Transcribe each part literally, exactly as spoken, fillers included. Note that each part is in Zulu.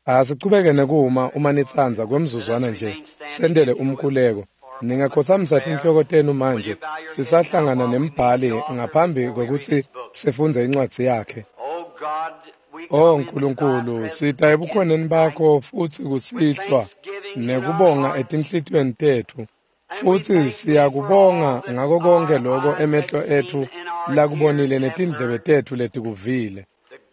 Asiqhubeke nekuma uma nithanza kwemzuzwana nje sendele umkhuleko. Ningakhothamisa inhloko tenu manje sisahlangana nembhali ngaphambi kokuthi sifunde incwadi yakhe. Oh Nkulunkulu, sitha ebukhoneni bakho futhi kusihlwa nekubonga etinhlitweni tethu. Futhi siyakubonga ngako konke lokho emehlo ethu lakubonile netindlebe tethu letikuvile.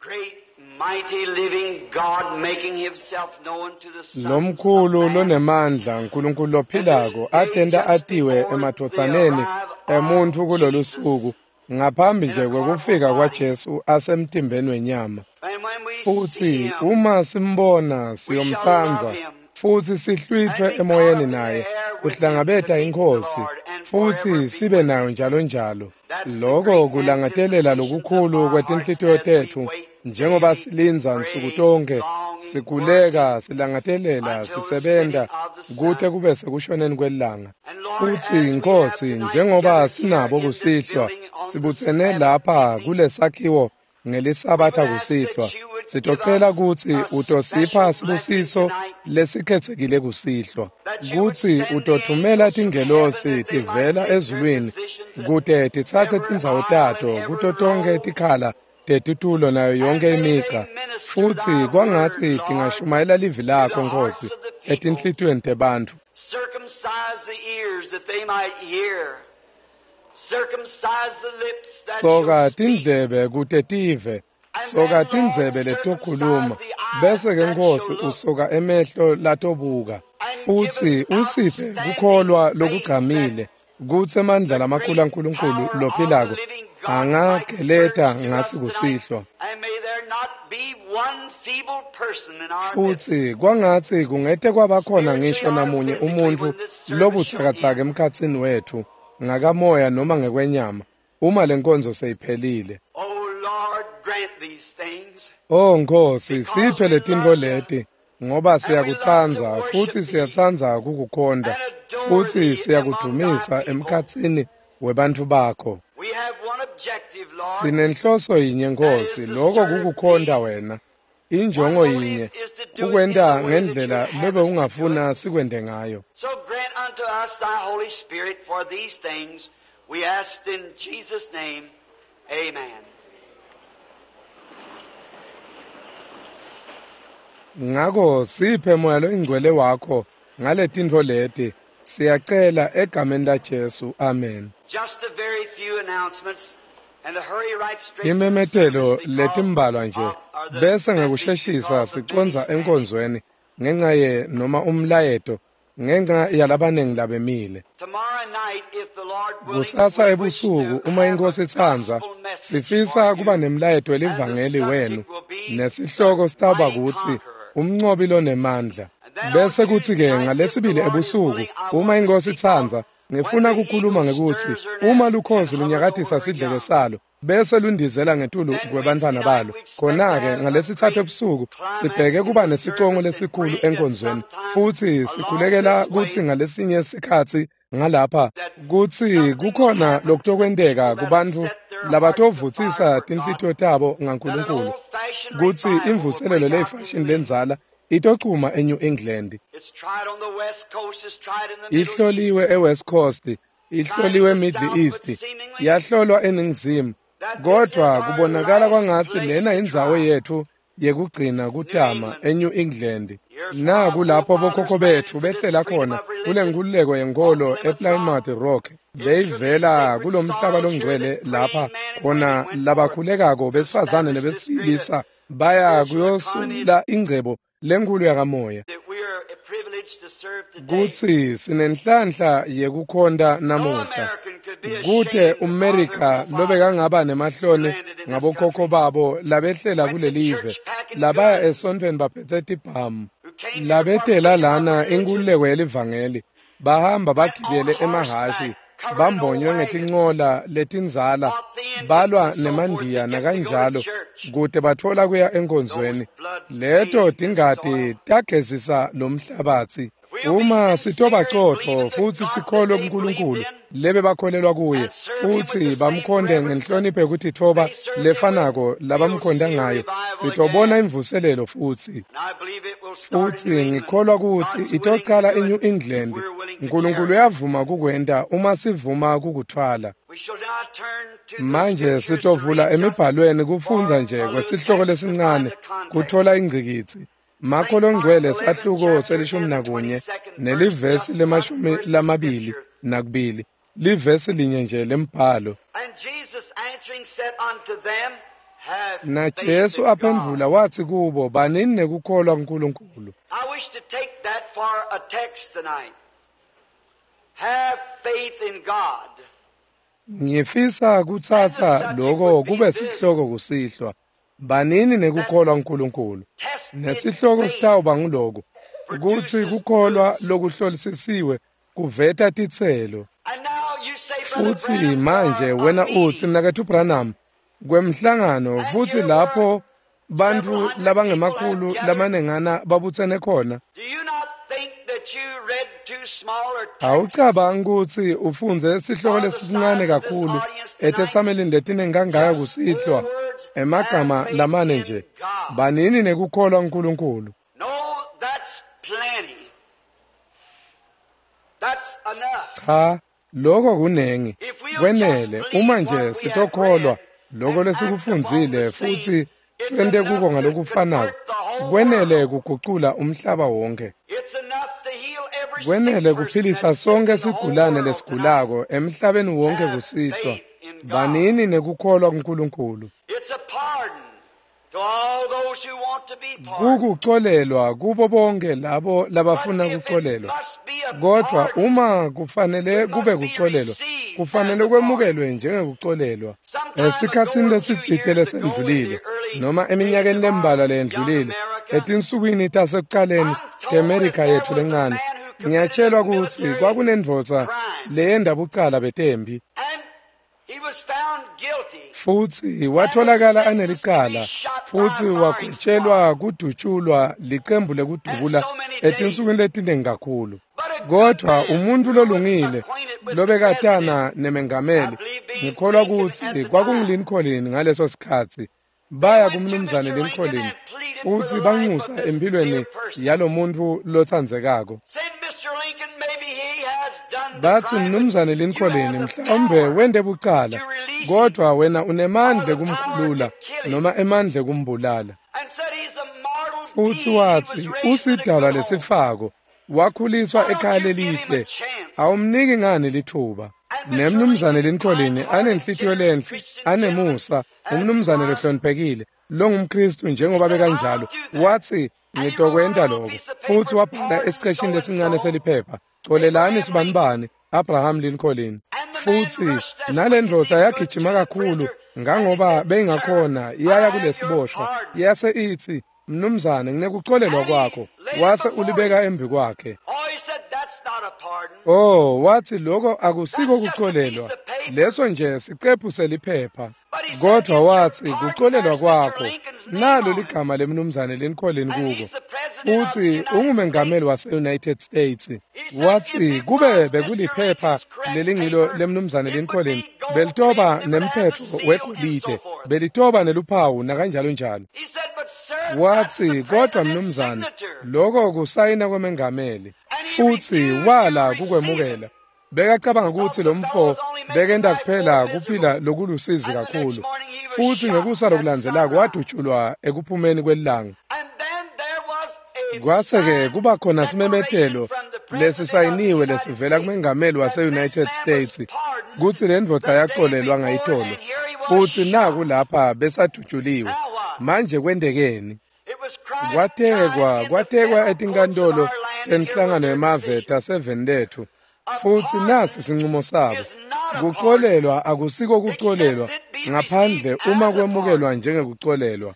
Lomkhulu lonemandla uNkulunkulu lophilako atenda atiwe emathotsaneni emuntu kulolu suku ngaphambi nje kwekufika kwaJesu asemtimbeni wenyama. Futhi uma simbona siyomthanza futhi sihlwithwe emoyeni naye uhlangabetha inkosi futhi sibe nayo njalo njalo. Lokho kulangatelela lokukhulu kwetinhlitiyo tethu njengoba silinza nsuku tonke sikuleka silangatelela sisebenta kute kube sekushoneni kwelanga. Futhi inkosi njengoba sinabo kusihlwa sibuthene lapha kule sakhiwo ngelisabatha kusihlwa sitocela ukuthi utosipha sibusiso lesikhethekile kusihlwa kuthi utothumela tingelosi tivela ezulwini kute tithathe tindzawo tato kuto tonke tikhala tetitulo nayo yonke imica futhi kwangathi tingashumayela livi lakho Nkosi etinhlitweni tebanthu. Soka tindlebe kute tive, soka tindlebe letokhuluma, bese ke Nkosi usoka emehlo latobuka, futhi usiphe kukholwa lokugqamile, kuthi emandla lamakhulu kaNkulunkulu lophilako angageleta ngathi kusihlwa. Futhi kwangathi kungete kwabakhona ngisho namunye umuntu lobuthakathaka emkhathini wethu ngakamoya noma ngekwenyama uma lenkonzo seyiphelile. Oh Nkosi, siphe letintfo leti ngoba siyakuthanza futhi siyathanza kukukhonda futhi siyakudumisa emkhathini webantfu bakho. Sinenhloso yinye Nkosi, lokho kukukhonda wena. Injongo yinye ukwenda ngendlela lobe ungafuna sikwende ngayo. So grant unto us thy Holy Spirit for these things we ask in Jesus' name. Amen. Ngako siphe moya loingcwele wakho ngale tintfo leti siyacela egameni laJesu. Amen. Just a very few announcements and to hurry right straight. Imemetelo letimbalwa nje bese ngekusheshisa siconza enkonzweni ngenxa ye noma umlayeto ngenxa yalabanengi labemile. Kusasa ebusuku uma inkosi ithanza sifisa kuba nemlayeto welivangeli wenu nesihloko sitaba kuthi umncobi lonemandla. Bese kuthi ke ngalesibili ebusuku uma inkosi ithanza ngifuna ukukhuluma ngekuthi uma lukhozi lunyakatisa sidleke salo bese lundizela ngetulu kwebantwana balo. Khona ke ngalesithathu ebusuku sibheke kuba nesicongo lesikhulu enkonzweni futhi sikhulekela ukuthi ngalesinye isikhathi ngalapha kuthi kukhona lokutokwendeka kubantu labatovuthisa tinhlitiyo tabo ngaNkulunkulu kuthi imvuselelo leyifashini lenzala itochuma eNew England. Ihloliwe eWest Coast, ihloliwe eMiddle East, yahlolwa eNingizimu. Kodwa kubonakala kwangathi lena indzawo yethu yekugcina kutama eNew England. Na kulapho bokhokho bethu behlela khona kule nkululeko yenkolo ePlymouth Rock. Beyivela kulomhlaba longcwele lapha khona labakhulekako besifazane nebesilisa baya kuyosula ingcebo lenkulu yakamoya. Kuthi sinenhlanhla yekukhonda namuhla kude uAmerica lobe kangaba nemahloni ngabokhokho babo labehlela kulelive labaya esontweni baphethe tibhamu labetela lana inkululeko yelivangeli bahamba bagibele emahashi bambonywe ngetinqola letinzala balwa nemandiya nakanjalo kude bathola kuya enkonzweni leto tingadi tagezisa lomhlabathi uma sitoba qotho futhi sikholwe kuNkulunkulu lebe bakholelwa kuye futhi bamkhonde ngenhlonipho ukuthi thoba lefanako labamkhonda ngayo sitobona imvuselelo futhi futhi ngikholwa ukuthi itoqala eNew England uNkulunkulu uyavuma kukwenda uma sivuma kukuthwala. Manje sitovula emibhalweni kufunza nje kwesihloko lesincane kuthola ingcikithi Makho longcwele sahluko selishumi nakunye nelivesi lemashumi lamabili nakubili livesi linye nje lembhalo. Na Jesu aphendula wathi kubo banini nekukholwa kuNkulunkulu. I wish to take that for a text tonight. Have faith in God. Ngifisa kuthatha lokho kube sihloko kusihlwa. Banini nekukholwa kuNkulunkulu. Nesihloko sitawuba ngiloko ukuthi kukholwa lokuhlolisisiwe kuveta titselo. Futhi manje wena uthi nakethu Branham kwemhlangano futhi lapho bantu labangemakhulu lamanengana babuthene khona. Awucabanga ukuthi ufunze isihloko lesincane kakhulu etetsamelini letinengi kangaka kusihlwa emagama lamane nje banini nekukholwa kuNkulunkulu. No, that's plenty. That's enough. Cha, lokho kunengi kwenele uma nje sitokholwa lokho lesikufunzile futhi sente kuko ngalokufanayo kwenele kuguqula umhlaba wonke. It's enough to heal every Kwenele kuphilisa sonke sigulane lesigulako emhlabeni wonke kusihlwa banini nekukholwa kuNkulunkulu. It's a pardon to all those who want to be pardoned. Kukuxolelwa kubo bonke labo labafuna kuxolelwa. Kodwa uma kufanele kube kuxolelwa kufanele kwemukelwe njengekuxolelwa. Esikhatsini lesitsite lesendlulile noma eminyakeni lembala lendlulile etinsukwini tasekuqaleni eAmerica yethu lencane ngiyatshelwa ukuthi kwakunendvodza leyenda bucala betembi futhi watholakala anelicala futhi wakutshelwa kudutshulwa liqembu lekudubula etinsukwini letinengi kakhulu. Kodwa umuntu lolungile lobekatana nemengameli ngikholwa ukuthi kwakunguLincoln ngaleso sikhathi baya kumnumzane Lincoln futhi banxusa empilweni yalomuntu lothandzekako. Bathi mnumzane Lincoln mhlawumbe wende bucala kodwa wena unemandla kumkhulula noma emandla kumbulala. Futhi wathi usidalwa lesifako wakhuliswa ekhaya lelihle awumniki ngani lithuba. Nemnumzane Lincoln anenhlitiyo lenhle anemusa umnumzane lohloniphekile longumKristu njengoba bekanjalo wathi ngitokwenda lokho futhi wabhala esiqeshini lesincane seliphepha xolelani sibanibani Abraham Lincoln. Futhi nalendvodza yagijima kakhulu ngangoba bengakhona yaya kulesiboshwa yase ithi mnumzane nginekuxolelwa kwakho wase ulibeka embi kwakhe. Oh wathi lokho akusiko kuxolelwa leso nje siqephu seliphepha kodwa wathi kuxolelwa kwakho nalo ligama lemnumzane Lincoln kuko futhi ungumengameli wase-United States. Wathi kube bekuliphepha lelingilo lemnumzane Lincoln belitoba nemphetho wegolide belitoba neluphawu nakanjalo njalo. Wathi kodwa mnumzane lokho kusayina kwemengameli futhi wala kukwemukela bekacabanga ukuthi lo mfo bekenda kuphela kuphila lokulusizi kakhulu futhi ngekusa lokulandzelako wadutshulwa ekuphumeni kwelanga. Kwathi-ke kuba khona simemethelo lesisayiniwe lesivela kumengameli wase-United States kuthi le ndvodza yaxolelwa ngayitolo futhi naku lapha besadutshuliwe. Manje kwendekeni kwatekwa kwatekwa etinkantolo enhlangano yemaveta seven lethu futhi nasi sinqumo sabo kuxolelwa akusiko kuxolelwa ngaphandle uma kwemukelwa njengekuxolelwa.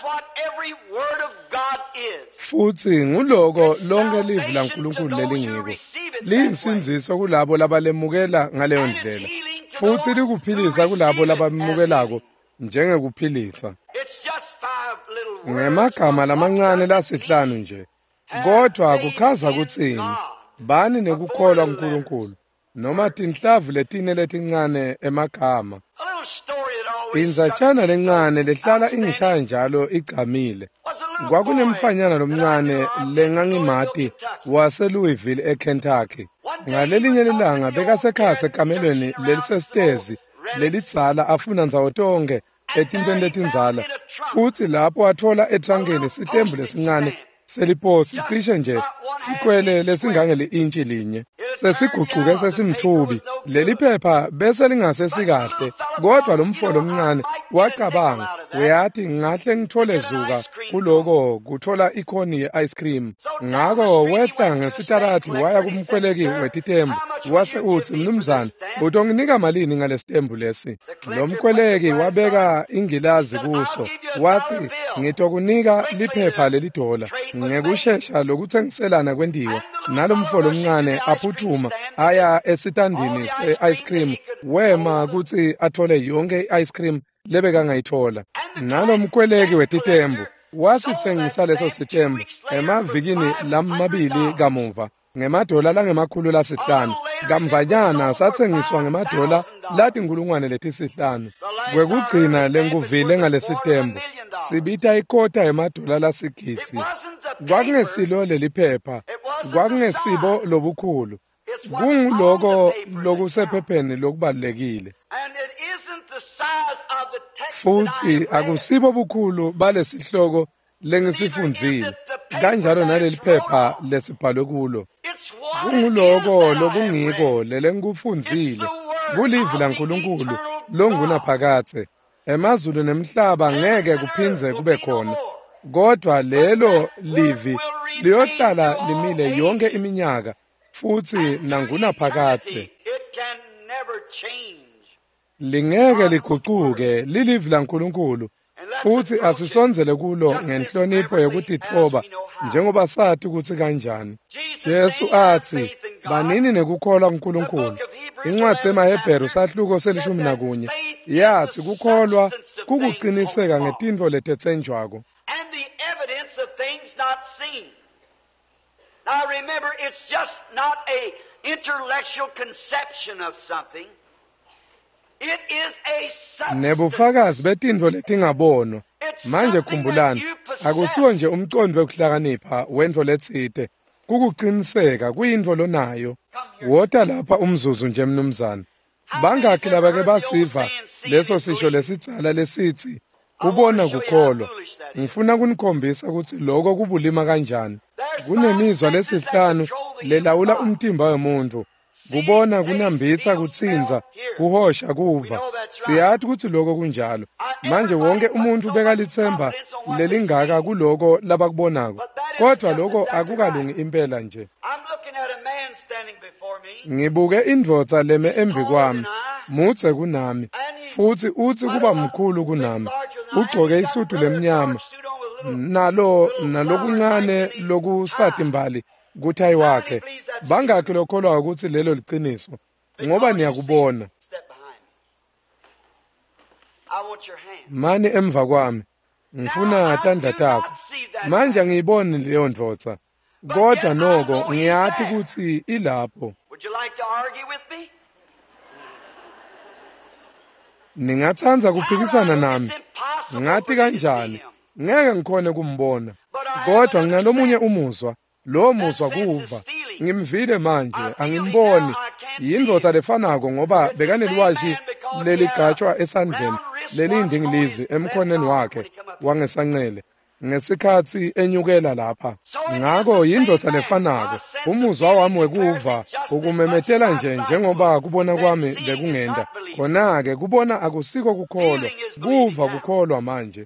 Futhi nguloko lonke livu laNkulunkulu lelingiko liyinsinziso kulabo labalemukela ngaleyo ndlela futhi likuphilisa kulabo labamemukelako njengekuphilisa. Ngemagama lamancane lasihlanu nje kodwa kuchaza kuthini bani nekukholwa kuNkulunkulu noma tinhlavu letine letincane emagama. Inzatshana lencane lehlala ingishaya njalo igqamile. Kwakunemfanyana lomncane lengangimati wase-Louisville eKentucky. Ngalelinye ilanga bekasekhatse ekamelweni lelisestezi lelidzala afuna nzawo tonke etintweni letinzala, futhi lapho wathola etrankeni sitembu lesincane seliposi cishe nje sikwele lesingangeli intshi linye. Sesiguquke sesimthubi leli phepha bese lingasesikahle, kodwa lo mfolo omncane wacabanga uyathi ngahle ngithole zuka kuloko kuthola ikhoni ye-ice cream. Ngako wehla ngesitaradi waya kumkhweleki wetitembu wase uthi, mnumzane utonginika malini ngalesitembu lesi? Lo mkhweleki wabeka ingilazi kuso wathi, ngitokunika liphepha leli dola. Ngekushesha lokuthengiselana kwendiwa nalo mfolo omncane aphuthuma aya esitandini se-ice cream wema kuthi athole yonke i-ice cream lebeka ngayithola. Nalo mkhweleki wetitembu wasithengisa leso sitembu emavikini lamabili kamuva ngemadola langemakhulu lasihlanu. Kamvanyana sathengiswa ngemadola lati ngulungwane letisihlanu. Kwekugcina lenkuvile ngalesitembu sibita ikota yemadola lasigitsi. Kwakungesilo leli phepha, kwakungesibo lobukhulu, kunguloko lokusephepheni lokubalulekile. Futhi akusibo bukhulu balesihloko lengisifundzile, kanjalo naleli phepha lesibhalwe kulo. Kunguloko lokungiko lelengikufundzile, kulivi laNkulunkulu longunaphakathe. Emazulu nemhlaba ngeke kuphindze kube khona, kodwa lelo livi liyohlala limile yonke iminyaka futhi nangunaphakathe. Lingeke liguquke lilivi laNkulunkulu, futhi asisonzele kulo ngenhlonipho yokutithoba njengoba sathi ukuthi kanjani. Yesu athi, banini nekukholwa kuNkulunkulu. Incwadi emaHebheru sahluko selishumi nakunye yathi kukholwa kukuqiniseka ngetintfo letetsenjwako. And the evidence of things not seen. Now remember, it's just not a intellectual conception of something. It is a substance. Nebufakazi betintfo letingabonwa. Manje khumbulani, akusiwo nje umqondo wokuhlakanipha wentfo letsite. Kukuqiniseka kuyintfo lonayo. Wota lapha umzuzu nje mnumzane. Bangakhi labake basiva leso sisho lesitsala lesithi kubona kukholwa. Ngifuna kunikhombisa ukuthi lokho kubulima kanjani. Kunemizwa lesihlanu lelawula umtimba wemuntu. Kubona, kunambitha, kutsinza, kuhosha, kuva. Siyathi ukuthi lokho kunjalo. Manje wonke umuntu ubeka lithemba lelingaka kuloko labakubonako. Kodwa lokho akukalungi impela nje. Ngibuke indvodza leme embi kwami, mutse kunami, futhi uthi kuba mkhulu kunami. Ugcoke isudu lemnyama, nalo nalokuncane lokusati mbali kuthayi wakhe. Bangakhi lokholwa ukuthi lelo liqiniso, ngoba niyakubona. Mani emva kwami, ngifuna tandla takho. Manje ngiyibone leyo ndvodza, kodwa noko ngiyathi ukuthi ilapho. Ningathanza kuphikisana nami. Ngathi kanjani? Ngeke ngikhone kumbona. Kodwa nginalomunye umuzwa, lo muzwa kuva. Ngimvile manje, angimboni. Yindvodza lefanako ngoba bekaneliwashi leligajwa esandleni, lelindingilizi emkhoneni wakhe wangesanqele. Ngesikhathi enyukela lapha. Ngako yindvodza lefanako. Umuzwa wami wekuva ukumemetela nje njengoba kubona kwami bekungenda. Khona-ke kubona akusiko kukholwa, kuva kukholwa manje.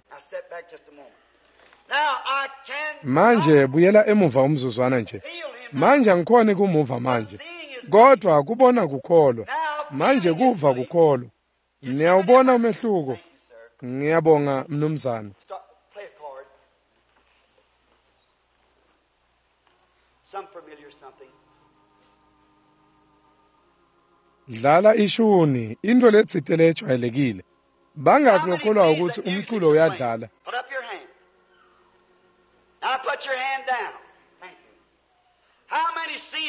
Manje buyela emuva umzuzwana nje. Manje angikhona kumuva manje. Kodwa kubona kukholwa. Manje kuva kukholwa. Niyawubona umehluko. Ngiyabonga mnumzane. Some familiar something. Dlala ishuni, into letsitele ejwayelekile. Bangakhi lokholwa ukuthi umculo uyadlala. Put up your hand. Now put your hand down. Thank you.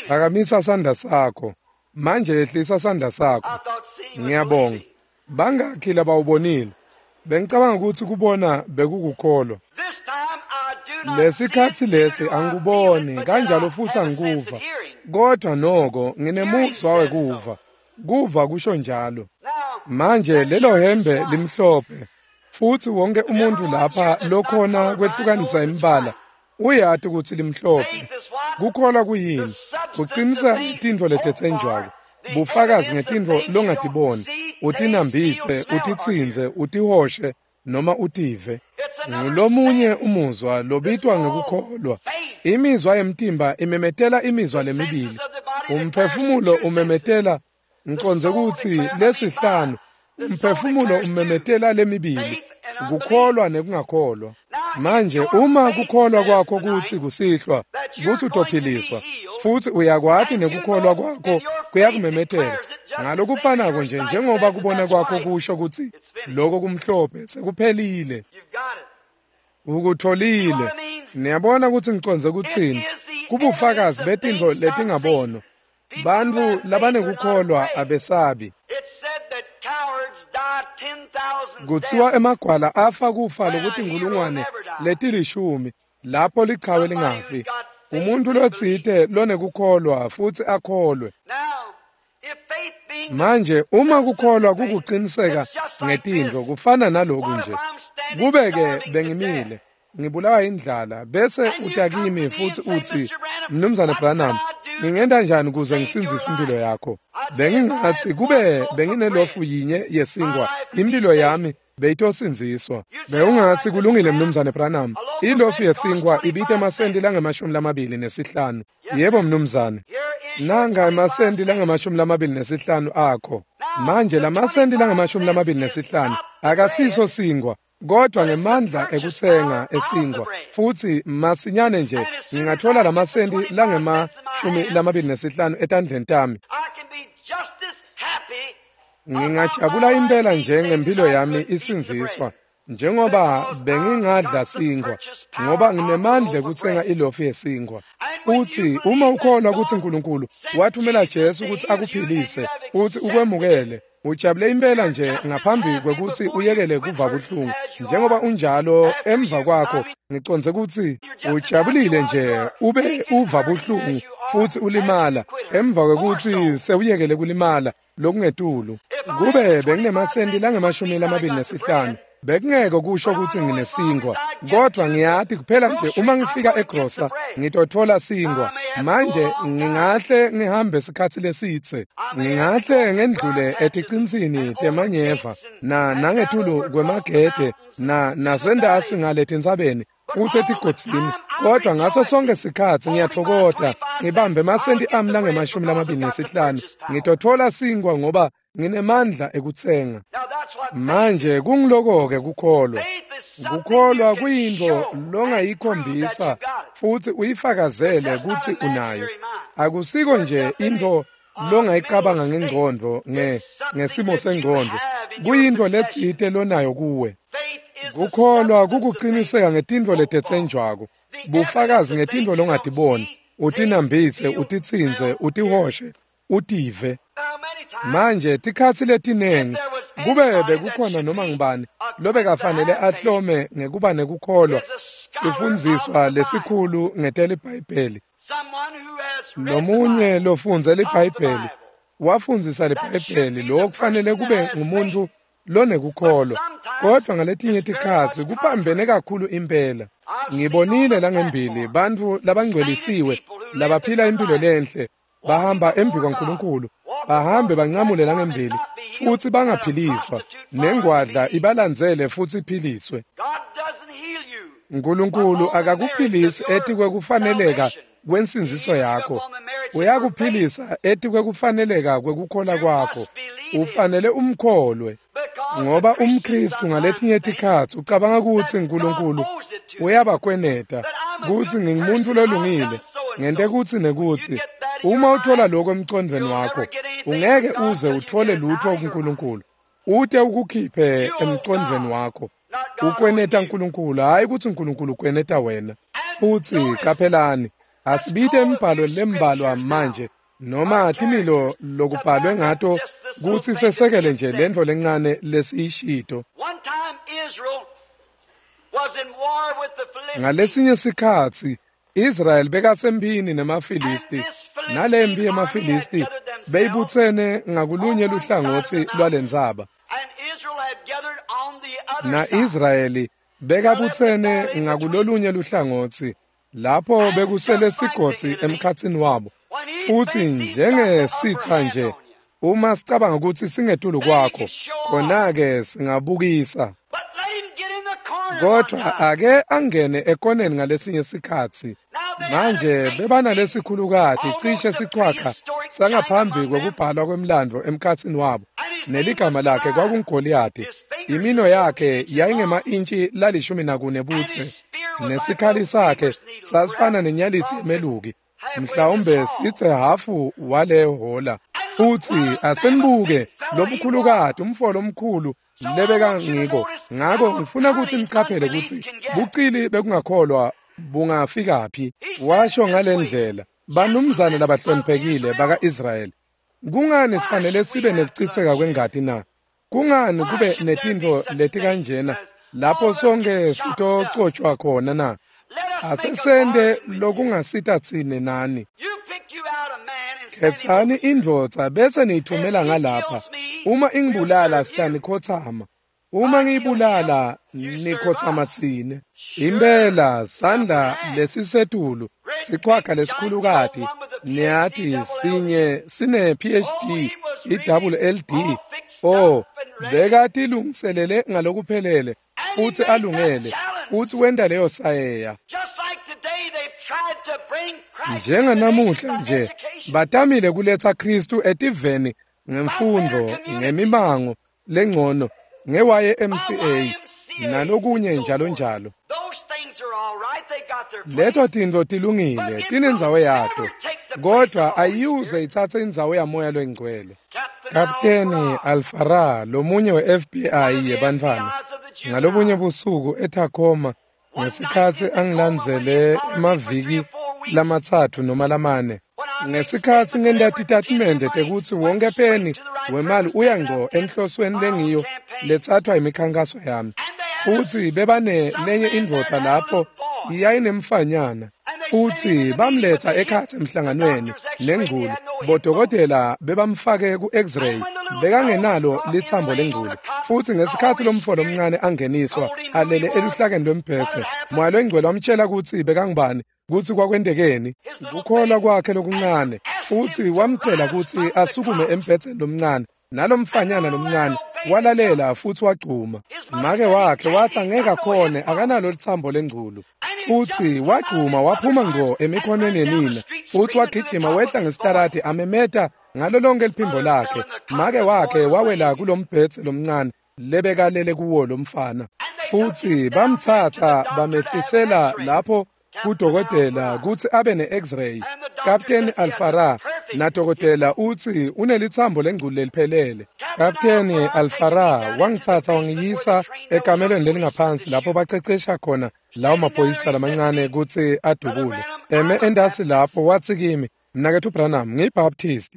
phakamisa isandla sakho manje ehlisa isandla sakho. Ngiyabonga. Bangakhi labawubonile? Bengicabanga ukuthi kubona bekukukholwa. Lesikhathi lesi angikuboni kanjalo futhi angikuva. Kodwa noko nginemuzwa wekuva. Kuva kusho njalo. Manje lelo hembe limhlophe. Futhi wonke umuntu lapha lokhona kwehlukanisa imibala uyathi ukuthi limhlophe. Kukholwa kuyini? Kuqinisa intindvo letetsenjwako. Bufakazi ngetindvo longatiboni. Utinambitse, utitsinze, utihoshe noma utive. Ngulomunye umuzwa lobitwa ngekukholwa. Imizwa yemtimba imemetela imizwa lemibili. Umphefumulo umemetela ngiconze ukuthi lesihlanu. Umphefumulo umemetela lemibili. Ukukholwa nekungakholwa. Manje uma kukholwa kwakho ukuthi kusihlwa, kuthi utophiliswa, futhi uyakwathi nekukholwa kwakho kuyakumemetela. Ngalokufanako nje njengoba kubona kwakho kusho ukuthi lokho kumhlophe sekuphelile. Ukutholile. Niyabona ukuthi ngiconze ukuthini? Kubufakazi betindvo letingabonwa. Bantu labanekukholwa abesabi. Kuthiwa emagwala afa kufa lokuthi inkulungwane letilishumi lapho liqhawe lingafi. Umuntu lotsite lonekukholwa futhi akholwe. Manje uma kukholwa kukuqiniseka ngetindvo kufana naloku nje. Kubeke bengimile ngibulawa indlala bese utakimi futhi uthi Mnumzane Branham ngingenda njani kuze ngisinzise impilo yakho. Bengingathi kube benginelofu yinye yesingwa impilo yami beyitosinziswa. Beungathi kulungile Mnumzane Branham ilofu yesingwa ibite emasendi langemashumi lamabili nesihlanu. Yebo Mnumzane. Nanga emasendi langemashumi lamabili nesihlanu akho. Manje lamasendi langemashumi lamabili nesihlanu akasiso singwa. Kodwa ngemandla ekuthenga esingwa futhi masinyane nje ngingathola lamasendi langemashumi lamabili nesihlanu etandleni tami. Ngingajabula impela nje ngempilo yami isinziswa njengoba bengingadla singwa ngoba nginemandla ekuthenga ilofu yesingwa. Futhi uma ukholwa ukuthi uNkulunkulu wathumela Jesu ukuthi akuphilise uthi ukwemukele ujabule impela nje ngaphambi kwekuthi uyekele kuva buhlungu njengoba unjalo emva kwakho ngiconze ukuthi ujabulile nje ube uva buhlungu futhi ulimala emva kwekuthi sewuyekele kulimala lokungetulu. Kube benginemasendi langemashumi lamabili nesihlanu bekungeke kusho ukuthi nginesingwa kodwa ngiyathi kuphela nje uma ngifika eGrosa ngitothola singwa. Manje ngingahle ngihambe isikhathi lesithe ngingahle ngendlule etiqinsini temanyeva na nangetulu kwemagede na nasendasi ngalethe insabeni futhi etigodini. Kodwa ngaso sonke isikhathi ngiyathokoda ngibambe emasendi ami langemashumi lamabili nesihlanu ngitothola singwa ngoba nginemandla ekuthenga. Manje kungiloko-ke kukholwa. Kukholwa kuyinto longayikhombisa futhi uyifakazele ukuthi unayo. Akusiko nje into longayicabanga ngengqondo nge ngesimo sengqondo. Kuyinto letsite lonayo kuwe. Kukholwa kukuqiniseka ngetindvo letetsenjwako. Bufakazi ngetindvo longatiboni. Utinambitse, utitsinze, utihoshe, utive. Manje tikhathi letinengi kube bekukhona noma ngibani lobe kafanele ahlome ngekuba nekukholwa sifundziswa lesikhulu ngetela iBhayibheli. Lomunye lofunza leBhayibheli wafundzisa leBhayibheli lo kufanele kube ngumuntu lonekukholwa. Kodwa ngaletinye tikhathi kupambene kakhulu impela. Ngibonile langembili bantu labangcwelisiwe labaphila impilo lenhle bahamba embi kwaNkulunkulu bahambe bancamule langembili futhi bangaphiliswa nengwadla ibalandzele futhi iphiliswe. uNkulunkulu akakuphilisi ethi kwekufaneleka kwensinziso yakho. Uyakuphilisa ethi kwekufaneleka kwekukholwa kwakho. Ufanele umkholwe ngoba umKristu ngaletinye tikhathi ucabanga ukuthi uNkulunkulu uyabakweneta kuthi ngingumuntu lolungile ngente kuthi nekuthi uma uthola lokho emcondweni wakho ungeke uze uthole lutho kuNkulunkulu ute ukukhiphe emcondweni wakho. Ukweneta uNkulunkulu hayi ukuthi uNkulunkulu ukweneta wena. Futhi qaphelani asibite imibhalo lembalwa manje noma timilo lokubhalwe ngato kuthi sesekele nje lento lencane lesiyishito. Ngalesinye sikhathi Israel bekasempini nemafilisti, nalempi yemafilisti beyibuthene ngakulunye luhlangothi lwalendzaba, na Israeli bekabuthene ngakulolunye luhlangothi lapho bekusele sigodzi emkhatsini wabo. Futhi njengesitha nje uma sicabanga ukuthi singetulu kwakho khona-ke singabukisa, kodwa ake angene ekoneni ngalesinye sikhathi. Manje bebana lesikhulukati cishe sichwakha sangaphambi kokubhalwa kwemlando emkhatsini wabo, neligama lakhe kwakungoliyati. Imino yakhe yayingema-intshi lalishumi nakune buthe, nesikhali sakhe sasifana nenyalithi emeluki, mhlawumbe sithe hafu wale hola. Futhi asenibuke lobukhulukati umfolo omkhulu lebeka ngiko. Ngakho ngifuna ukuthi niqaphele ukuthi bucili bekungakholwa bungafikaphi. Washo ngalendlela, banumzane labahloniphekile baka-Israyeli, kungani sifanele sibe nekuchitheka kwengadi na? Kungani kube netinto leti kanjena lapho sonke sitocotshwa khona na? Asesende lokungasita tsine nani. Khethani indvodza bese niyithumela ngalapha. Uma ingibulala siyanikhothama, uma ngiyibulala nikhothama tsine. Impela sandla lesisetulu sichwakha lesikhulukati niyathi sinye sine P H D i-double L D. Oh, bekatilungiselele ngalokuphelele futhi alungele futhi wenda leyo sayeya. Njenganamuhla nje batamile kuletha Kristu etiveni ngemfundo ngemimango lengcono nge-Y M C A nalokunye njalo njalo. Leto tinto tilungile tinendzawo yato, kodwa ayiyuze ithathe indzawo yamoya lwengcwele. Kapteni Al-Farah lomunye we-F B I yebantfwana ngalobunye busuku eTacoma ngesikhathi angilandzele emaviki lamatsathu noma lamane, ngesikhathi ngenta titatimende tekuthi wonke peni wemali uya ngco enhlosweni lengiyo lethathwa imikhankaso yami. Futhi bebane lenye indvodza lapho yayinemfanyana, futhi bamletha ekhathe emhlanganweni nengqulu. Bodokotela bebamfake ku-X-ray, bekangenalo lithambo lengqulu. Futhi ngesikhathi lomfolo omncane angeniswa alele eluhlakeni lwemphethe, moya lwengcwele wamtshela ukuthi bekangibani, kuthi kwakwendekeni ukukholwa kwakhe lokuncane, futhi wamcela ukuthi asukume emphetheni lomncane. Nalomfanyana lomncane walalela futhi wagcuma. Make wakhe wathi angeke akhone, akanalo lithambo lengqulu. Futhi wagcuma waphuma ngco emikhonweni yenina, futhi wagijima wehla ngesitarati amemeta ngalo lonke liphimbo lakhe. Make wakhe wawela kulombhethe lomncane lebekalele kuwo lomfana. Futhi bamthatha bamehlisela lapho kudokotela kuthi abe ne-X-ray. Kapteni Al-Farah na dokotela uthi unelithambo lengqulu leliphelele. Kapteni Al-Farah wangithatha wangiyisa ekamelweni lelingaphansi lapho bacecesha khona lawo maphoyisa lamancane kuthi adubule. Eme endasi lapho wathi kimi, mnakethu Branham, ngiyi-Baptist,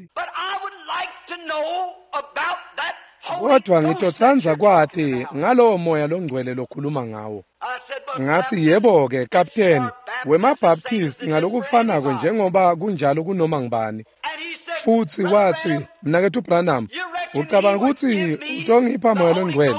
kodwa ngitothanza kwathi ngalowo moya longcwele lokhuluma ngawo. Ngathi yebo-ke kapteni, wema-Baptist ngalokufanako njengoba kunjalo kunoma ngibani. Futhi wathi, mnakethu Branham, ucabanga ukuthi utongipha moya longcwele?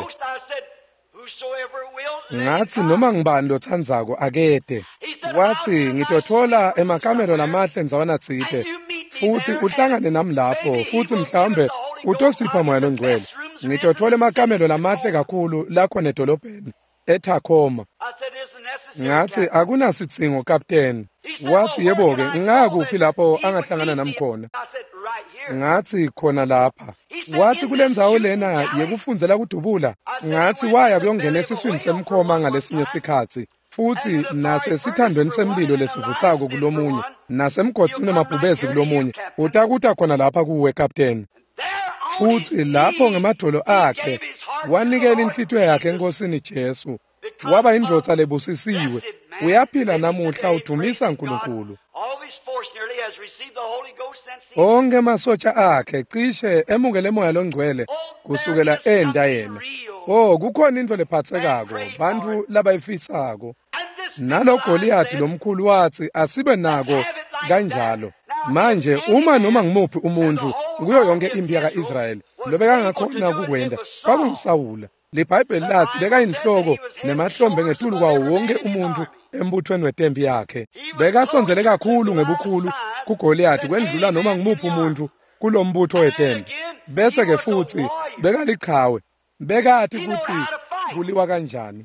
Ngathi noma ngibani lothandzako akede. Wathi ngitothola emakamelo lamahle ndzawana tsite, futhi uhlangane nami lapho, futhi mhlawumbe utosipha moya longcwele. Ngitothole emakamelo lamahle kakhulu lakho nedolobheni eTacoma. Ngathi akunasitsingo kapteni. Wathi yebo-ke ngingaya kuphi lapho angahlangana nami khona? Ngathi khona lapha. Wathi kule ndzawo lena yekufundzela kudubula? Ngathi waya kuyongena esiswini semkhoma ngalesinye sikhatsi, futhi nase sithandweni semlilo lesivutsako kulomunye, nasemgotsini emabhubezi kulomunye. Utakuta khona lapha kuwe kapteni. Futhi lapho ngemadolo akhe wanikela inhlithiyo yakhe enkosini Jesu, waba indvodza lebusisiwe, uyaphila namuhla udumisa uNkulunkulu. his force nearly has received the Holy Ghost since he... onke masotsha akhe cishe emukele moya longcwele kusukela enda yena. Oh, kukhona into lephathekako bantu labayifisako. Nalo Goliath lomkhulu wathi asibe nako kanjalo. Manje uma noma ngimuphi umuntu kuyo yonke impi yaka-Israyeli lobekangakhonya ukukwenda kwakunguSawula. LeBhayibheli lathi beka inhloko nemahlombe ngetulu kwawo wonke umuntu embuthweni wetempi yakhe. Bekasonzele kakhulu ngebukhulu kuGoliath kwendlula noma ngimuphi umuntu kulombutho wetempi. Bese ke futhi beka liqhawe bekathi ukuthi kuliwa kanjani.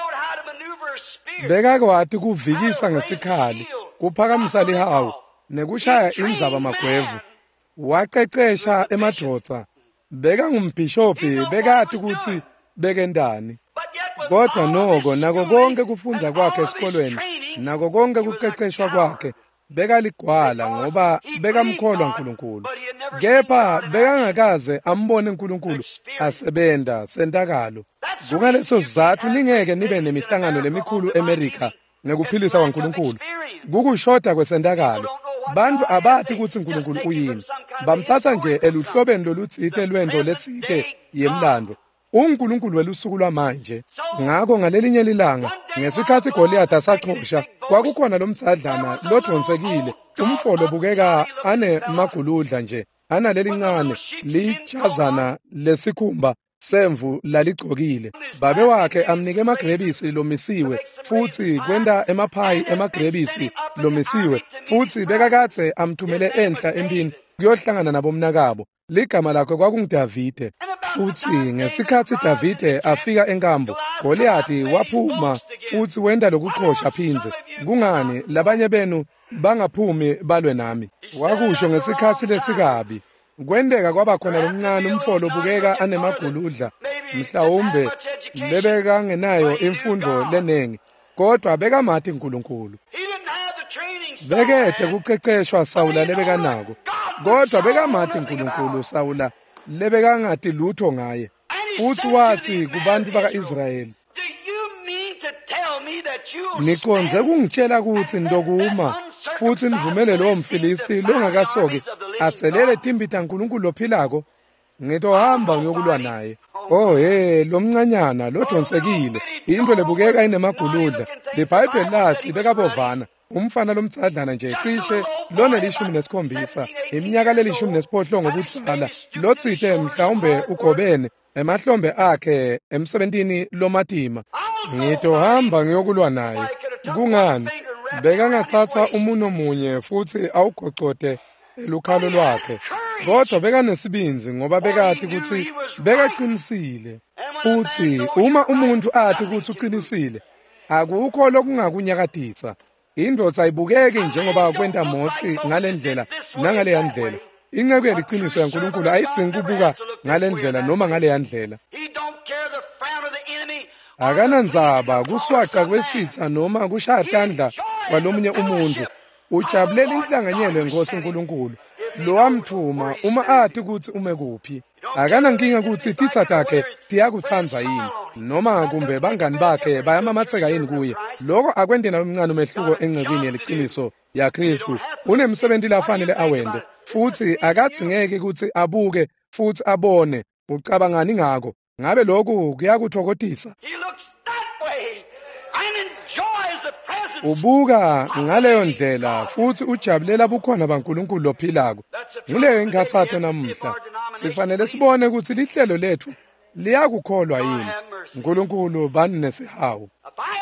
Bekakwathi kuvikisa ngesikhali kuphakamisa lihawu nekushaya indzaba magwevu. Waqeqesha emadrotha beka ngumbhishophi bekathi ukuthi bekendani. Kodwa noko nako konke kufunda kwakhe esikolweni nako konke kuqeqeshwa kwakhe bekaligwala ngoba bekamkholwa uNkulunkulu. Kepha bekangakaze ambone uNkulunkulu asebenda sentakalo. Kungaleso sizathu ningeke nibe nemihlangano lemikhulu eAmerica ngekuphilisa kwaNkulunkulu. Kukushoda kwesentakalo. Bantu abathi ukuthi uNkulunkulu uyini. Bamthatha nje eluhlobeni lolutsite lwento letsite yemlando. uNkulunkulu welusuku lwamanje. Ngakho ngalelinye ilanga ngesikhathi Goliath asaxhosha kwakukhona lomtsadlana lodonsekile umfolo bukeka ane maguludla nje analeli ncane lichazana lesikhumba semvu laligcokile. Babe wakhe amnike emagrebisi lomisiwe futhi kwenda emaphayi emagrebisi lomisiwe futhi bekakathe amthumele enhla empini kuyohlangana nabomnakabo. Ligama lakhe kwakunguDavide. Futhi ngesikhathi Davide afika enkambo Goliath waphuma futhi wenda lokuxhosha phinze. Kungani labanye benu bangaphumi balwe nami? Wakusho ngesikhathi lesikabi. Kwendeka kwaba khona lomncane umfolo bukeka anemaguludla mhlawumbe lebeka ngenayo imfundo lenengi kodwa beka mathi uNkulunkulu. Bekethe kuqeqeshwa Sawula lebeka nako kodwa beka mathi uNkulunkulu Sawula lebeka ngathi lutho ngaye. Futhi wathi kubantu baka-Israyeli, nikonze kungitshela ukuthi ndokuma futhi nivumele lowo mfilisti longakasoki atselele timbita uNkulunkulu lophilako ngitohamba ngiyokulwa naye. Oh he lo mncanyana lodonsekile into lebukeka inemaguludla. LeBhayibheli lathi bekabovana umfana lomtsadlana nje cishe lona lishumi nesikhombisa iminyaka lelishumi nesiphohlongo ngobutsala lotsite mhlawumbe ugobene emahlombe akhe emsebentini lomatima. Ngitohamba ngiyokulwa naye. Kungani? Bekangathatha umuno munye futhi awugoqode elukhalo lwakhe. Kodwa bekanesibinzi ngoba bekathi ukuthi bekaqinisile. Futhi uma umuntu athi ukuthi uqinisile akukho lokungakunyakadisa. Indodza ayibukeki njengoba kwenta Mose ngalendlela nangale yandlela. Inceku yeliqiniso yaNkulunkulu ayidzingi kubuka ngalendlela noma ngale yandlela. Akanandzaba kuswaqa kwesitha noma kushaya tandla kwalomunye umuntu. Ujabulela inhlanganyelo yenkosi uNkulunkulu lo wamthuma uma athi ukuthi ume kuphi. Akanankinga ukuthi titsa takhe tiyakutsanza yini noma kumbe bangani bakhe bayamamatheka yini kuye. Lokho akwendena lomncane umehluko encekweni yeliqiniso yaKristu. Unemsebenzi lafanele awende futhi akathi ngeke ukuthi abuke futhi abone ucabangani ngako. Ngabe lokhu kuyakuthokozisa? Ubuka ngaleyo ndlela futhi ujabulela bukhona baNkulunkulu lophilako. Nguleyo ingakhathathe namuhla sifanele sibone ukuthi lihlelo lethu liyakukholwa yini. uNkulunkulu bani nesihawu.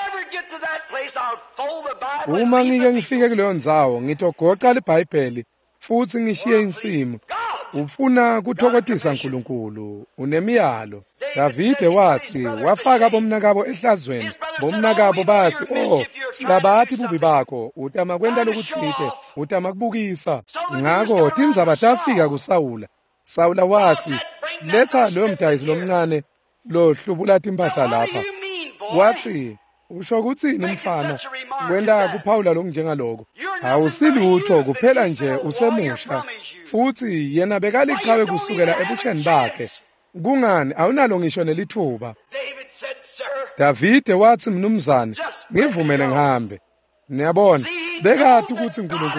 Uma ngike ngifike kuleyo ndzawo ngitogoqa liBhayibheli futhi ngishiye insimo. Ufuna kuthokozisa uNkulunkulu unemiyalo. Davide wathi wafaka bomnakabo ehlazweni. Bomnakabo bathi, "Oh, silabathi bubi bakho, utama kwenda lokuthite, utama kubukisa." Ngakho tindzaba tafika kuSawula. Sawula wathi, "Letha lo mdayisi lomncane lo hlubula impahla lapha." Wathi, "Usho ukuthini mfana? Kwenda kuPaula lokunjengaloko. Awusilutho kuphela nje usemusha." Futhi yena bekaliqhawe kusukela ebucheni bakhe. Kungani awunalo ngisho nelithuba? Davide wathi, "Mnumzane, ngivumele ngihambe." Niyabona, bekathi ukuthi uNkulunkulu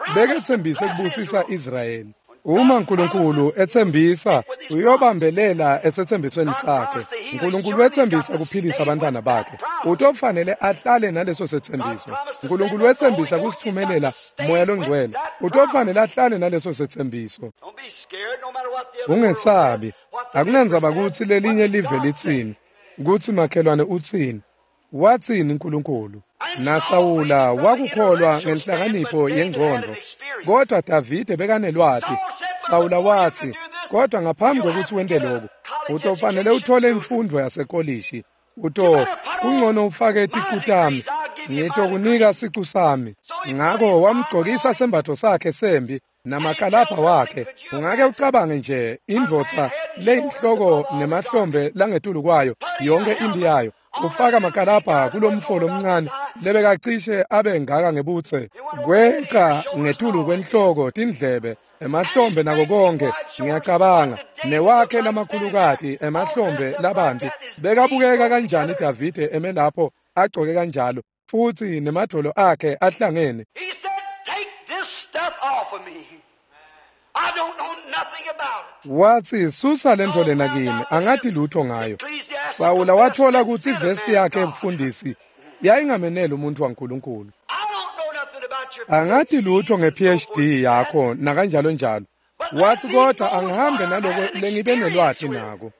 bekethembise kubusisa Israyeli. Uma uNkulunkulu ethembisa uyobambelela esethembisweni sakhe. uNkulunkulu ethembisa kuphilisa abantwana bakhe. Utofanele ahlale naleso sethembiso. uNkulunkulu ethembisa kusithumelela moya longcwele. Utofanele ahlale naleso sethembiso. Ungesabi. Akunenzaba ukuthi lelinye live lithini. Kuthi makhelwane uthini. Wathini uNkulunkulu? NaSawula wakukholwa ngenhlakanipho yengqondo. Kodwa Davide bekanelwati. Sawula wathi, kodwa ngaphambi kokuthi wende lokho, utofanele uthole imfundo yasekolishi. Uto kungcono ufake itikutami, ngitho kunika siqu sami. Ngakho wamgqokisa sembatho sakhe sembi namakalabha wakhe. Ungake ucabange nje indvodza leyinhloko nemahlombe langetulu kwayo yonke imbi yayo. Ufaka amakalabha kulomfolo omncane lebekacishe abe ngaka ngebuthe. Kweqa ngetulu kwenhloko tindlebe emahlombe nako konke ngiyacabanga newakhe lamakhulukati emahlombe labantu bekabukeka kanjani Davide eme lapho agcoke kanjalo futhi nemadolo akhe ahlangene. He said, take this stuff off of me. I don't know nothing about it. Wathi susa lento lena kimi angathi lutho ngayo. Sawula wathola ukuthi ivesti yakhe ebufundisi yayingamenela umuntu waNkulunkulu. I don't know nothing about your Angathi lutho nge-P H D yakho nakanjalo njalo. Wathi kodwa angihambe naloko lengibe nelwathi nako.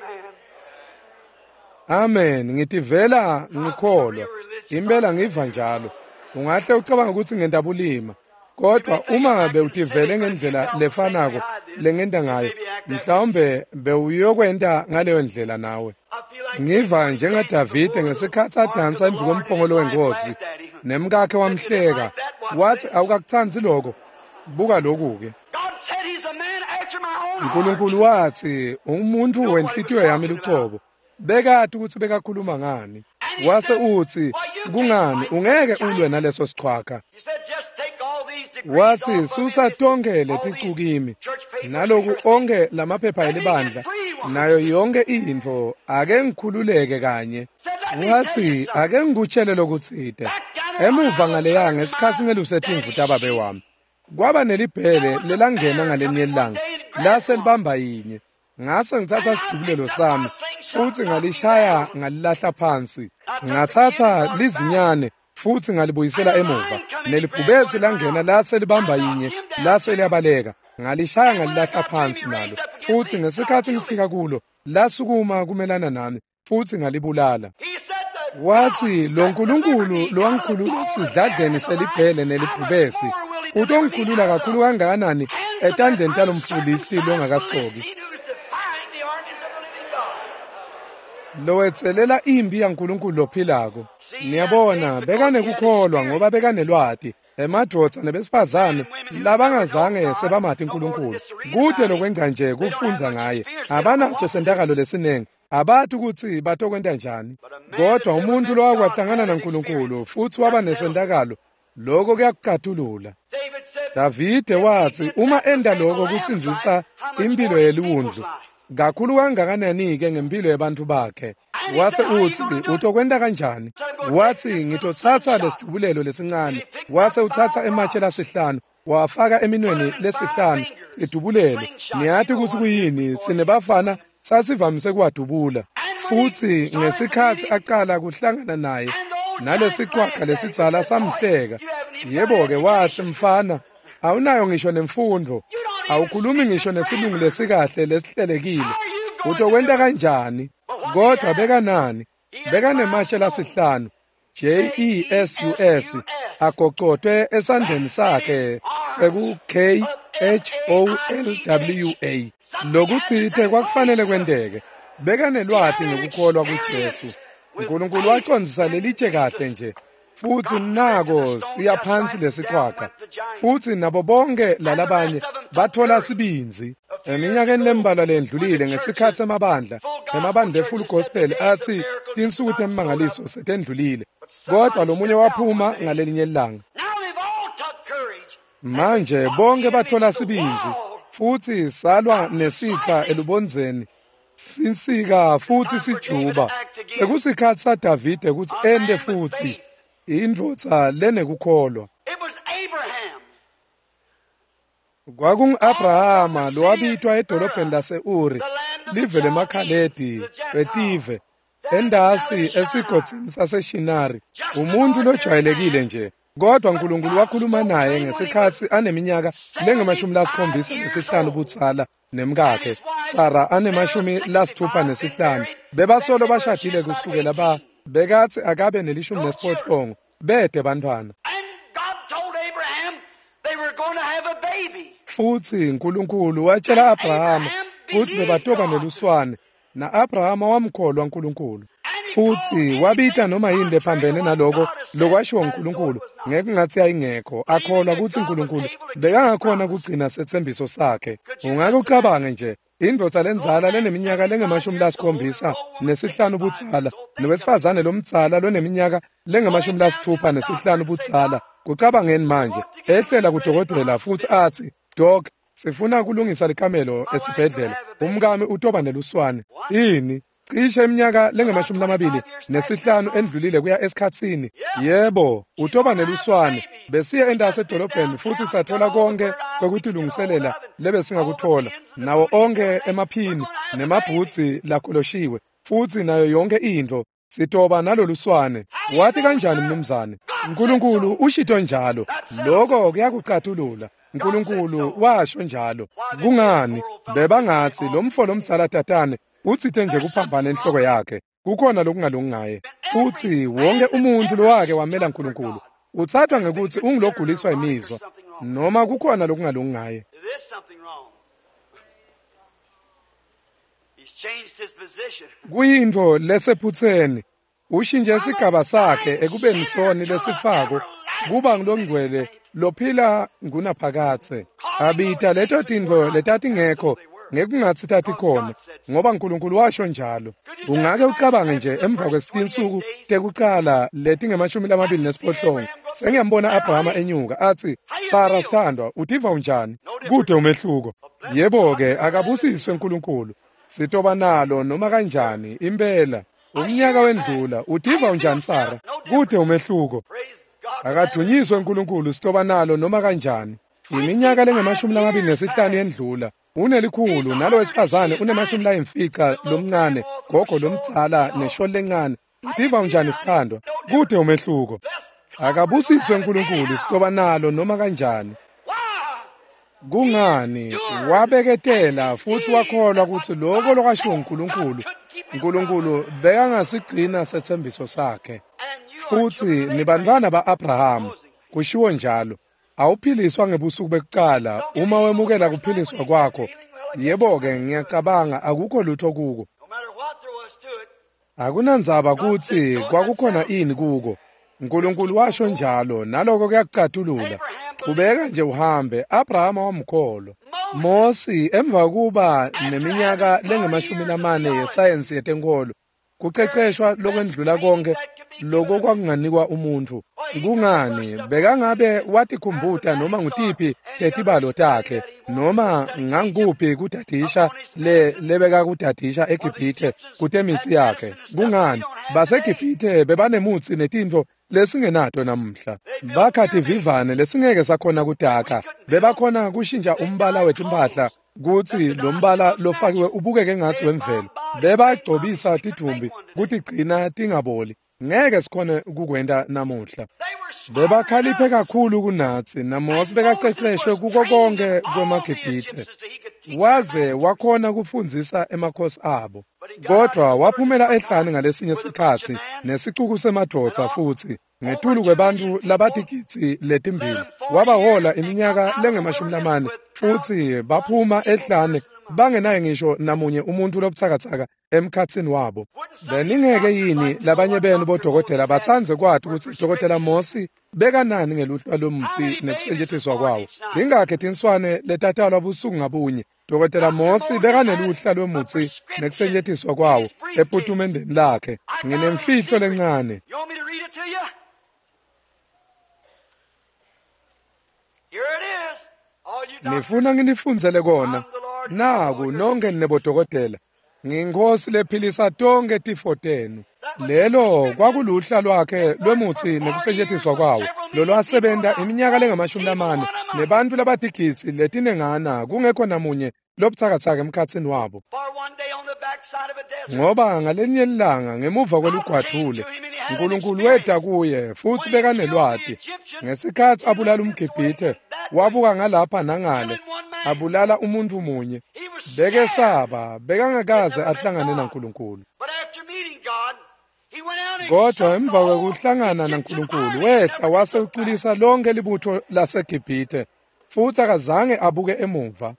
Amen. Amen. Ngithi vela ngikholwa. Impela ngiva njalo. Ungahle ucabanga ukuthi ngendabulima. Kodwa uma ngabe utivele ngendlela lefanako lengenda ngayo, mhlawumbe bewuyokwenda ngaleyo ndlela nawe. Ngiva njengaDavide ngesikhathi adansa embi komphongolo wengozi, nemkakhe wamhleka, wathi awukakuthandi lokho. Buka lokhu ke. God said he's a man after my own heart. uNkulunkulu wathi umuntu wenhlitiyo yami luqobo. Bekade ukuthi bekakhuluma ngani. Wase uthi kungani ungeke ulwe naleso siqhwaka. He said just take all these degrees Wathi off of susa me, tongele all these tiqukimi church papers, naloku church onke lamaphepha elibandla nayo yonke into ake ngikhululeke kanye. Wathi ake ngikutshele lokutsite emuva ngaleya ngesikhathi ngelusethe imvuta babe wami kwaba nelibhele lelangena ngalenye ilanga lase libamba yinye ngase ngithatha isidubulelo sami futhi ngalishaya ngalilahla phansi ngathatha lizinyane futhi ngalibuyisela emuva nelibhubesi langena lase libamba yinye lase liyabaleka ngalishaya ngalilahla phansi nalo futhi ngesikhathi ngifika kulo lasukuma kumelana nami futhi ngalibulala. He said that Wathi lo nkulunkulu lo wangikhulula esidladleni selibhele nelibhubesi utongikhulula kakhulu kangakanani etandleni talomfundisi longakasoki. He knew to define the armies of the living God. Lo etselela impi yaNkulunkulu lophilako. Niyabona bekane kukholwa ngoba bekanelwati emadoda nebesifazane labangazange sebamathi uNkulunkulu. Kude lokwenza nje kufunza ngaye. Abanaso sendakalo lesinenge. Abathi ukuthi batokwenda njani. Kodwa umuntu lo wakwahlangana naNkulunkulu futhi waba nesendakalo lokho kuyakuqathulula. David said, Davide wathi uma enda lokho kusinzisa impilo yelundlu kakhulu kangakanani ke ngempilo yabantu bakhe. Wase uthi utokwenda kanjani? Wathi ngitothatha lesidubulelo lesincane. Wase uthatha ematshe lasihlanu wafaka eminweni lesihlanu idubulelo. Niyathi ukuthi kuyini sine bafana sasivamise kuwadubula. Futhi ngesikhathi aqala kuhlangana naye nalesiqhwaqa lesitsala samhleka. Yebo ke wathi mfana awunayo ngisho nemfundo. Awukhulumi ngisho nesilungu lesikahle lesihlelekile. Utokwenda kanjani? Kodwa beka nani? Beka nematshe lasihlanu. J E S U S agoqotwe esandleni sakhe seku K H O L W A. Lokuthi ithe kwakufanele kwendeke. Beka nelwathi ngokukholwa kuJesu. uNkulunkulu waqondisa lelitshe kahle nje. Futhi nako siyaphansi lesiqhwaqa. Futhi nabo bonke lalabanye bathola sibinzi. Eminyakeni lembalwa lendlulile ngesikhathi semabandla, emabandla efull gospel athi insuku emangaliso setendlulile. Kodwa lo munye waphuma ngalelinye ilanga. now they've all took courage. Manje bonke bathola sibinzi. Futhi salwa nesitha elubonzeni. Sinsika futhi sijuba. Sekusikhathi saDavide ukuthi ende futhi indvodza lenekukholwa. It was Abraham. kwakungu-Abrahama lowabithwa edolobheni lase-Uri, live lemakhaledi, betive, endasi esigodini saseshinari, umuntu lojwayelekile nje. Kodwa uNkulunkulu wakhuluma naye ngesikhathi aneminyaka lengemashumi lasikhombisa nesihlanu butsala nemkakhe Sara anemashumi lasithupha nesihlanu. Bebasolo bashadile kusukela ba bekathi akabe nelishumi nesiphohlongo bede bantwana. Futhi uNkulunkulu watshela Abrahama ukuthi bebatoba neluswane, na Abrahama wamkholwa uNkulunkulu. Futhi wabita noma yini lephambene naloko lokwashiwo uNkulunkulu ngeke ngathi ayingekho, akholwa ukuthi uNkulunkulu bekangakhona ukugcina sethembiso sakhe. Ungake ucabange nje, indoda lenzala leneminyaka lengemashumi lasikhombisa nesihlanu butsala, nowesifazane lomtsala loneminyaka lengemashumi lasithupha nesihlanu butsala. Kucabangeni manje, ehlela kudokotela futhi athi, "Doc, sifuna ukulungisa likamelo esibhedlela. Umkami utoba neluswane." Ini? Cishe iminyaka lengemashumi lamabili nesihlanu endlulile kuya esikhatsini. Yebo, utoba neluswane. Besiya endase edolobheni futhi sathola konke kokuthi lungiselela lebe singakuthola. Nawo onke emaphini nemabhutsi lakoloshiwe. Futhi nayo yonke into sitoba naloluswane. Wathi kanjani mnumzane? uNkulunkulu ushito njalo. Lokho kuyakucathulula. uNkulunkulu washo njalo. Kungani? Bebangathi lo mfo lomtsala tatane utsithe nje kuphambana enhloko yakhe. Kukhona lokungalungi ngaye. Futhi wonke umuntu lo wake wamela uNkulunkulu uthathwa ngekuthi ungiloguliswa imizwa noma kukhona lokungalungi ngaye. Kuyinto lesephutheni ushintshe isigaba sakhe ekubeni soni lesifako kuba ngilongcwele lophila ngunaphakathe. Abita leto tindvo letati ngekho ngekungathi tathi khona ngoba uNkulunkulu washo njalo. Ungake ucabange nje emva kwesitinsuku tekuqala leti ngemashumi lamabili nesiphohlongo sengiyambona Abrahama enyuka athi, "Sara sithandwa, utiva unjani?" Kude umehluko. Yebo-ke akabusiswe uNkulunkulu. Sitoba nalo noma kanjani impela. Umnyaka wendlula, utiva unjani Sara? Kude umehluko. Akadunyiswe uNkulunkulu sitoba nalo noma kanjani. Iminyaka lengemashumi lamabili nesihlanu yendlula. Unelikhulu nalo wesifazane unemashumi layimfica lomncane, gogo lomtsala nesholo lencane. Utiva unjani sithandwa? Kude umehluko. Akabusiswe uNkulunkulu sitoba nalo noma kanjani. Kungani wabeketela futhi wakholwa ukuthi lokho lokashiwo uNkulunkulu uNkulunkulu bekangasigcina sethembiso sakhe. Futhi nibantwana ba-Abraham kushiwo njalo, awuphiliswa ngebusuku bekuqala uma wemukela kuphiliswa kwakho. Yebo-ke ngiyacabanga akukho lutho kuko. Akunandzaba ukuthi kwakukhona ini kuko. uNkulunkulu washo njalo naloko kuyakucathulula. Kubeka nje uhambe. Abrahama wamkholwa. Mose emva kuba neminyaka lengemashumi lamane yesayensi yetenkolo kuqeqeshwa lokwendlula konke lokho kwakunganikwa umuntu. Kungani bekangabe watikhumbuta noma ngutiphi tetibalo takhe noma ngangikuphi kudadisha le lebeka kudadisha eGibhithe kutemitsi yakhe. Kungani baseGibhithe bebanemutsi netinto lesingenato namuhla. Bakhathi vivane lesingeke sakhona kudaka. Bebakhona kushintsha umbala wetimpahla kuthi lo mbala lofakiwe ubukeke ngathi wemvelo. Bebagcobisa tidumbi kuthi gcina tingaboli. Ngeke sikhone ukukwenda namuhla. Bebakhaliphe kakhulu kunathi naMose bekaqeqeshwe kuko konke kwemaGibhithe. Waze wakhona kufundzisa emakhosi abo. Kodwa waphumela ehlane ngalesinye isikhathi nesicuku semadoda futhi ngetulu kwebantu labatikitsi letimbili. Wabahola iminyaka lengemashumi lamane futhi baphuma ehlane bangenaye ngisho namunye umuntu lobuthakathaka emkhatsini wabo. Beningeke yini labanye benu bodokotela bathanze kwathi ukuthi uDokotela Mose bekanani ngeluhla lomuthi nekusetshenziswa kwawo. Ingakhe tinswane letatalwa busuku ngabunye. Dokotela Mose bekaneluhla lomuthi nekusetshenziswa kwawo eputumendeni lakhe. Nginemfihlo lencane. Nifuna nginifundzele kona. Naku nonke ninebodokotela. Nginkosi lephilisa tonke tifo tenu. lelo kwakuluhla lwakhe lwemuthi nekusetshenziswa kwawo lolwasebenta iminyaka lengamashumi lamane nebantu labadigitsi letinengana kungekho namunye lobuthakathaka emkhatsini wabo. Ngoba ngalenye ilanga ngemuva kwelugwadule uNkulunkulu weda kuye futhi bekanelwati. Ngesikhathi abulala umGibhithe wabuka ngalapha nangale abulala umuntu munye. Bekesaba bekangakaze ahlangane naNkulunkulu. Kodwa emva kokuhlangana naNkulunkulu wehla wase uqulisa lonke libutho laseGibhithe futhi akazange abuke emuva.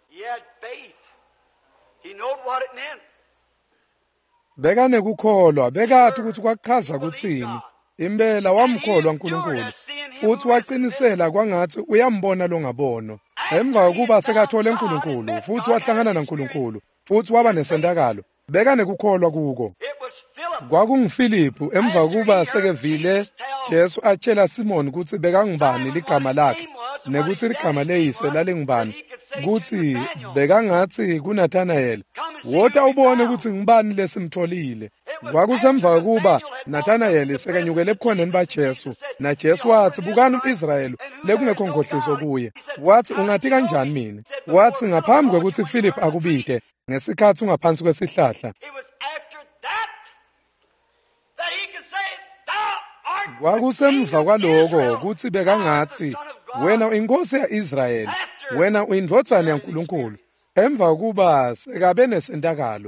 Bekanekukholwa bekathi ukuthi kwachaza kuthini. Impela wamkholwa uNkulunkulu futhi waqinisela kwangathi uyambona longabono. Emva kokuba sekathole uNkulunkulu futhi wahlangana naNkulunkulu futhi waba nesendakalo bekanekukholwa kuko. KwakunguFiliphu emva kokuba sekevile Jesu atshela Simoni ukuthi bekangibani ligama lakhe nekuthi ligama leyise lalingibani kuthi bekangathi kuNathanael wota ubone ukuthi ngibani lesimtholile. Kwakusemva kokuba Nathanael sekanyukele ebukhoneni baJesu na Jesu wathi bukani uIsrayeli lekungekho ngohliso kuye. Wathi ungathi kanjani mina? Wathi ngaphambi kokuthi Philip akubide ngesikhathi ungaphansi kwesihlahla. Kwakusemva kwaloko ukuthi bekangathi wena uyinkosi yaIsrayeli, wena uyindvodzana yaNkulunkulu. Emva kokuba sekabe nesendakalo.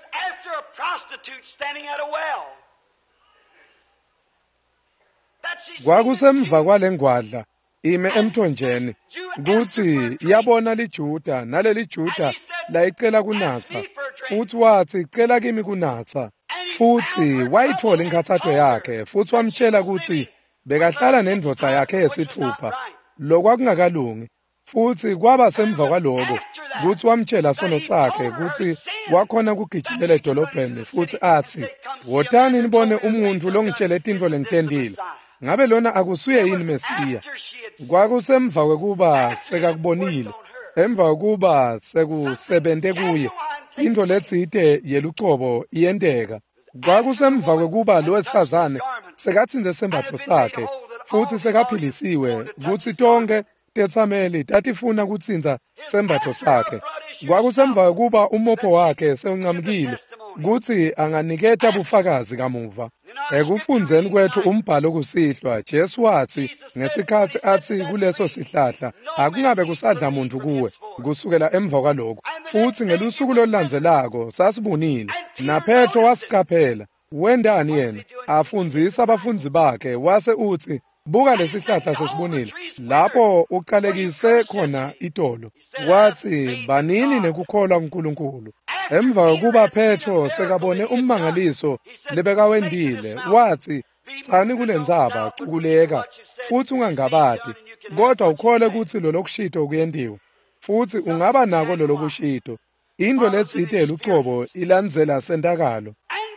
Kwakusemva kwalengwadla ime emthonjeni kuthi yabona liJuda naleli Juda layicela kunatha futhi wathi cela kimi kunatha futhi wayithola inkathatho yakhe futhi wamtshela ukuthi bekahlala nendvodza yakhe yesithupha lokwakungakalungi futhi kwaba semva kwaloko kuthi wamtshela sono sakhe ukuthi wakhona kugijimela edolobheni futhi athi wotani nibone umuntu longitshele intintfo lengitendile ngabe lona akusuye yini Mesiya. Kwakusemva kwekuba sekakubonile emva kokuba sekusebente kuye into letsite yeluqobo iyenteka. Kwakusemva kwekuba lo wesifazane sekatsinze sembatho sakhe futhi sekaphilisiwe kuthi tonke tetsameli tatifuna kutsinza sembatho sakhe. Kwakusemva kwekuba umopho wakhe sewuncamukile kuthi anganiketa bufakazi kamuva. Ekufundzeni kwethu umbhalo kusihlwa Jesu wathi ngesikhathi athi kuleso sihlahla akungabe kusadla muntu kuwe kusukela emva kwaloko. Futhi ngelusuku lolandzelako sasibonile na Petro wasicaphela wendani yena afundzisa abafunzi bakhe wase uthi buka lesihlahla sesibonile lapho uqalekise khona itolo. Wathi banini nekukholwa uNkulunkulu. Emva kokuba Petro sekabone ummangaliso lebekawendile wathi tsani kulendzaba cukuleka futhi ungangabadi kodwa ukhole ukuthi lo lokushito kuyendiwe futhi ungaba nako lo lokushito into letsite luqobo ilandzela sendakalo.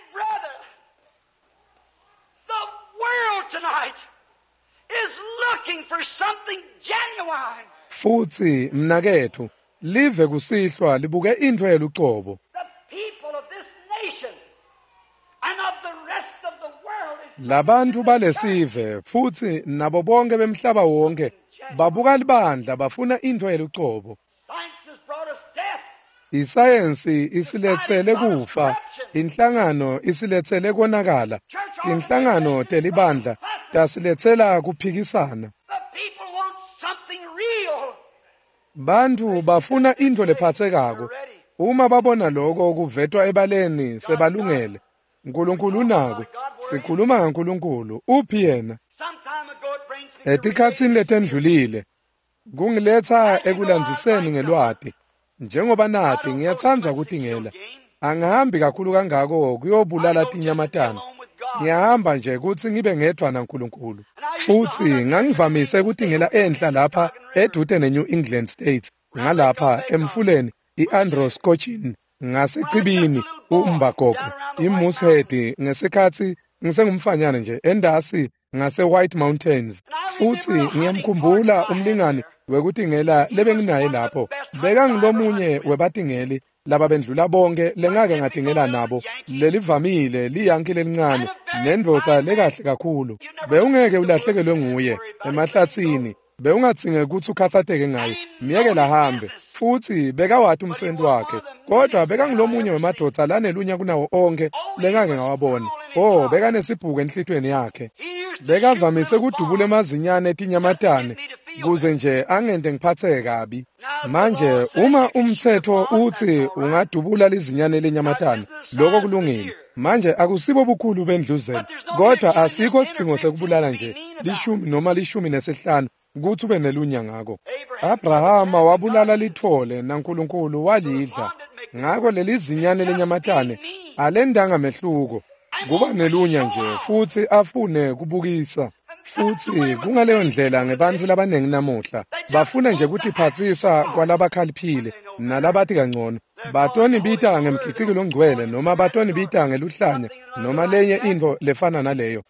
Futhi mnakethu live kusihlwa libuke into yeluqobo. Labantu balesive futhi nabo bonke bemhlaba wonke babuka libandla bafuna into yeluqobo. Isayensi isilethele kufa, inhlangano isilethele konakala, inhlangano telibandla tasilethela kuphikisana. Bantu bafuna into lephathekako. Uma babona lokho okuvetwa ebaleni sebalungele. uNkulunkulu unako. Sikhuluma ngaNkulunkulu. Uphi yena? Etikhatsini letendlulile kungiletha ekulandziseni ngelwati. Njengoba nathi ngiyathanda ukutingela. Angihambi kakhulu kangako kuyobulala tinyamatana. Ngiyahamba nje ukuthi ngibe ngedwa naNkulunkulu. Futhi ngangivamise ukutingela enhla lapha eduze neNew England States ngalapha emfuleni iAndroscoggin ngasechibini uMbagogo iMoosehead ngesikhathi ngisengumfanyana nje endasi ngase White Mountains. Futhi ngiyamkhumbula umlingani wekutingela lebenginaye lapho. Beka ngilomunye webatingeli laba bendlula bonke lengake ngadingela nabo lelivamile liyanki lelincane nendvodza lekahle kakhulu beungeke ulahlekelwe nguye emahlathini beungadzinge ukuthi ukhathateke ngaye miyekela hambe futhi bekawati umsebenzi wakhe kodwa bekangilomunye wemadoda lanelunya kunawo onke lengake ngawabona oh bekanesibhuku enhlitweni yakhe bekavamise kudubula emazinyane etinyamatane kuze nje angende ngiphatheke kabi manje uma umthetho uthi ungadubula lizinyane lenyamatane lokho kulungile manje akusibo bukhulu bendluzela kodwa asikho isingo sekubulala nje lishumi noma lishumi nesihlanu ukuthi ube nelunya ngako Abrahama wabulala lithole naNkulunkulu walidla ngako leli zinyane lenyamatane alendanga mehluko kuba nelunya nje futhi afune kubukisa futhi kungaleyo ndlela ngebantu labanengi namuhla bafuna nje ukuthi phathisa kwalabakhaliphile nalabathi kangcono batoni bita ngemkhiciko longcwele noma batoni bita ngeluhlanya noma lenye into lefana naleyo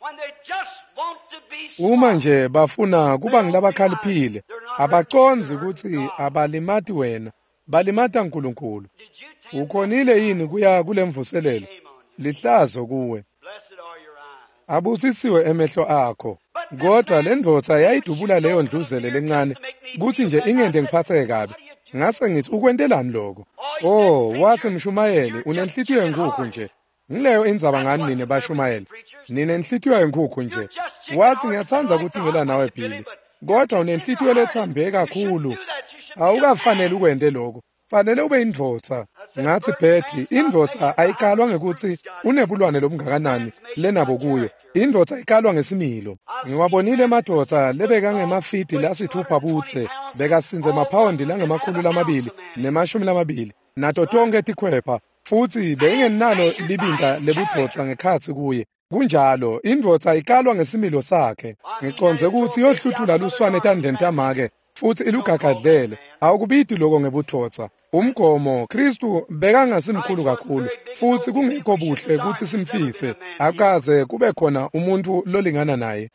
uma nje bafuna kuba ngilabakhaliphile abaconzi ukuthi abalimati wena balimata uNkulunkulu ukhonile yini kuya kulemvuselelo lihlazo kuwe abusisiwe emehlo akho kodwa lendvodza yayidubula leyo ndluzele lencane kuthi nje ingende ngiphatheke kabi ngase ngithi ukwentelani lokho oh wathi Mshumayeli unenhlitiyo yenkukhu nje ngileyo indzaba ngani nine baShumayeli nine enhlitiyo yenkukhu nje wathi ngiyathanda ukutingela nawe Bhili kodwa unenhlitiyo lethambe kakhulu awukafanele ukwende lokho fanele ube indvodza ngathi Betty indvodza ayikalwa ngekuthi unebulwane lobungakanani lenabo kuyo indvodza ayikalwa ngesimilo ngiwabonile emadvodza lebeka ngemafiti lasithupha buthe bekasinze emapawundi langemakhulu lamabili nemashumi lamabili nato tonke tikhwepha futhi bengenalo libinda lebudvodza ngekhatsi kuye kunjalo indvodza ayikalwa ngesimilo sakhe ngiconze ukuthi yohluthula luswane etandleni tamake futhi ilugagadlele awukubidi lokho ngebudvodza umgomo Kristu bekangasimkhulu kakhulu futhi kungekho buhle ukuthi simfise akaze kube khona umuntu lolingana naye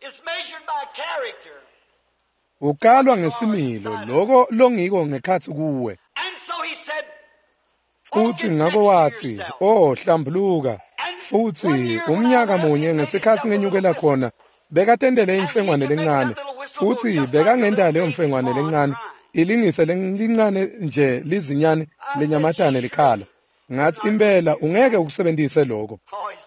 ukalwa ngesimilo lokho longiko ngekhathi kuwe futhi ngako wathi oh hlambuluka futhi umnyaka munye ngesikhathi ngenyukela khona bekatendele imfengwane lencane futhi bekangenda leyo mfengwane lencane ilingise lencane nje lizinyane lenyamatane likhala ngathi impela ungeke ukusebenzise lokho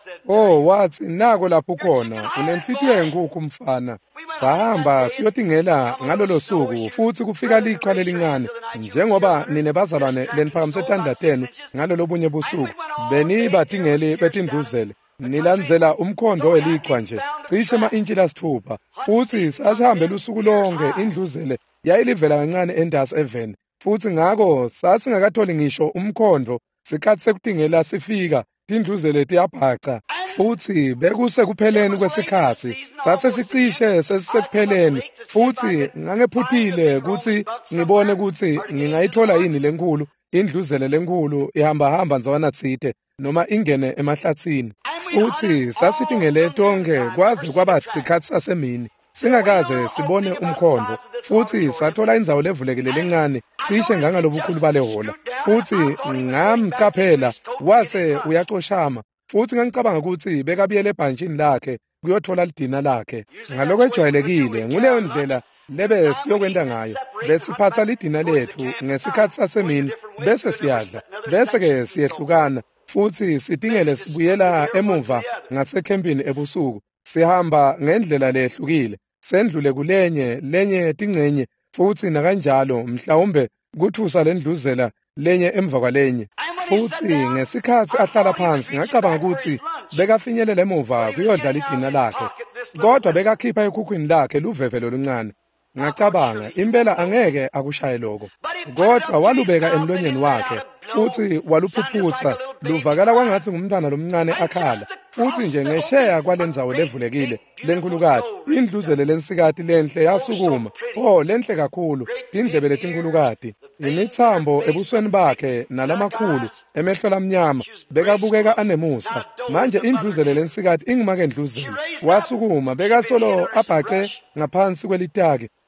oh wathi nako lapho khona unenhlitiyo yenkukhu mfana sahamba siyotingela ngalolo suku futhi kufika liqhwa lelincane njengoba nine bazalwane leniphakamise etandlateni ngalolo bunye busuku benibatingele betindluzele nilandzela umkhondo weliqhwa nje cishe ama-intshi lasithupha futhi sasihambela usuku lonke indluzele yayilivela kancane endasi even futhi ngako sasingakatholi ngisho umkhondo sikhathi sekutingela sifika tindluzele tiyabhaca futhi bekusekupheleni kwesikhathi sase sicishe sesisekupheleni futhi ngangephuthile ukuthi ngibone ukuthi ngingayithola yini lenkulu indluzele lenkulu ihamba hamba nzwana tsite noma ingene emahlathini futhi sasitingele tonke kwaze kwaba sikhathi sasemini singakaze sibone umkhondo futhi sathola indzawo levulekile lencane cishe ngangalobukhulu balehola futhi ngamchaphela wase uyacoshama futhi ngangicabanga ukuthi bekabiyele ebhantshini lakhe kuyothola lidina lakhe ngaloko ejwayelekile nguleyo ndlela lebe siyokwenda ngayo besiphatha lidina lethu ngesikhathi sasemini bese siyadla bese ke siyehlukana futhi sitingele sibuyela emuva ngasekhempini ebusuku sihamba ngendlela lehlukile sendlule kulenye lenye tingcenye futhi nakanjalo mhlawumbe kuthusa lendluzela lenye emva kwalenye futhi ngesikhathi ahlala phansi ngacabanga ukuthi bekafinyelela emuva kuyodla lidina lakhe kodwa bekakhipha ekhukhwini lakhe luvevelo luncane ngacabanga impela angeke akushaye lokho kodwa walubeka emlonyeni wakhe futhi waluphuphutha luvakala kwangathi ngumntwana lomncane akhala futhi nje ngesheya kwalendzawo levulekile lenkulukati indluzele lensikati lenhle yasukuma oh lenhle kakhulu indlebe letinkulukati imithambo ebusweni bakhe nalamakhulu emehlo lamnyama bekabukeka anemusa manje indluzele lensikati ingumake ndluzele wasukuma bekasolo abhaxe ngaphansi kwelitaki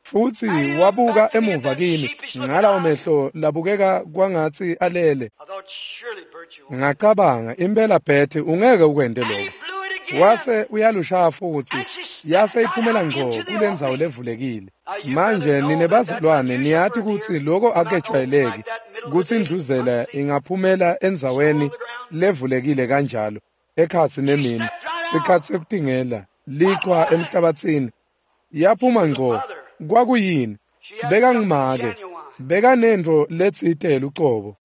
futhi wabuka emuva kini ngalawo mehlo labukeka kwangathi alele. Ngacabanga impela Betty ungeke ukwende lokho. Wase uyalushaya futhi yase iphumela ngqo kulendzawo levulekile. Manje nine bazalwane niyathi ukuthi lokho akejwayeleki ukuthi indluzela ingaphumela endzaweni levulekile kanjalo ekhathi nemini sikhathi sekudingela liqhwa emhlabathini yaphuma ngqo kwakuyini beka ngimake beka nento letsitela uqobo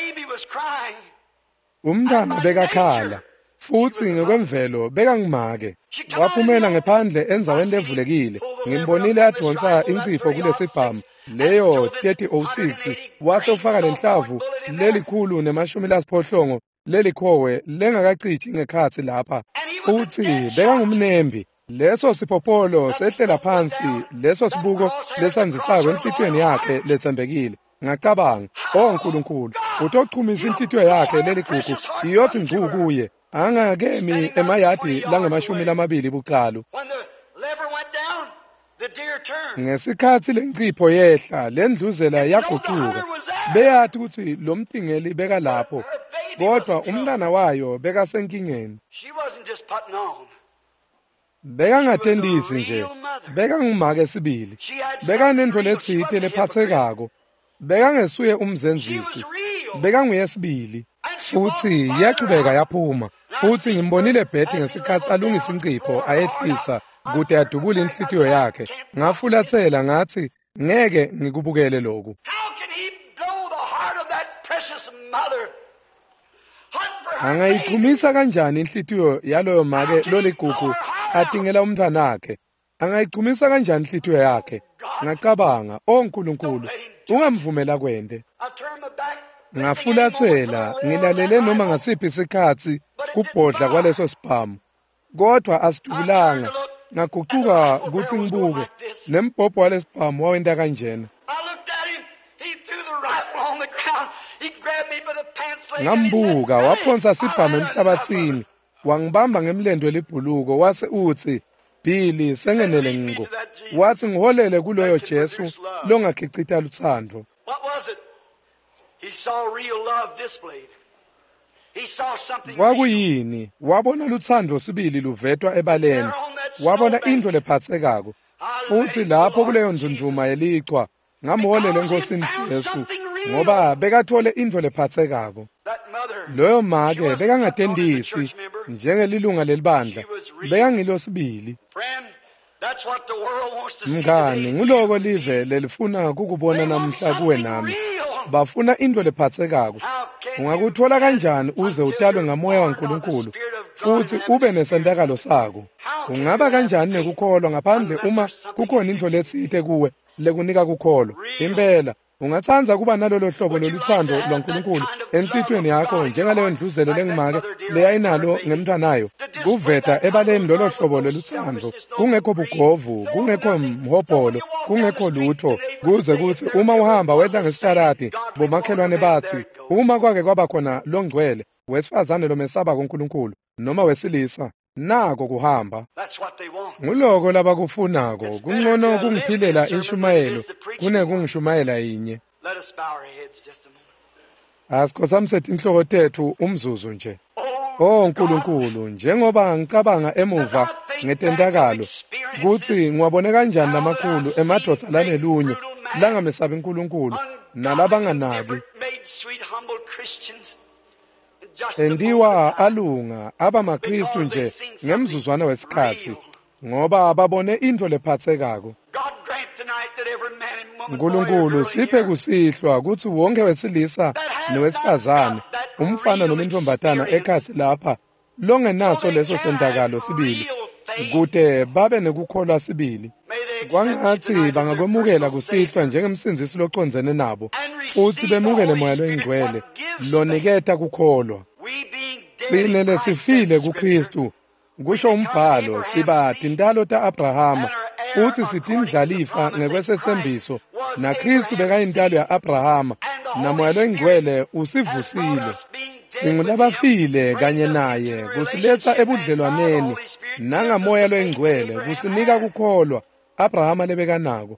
umntana bekakhala futhi ngokwemvelo beka ngimake waphumela ngephandle endzaweni levulekile ngimbonile adonsa incipho kulesibhamu leyo thirty oh six wase ufaka lenhlavu lelikhulu nemashumi lasiphohlongo lelikhowe lengakacithi ngekhathi lapha futhi beka ngumnembi leso siphopholo sehlela phansi leso sibuko lesanzisayo enhlitweni yakhe letsembekile ngacabanga oh nkulunkulu utochumisa inhlitwe yakhe leligugu iyothi ngqu kuye angakemi emayadi langemashumi lamabili buqalo ngesikhathi lencipho yehla lendluzela yaguquka beyathi ukuthi lo mtingeli beka lapho kodwa umntana wayo beka senkingeni beka ngatendisi nje beka ngimake sibili beka nento letsite lephathekako beka ngesuye umzenzisi beka nguyesibili futhi yaqhubeka yaphuma futhi ngimbonile Betty ngesikhathi alungisa incipho ayehlisa kude adubula inhlitiyo yakhe ngafulathela ngathi ngeke ngikubukele lokhu. Angayiqhumisa kanjani inhlitiyo yaloyo make loligugu adingela umntana wakhe? Angayiqhumisa kanjani inhlitiyo yakhe? Ngacabanga oh nkulunkulu ungamvumela kwende. Ngafulathela ngilalele noma ngasiphi isikhathi kubhodla kwaleso sibhamu kodwa asidubulanga ngaguquka ukuthi ngibuke nembhobho walesibhamu wawenda kanjena ngambuka waphonsa sibhamu emhlabathini wangibamba ngemlendo elibhuluko wase uthi Billy sengenele ngqo wathi ngiholele kuloyo Jesu longakhicitha luthando. Kwakuyini wabona luthando sibili luvetwa ebaleni wabona into lephathekako futhi lapho kuleyo ndunduma yeliqhwa ngamholele enkosini Jesu ngoba bekathole into lephathekako loyo make bekangatendisi njengelilunga lelibandla bekangilosibili mngani nguloko live lelifuna kukubona namhla kuwe nami bafuna into lephathekako ungakuthola kanjani uze utalwe ngamoya waNkulunkulu futhi ube nesendakalo sako ungaba kanjani nekukholwa ngaphandle uma kukhona into letsite kuwe lekunika kukholo impela ungathanza kuba nalolo hlobo loluthando lwaNkulunkulu enhlitweni yakho njengaleyo ndluzelo lengimake leyayinalo ngemntanayo kuveta ebaleni lolo hlobo loluthando kungekho bugovu kungekho mhobholo kungekho lutho kuze kuthi uma uhamba wedla ngesitarati bomakhelwane bathi uma kwake kwaba khona longcwele wesifazane lomesaba kuNkulunkulu noma wesilisa nako kuhamba nguloko labakufunako kungcono kungiphilela inshumayelo kune kungishumayela inye. Asikhosamsethi inhloko tethu umzuzu nje oh nkulunkulu njengoba ngicabanga emuva ngetendakalo kuthi ngiwabone kanjani lamakhulu emadoda lanelunye langamesaba uNkulunkulu nalabanganaki endiwa alunga abamaKristu nje ngemzuzwana wesikhathi ngoba babone into lephathekako. Nkulunkulu siphe kusihlwa ukuthi wonke wesilisa nowesifazane umfana noma intombatana ekhathi lapha longenaso leso sendakalo sibili kude babe nekukholwa sibili kwangathi bangakwemukela kusihlwa njengemsindisi locondzene nabo futhi bemukele moya loyingcwele loniketa kukholwa sine lesifile kuKristu kusho umbhalo siba tindalo ta Abrahama futhi sitindlalifa ngekwesethembiso na Kristu bekayintalo ya Abrahama namoya loyingcwele usivusile singulabafile kanye naye kusiletha ebudlelwaneni nangamoya loyingcwele kusinika kukholwa Abrahama lebekanako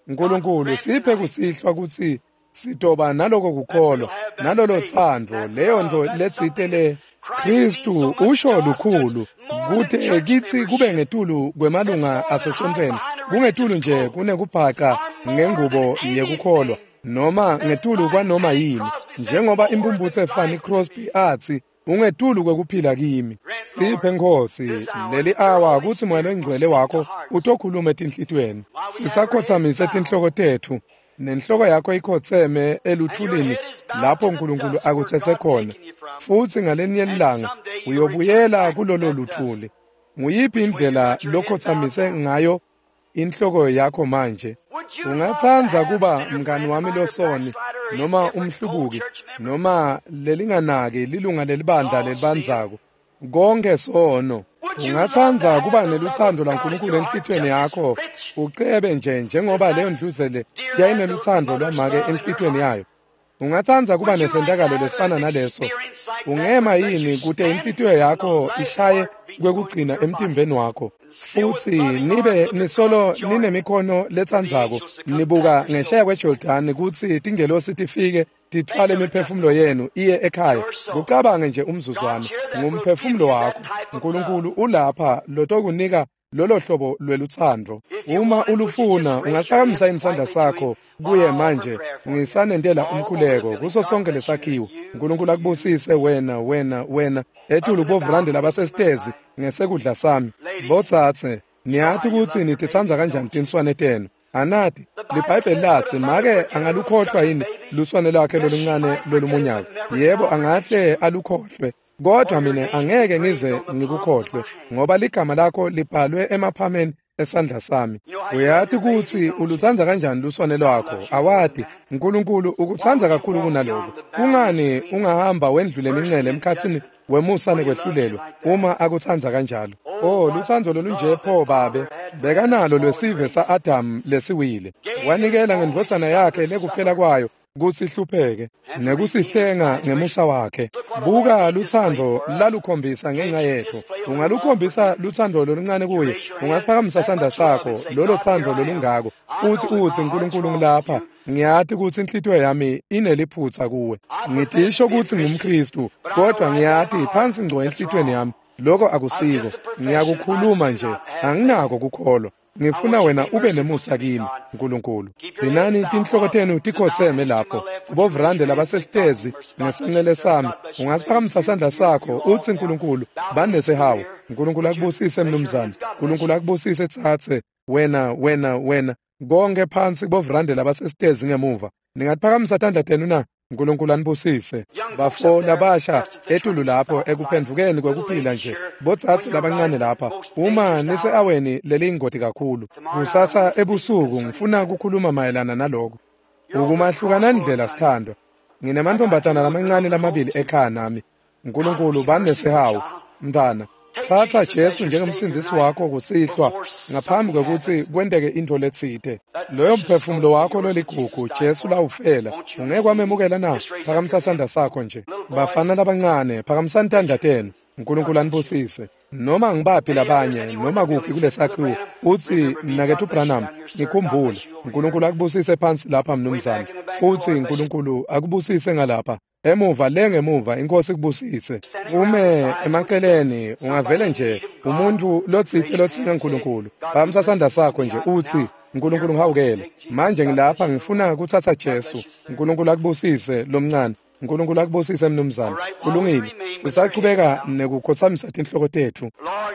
uNkulunkulu siphe kusihlwa ukuthi sitoba naloko kukholwa nalolo thando leyo nto letsitele Kristu usho lukhulu kuthi kithi kube ngetulu kwemalunga asesontweni kungetulu nje kunekubhaqa ngengubo yekukholwa noma ngetulu kwanoma yini njengoba impumbutho efani Crosby athi ungetulu kwekuphila kimi siphe Nkosi leli awa ukuthi moya engcwele wakho utokhuluma etinhlitweni sisakhothamise etinhloko tethu nenhloko yakho ikhotheme eluthulini lapho uNkulunkulu akuthethe khona futhi ngalenye ilanga uyobuyela kulolo luthuli nguyiphi indlela lokhothamise ngayo inhloko yakho manje ungathanza kuba mngani wami losoni noma umhlubuki noma lelinganaki lilunga lelibandla lelibanzako konke sono ungathanza kuba neluthando laNkulunkulu enhlitweni yakho ucebe nje njengoba leyo ndluzele yayineluthando lwamake enhlitweni yayo ungathanza kuba nesendakalo lesifana naleso ungema yini kude inhlitiyo yakho ishaye kwekugcina emtimbeni wakho futhi nibe nisolo ninemikhono lethandzako nibuka ngesheya kweJordani kuthi tingelosi tifike tithwale imiphefumulo yenu iye ekhaya ucabange nje umzuzwana ngumphefumulo wakho uNkulunkulu ulapha lotokunika lolo hlobo lweluthando uma ulufuna ungaphakamisa isandla sakho kuye manje ngisanendela umkhuleko kuso sonke lesakhiwo uNkulunkulu akubusise wena wena wena etulu bovrande labasestezi ngesekudla sami botsathe niyathi ukuthi nitithanza kanjani tinswane tenu anathi liBhayibheli lathi make angalukhohlwa yini luswane lakhe loluncane lolumunyaka yebo angahle alukhohlwe kodwa mina angeke ngize ngikukhohlwe ngoba ligama lakho libhalwe emaphameni esandla sami uyathi ukuthi uluthanza kanjani luswane lwakho awadi uNkulunkulu ukuthanza kakhulu kunaloko kungani ungahamba wendlule imincele emkhathini wemusane kwehlulelwa uma akuthanza kanjalo oh luthando lolunje pho babe bekanalo lwesive saAdam lesiwile wanikela ngendvothana yakhe lekuphela kwayo kuthi hlupheke nekusihlenga ngemusa wakhe buka luthando lalukhombisa ngenxa yethu ungalukhombisa luthando loluncane kuye ungasiphakamisa isandla sakho lolo thando lolungako futhi uthi uNkulunkulu ngilapha ngiyathi ukuthi inhlitiyo yami ineliphutha kuwe ngidisho ukuthi ngumKristu kodwa ngiyathi phansi ngcwe enhlitweni yami lokho akusiko ngiyakukhuluma nje anginako kukholwa ngifuna wena ube nemusa kimi uNkulunkulu inani tinhloko tenu tikhotheme lapho bovrande labasestezi ngesenqele sami ungasiphakamisa isandla sakho uthi uNkulunkulu banesehawu uNkulunkulu akubusise mnumzane uNkulunkulu akubusise thathe wena wena wena konke phansi bovrande labasestezi ngemuva ningatiphakamisa isandla tenu na uNkulunkulu anibusise bafo labasha etulu lapho ekuphendvukeni kwekuphila nje botsatsi labancane lapha uma nise aweni lelingoti kakhulu kusasa ebusuku ngifuna ukukhuluma mayelana naloko ukumahlukana indlela sithandwa nginemantombazana lamancane lamabili ekhaya nami uNkulunkulu banesehawu mntana thatha Jesu njengomsindisi wakho kusihlwa ngaphambi kokuthi kwendeke into letsite loyo mphefumulo wakho loligugu Jesu la ufela ungeke wamemukela na phakamisa isandla sakho nje bafana labancane phakamisa intandla tenu uNkulunkulu anibusise noma ngibaphi labanye noma kuphi kulesakhiwo uthi nakethu Branham ngikhumbula uNkulunkulu akubusise phansi lapha mnumzane futhi uNkulunkulu akubusise ngalapha emuva lengemuva inkosi kubusise ume emaceleni ungavele nje umuntu lotsithe lothinga uNkulunkulu phamisa isandla sakho nje uthi uNkulunkulu ngihawukele manje ngilapha ngifuna ukuthatha Jesu uNkulunkulu akubusise lomncane uNkulunkulu akubusise mnumzane kulungile sisaqhubeka nekukhothamisa tinhloko tethu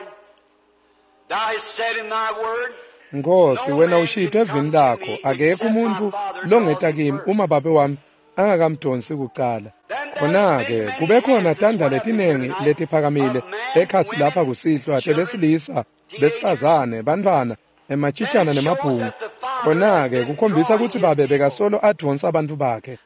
Nkosi wena ushito evini lakho akekho umuntu longeta kimi uma babe wami angakamdonsi kuqala khona-ke kube khona tandla letinengi letiphakamile ekhathi lapha kusihlwa tebesilisa besifazane bantwana emachitshana nemabhungu khona-ke kukhombisa ukuthi babe bekasolo adonsa abantu bakhe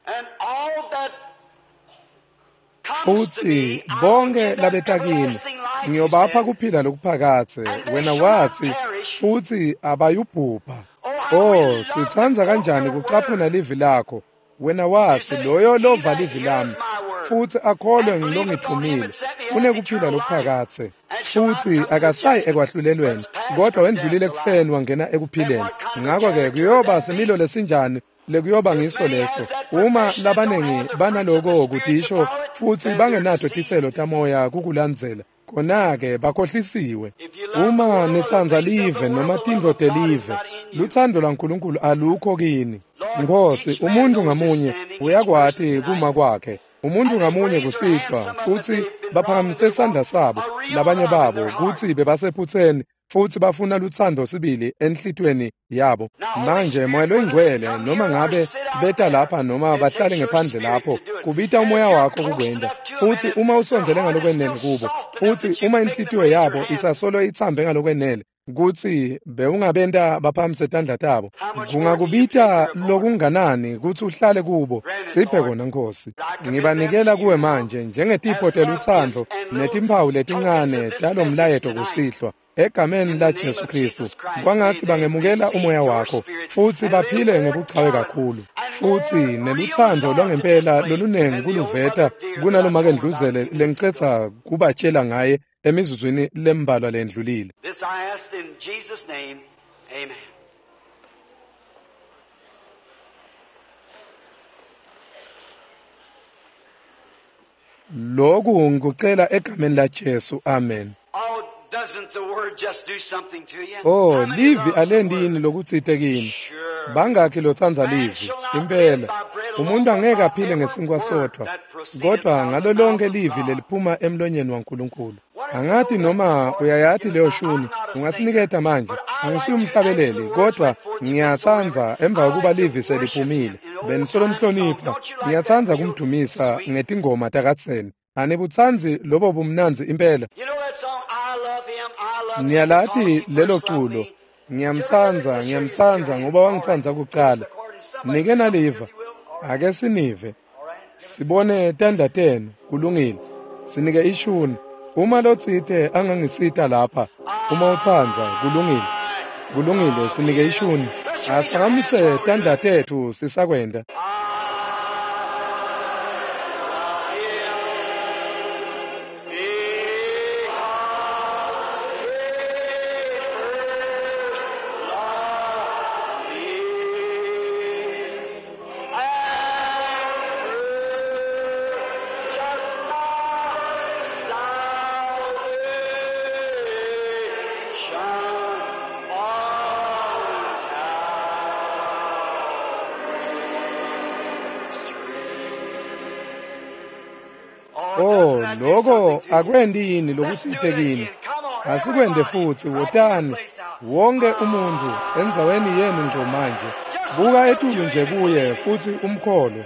futhi bonke labetakini ngiyobapha kuphila lokuphakathe wena wathi futhi abayubhubha oh sithanza kanjani kucaphuna livi lakho wena wathi loyo lova livi lami futhi akholwe ngilongithumile kunekuphila lokuphakathe futhi akasayi ekwahlulelweni kodwa wendlulile ekufeni wangena ekuphileni. Ngakho-ke kuyoba similo lesinjani lekuyoba ngiso leso uma labaningi banaloko kudisho futhi bangenato tithelo tamoya kukulandzela khona-ke bakhohlisiwe. Uma nitsanza live noma tindlo telive luthando laNkulunkulu alukho kini. Nkosi umuntu ngamunye uyakwati kuma kwakhe, umuntu ngamunye kusihlwa futhi baphakamise isandla sabo labanye babo kuthi bebasephutheni futhi bafuna luthando sibili enhlitweni yabo. Manje moya loyingcwele noma ngabe beta lapha noma bahlale ngephandle lapho kubita umoya wakho kukwenda futhi uma usondele ngalokwenele kubo futhi uma inhlitiyo yabo isasolo ithambe ngalokwenele kuthi bewungabenta baphamise tandla tabo kungakubita lokunganani kuthi uhlale kubo. Siphe kona Nkosi, ngibanikela kuwe manje njengetipho teluthando netimpawu letincane talo mlayeto kusihlwa egameni la Jesu Kristu kwangathi bangemukela umoya wakho futhi baphile ngebuchawe kakhulu futhi neluthando lwangempela lolunengi kuluveta kunalomake ndluzele lengicetha kubatshela ngaye emizuzwini lembalwa lendlulile. This I ask in Jesus' name. Amen. Lokhu ngikucela egameni la Jesu. Amen. Oh, doesn't the word just do something to you? Oh, livi alendini lokutsite kini. Bangakhi lothanza livi. Impela umuntu angeke aphile ngesinkwa sodwa kodwa ngalo lonke livi leliphuma emlonyeni waNkulunkulu. Angathi noma uyayathi leyo shuni ungasiniketa manje angisuye umhlabeleli kodwa ngiyathanza emva kokuba livi seliphumile benisolo mhlonipha ngiyathanza kumdumisa ngetingoma takatseni anibuthanzi lobo bumnanzi impela. Niyalathi lelo culo ngiyamthanza ngiyamthanza ngoba wangithanza kuqala. Nike naliva ake sinive sibone tandla tenu kulungile sinike ishuni uma lotsite angangisita lapha uma uthanza kulungile kulungile sinike ishuni asihlanganise tandla tethu sisakwenda. Oh, lokho akwendi yini lokutsite kini. Asikwende futhi wotani wonke umuntu enzaweni yenu nje manje. Buka etulu nje kuye futhi umkholo.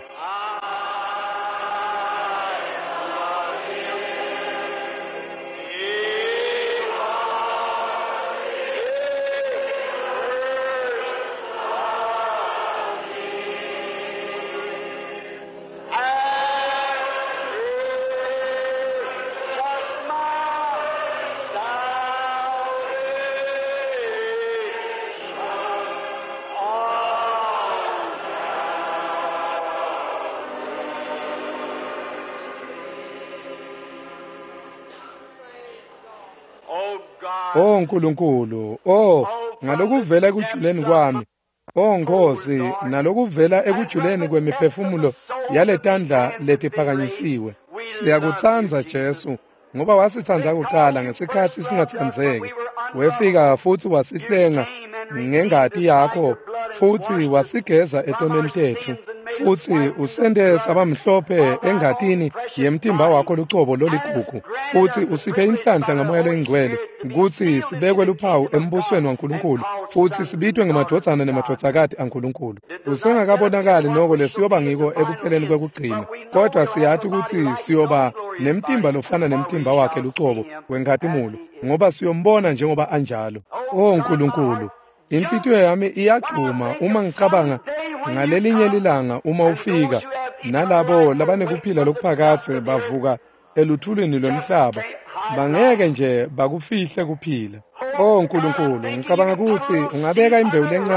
Oh Nkulunkulu, oh ngalokuvela ekujuleni kwami, oh Nkosi, nalokuvela ekujuleni kwemiphefumulo yale tandla letiphakanyisiwe. Siyakuthanza Jesu, ngoba wasithanza kuqala ngesikhathi singathandzeki. Wefika futhi wasihlenga ngengati yakho, futhi wasigeza etoneni tethu. Futhi usende sabamhlophe engatini yemtimba wakho lucobo loligugu. Futhi usiphe inhlanhla ngamoya lengcwele ukuthi sibekwe luphawu embusweni waNkulunkulu futhi sibitwe ngamadodana nemadodzakati aNkulunkulu. Usengakabonakali noko lesiyoba ngiko ekupheleni kwekugcina, kodwa siyathi ukuthi siyoba nemtimba lofana nemtimba wakhe lucobo wenkhatimulo ngoba siyombona njengoba anjalo. Oh Nkulunkulu, inhlitiyo yami iyagxuma uma ngicabanga ngalelinye lilanga uma ufika nalabo labanekuphila lokuphakathe bavuka eluthulweni lomhlaba bangeke nje bakufihle kuphila. Oh Nkulunkulu, ngicabanga ukuthi ungabeka imbewu lencane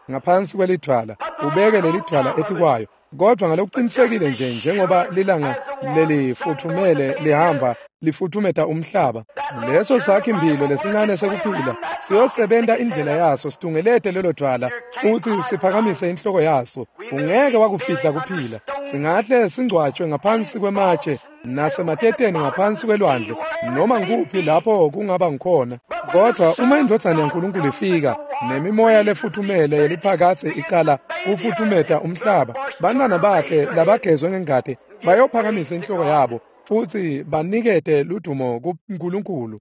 ngaphansi kwelidwala ubeke leli dwala ethi kwayo kodwa ngalokuqinisekile nje njengoba lilanga lelifuthumele lihamba lifuthumeta umhlaba leso sakhe impilo lesincane sekuphila siyosebenta indlela yaso sidungelete lelo dwala futhi siphakamise inhloko yaso ungeke wakufihla kuphila singahle singcwatshwe ngaphansi kwematshe nasemateteni ngaphansi kwelwandle noma nguphi lapho kungaba ngikhona kodwa uma indodana yaNkulunkulu ifika nemimoya lefuthumele yeliphakathe iqala ufuthumeta umhlaba bantwana bakhe labagezwe ngengadi bayophakamisa inhloko yabo futhi banikete ludumo kuNkulunkulu.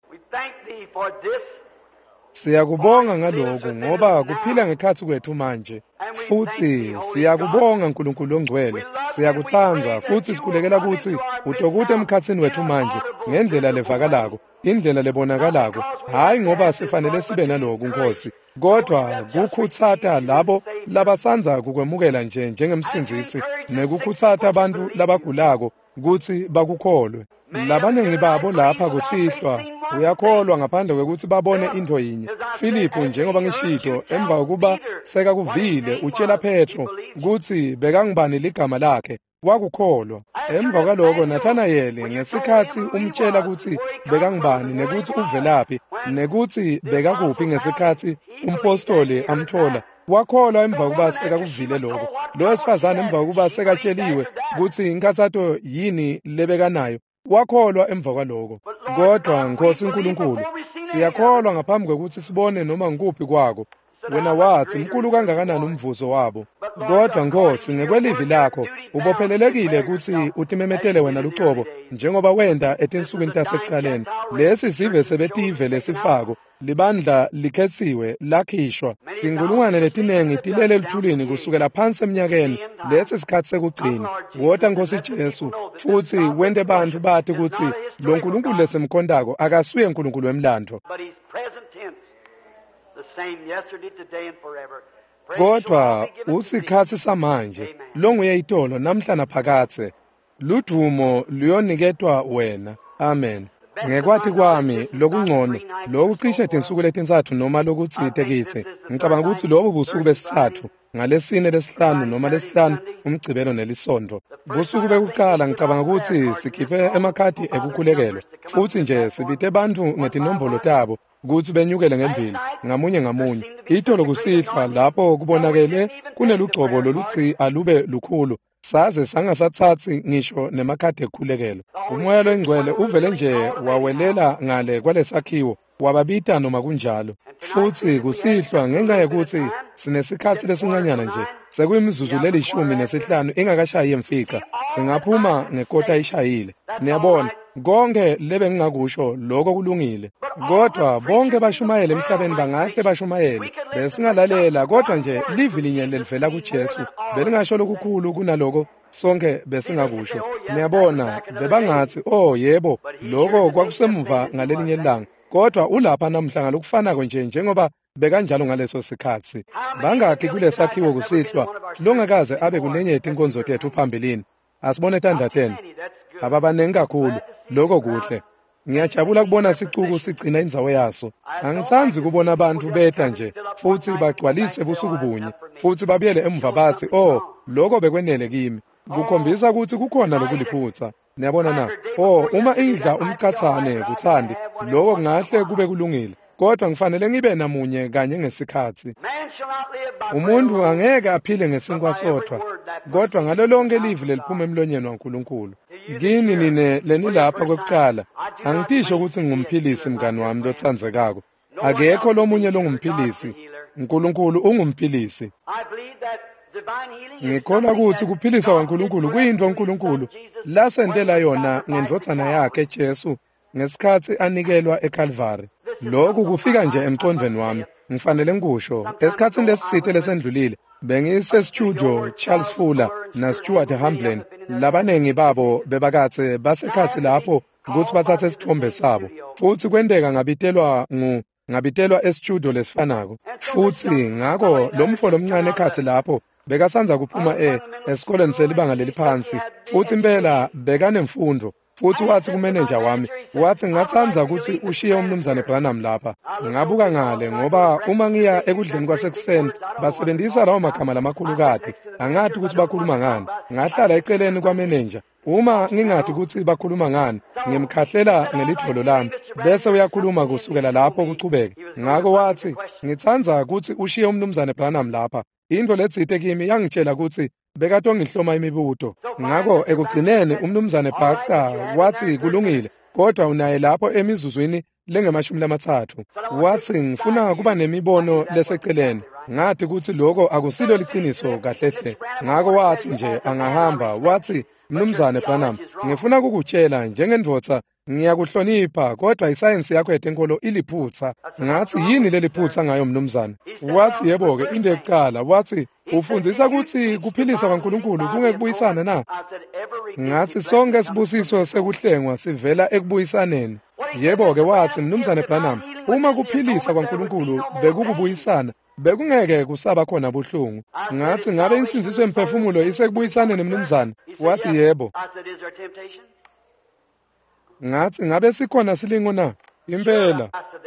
Siyakubonga ngalokhu ngoba kuphila ngekhathi kwethu manje futhi siyakubonga uNkulunkulu ongcwele siyakuthanza futhi sikhulekela ukuthi utokude emkhathini wethu manje ngendlela levakalako indlela lebonakalako hayi ngoba sifanele sibe naloko Nkosi kodwa kukhuthata labo labasanza kukwemukela nje njengemsindisi nekukhuthata abantu labagulako ukuthi bakukholwe labaningi babo lapha kusihlwa uyakholwa ngaphandle kwekuthi babone into yinye Philip njengoba ngishito emva kokuba seka kuvile utshela Petro ukuthi bekangibani ligama lakhe wakukholwa emva kwaloko Nathanaeli ngesikhathi umtshela ukuthi bekangibani nekuthi uvelaphi nekuthi bekakuphi ngesikhathi umpostoli amthola wakholwa emva kokuba seka kuvile lokho lo wesifazane emva kokuba sekatsheliwe ukuthi inkathato yini lebekanayo wakholwa emva kwaloko kodwa Nkosi uNkulunkulu siyakholwa ngaphambi kokuthi sibone noma ngikuphi kwako wena wathi mkhulu kangakanani umvuzo wabo kodwa Nkosi ngekwelivi lakho ubophelelekile ukuthi utimemetele wena lucobo njengoba wenda etinsukwini tasekuqaleni lesi sive sebetive lesifako libandla likhethiwe lakhishwa ingulungwane letinengi tilele luthulini kusukela phansi eminyakeni lesi sikhathi sekugcina wota Nkosi Jesu futhi wende bantu bathi ukuthi lo nkulunkulu lesimkhondako akasuye uNkulunkulu wemlando kodwa usikhathi samanje longuye itolo namhla naphakathe ludumo luyoniketwa wena amen ngekwathi kwami lokungcono lokucishe insuku letintathu noma lokutsite kithi ngicabanga ukuthi lobo busuku besithathu ngalesine lesihlanu noma lesihlanu umgcibelo nelisondo busuku bekuqala ngicabanga ukuthi sikhiphe emakhadi ekukhulekelo futhi nje sibite abantu ngetinombolo tabo ukuthi benyukele ngembili ngamunye ngamunye itolo kusihlwa lapho kubonakele kunelugcobo loluthi alube lukhulu saze sangasathathi ngisho nemakhadi ekukhulekelo umoya lwengcwele uvele nje wawelela ngale kwalesakhiwo wababita noma kunjalo futhi kusihlwa ngenxa yokuthi sinesikhathi lesincanyana nje sekuyimizuzu lelishumi nesihlanu ingakashayi emfica singaphuma ngekota ishayile niyabona konke lebe ngingakusho lokho kulungile kodwa bonke bashumayele emhlabeni bangahle bashumayele besingalalela kodwa nje livi linye lelivela kuJesu belingasho lokukhulu kunaloko sonke besingakusho niyabona bebangathi oh yebo lokho kwakusemuva ngalelinye ilanga kodwa ulapha namhla ngalokufanako nje njengoba bekanjalo ngaleso sikhathi bangakhi kulesakhiwo kusihlwa longakaze abe kunenyethe inkonzo tethu phambilini asibone tandla ten ababanengi kakhulu lokho kuhle ngiyajabula kubona sicuku sigcina indzawo yaso angithanzi kubona abantu beta nje futhi bagcwalise busuku bunye futhi babiyele emva bathi oh lokho bekwenele kimi kukhombisa ukuthi kukhona lokuliphutha niyabona na oh uma idla umcathane kuthandi lokho kungahle kube kulungile kodwa ngifanele ngibe namunye kanye ngesikhathi umuntu angeke aphile ngesinkwa sodwa kodwa ngalo lonke livi leliphuma emlonyeni waNkulunkulu kini nine lenilapha kokuqala angitisho ukuthi ngumphilisi mngani wami lothandzekako akekho lomunye longumphilisi uNkulunkulu ungumphilisi ngikholwa ukuthi kuphilisa kwaNkulunkulu kuyinto uNkulunkulu lasendela yona ngendodana yakhe Jesu ngesikhathi anikelwa eCalvary lokhu kufika nje emqondweni wami ngifanele ngikusho esikhathini lesisithe lesendlulile bengise studio Charles Fuller na Stuart Hamblin labanengi babo bebakathe basekhathi lapho ukuthi bathathe isithombe sabo futhi kwendeka ngabitelwa ngu ngabitelwa estudio lesifanako futhi ngako lo mfolo omncane ekhathi lapho bekasanza kuphuma e esikoleni selibanga leliphansi futhi impela bekanemfundo futhi wathi kumeneja wami, wathi ngingathanda ukuthi ushiye umnumzane Branham lapha. Ngabuka ngale ngoba uma ngiya ekudleni kwasekuseni basebenzisa lawo magama lamakhulu kade, angathi ukuthi bakhuluma ngani. Ngahlala eceleni kwameneja. Uma ngingathi ukuthi bakhuluma ngani, ngimkhahlela ngelidolo lami, bese uyakhuluma kusukela lapho kuchubeke. Ngako wathi, ngithanza ukuthi ushiye umnumzane Branham lapha. Into letsite kimi yangitshela ukuthi bekade ongihloma imibuto. Ngako ekugcineni umnumzane Baxter wathi kulungile, kodwa unaye lapho emizuzwini lengemashumi lamathathu. Wathi ngifuna kuba nemibono leseceleni. Ngathi ukuthi lokho akusilo liqiniso kahlehle. Ngako wathi nje angahamba, wathi Mnumzane Branham, ngifuna kukutshela njengendvodza ngiyakuhlonipha kodwa isayensi yakho yetenkolo iliphutha. Ngathi yini leli phutha ngayo mnumzane? Wathi yebo ke into yokuqala, wathi ufundzisa ukuthi kuphilisa kwaNkulunkulu kungekubuyisana na? Ngathi sonke sibusiso sekuhlengwa sivela ekubuyisaneni. Yebo ke wathi mnumzane Branham, uma kuphilisa kwaNkulunkulu bekukubuyisana bekungeke kusaba khona buhlungu. Ngathi ngabe insinziso emphefumulo isekubuyisane nemnumzane? Wathi yebo. Ngathi ngabe sikhona silingo na? Impela.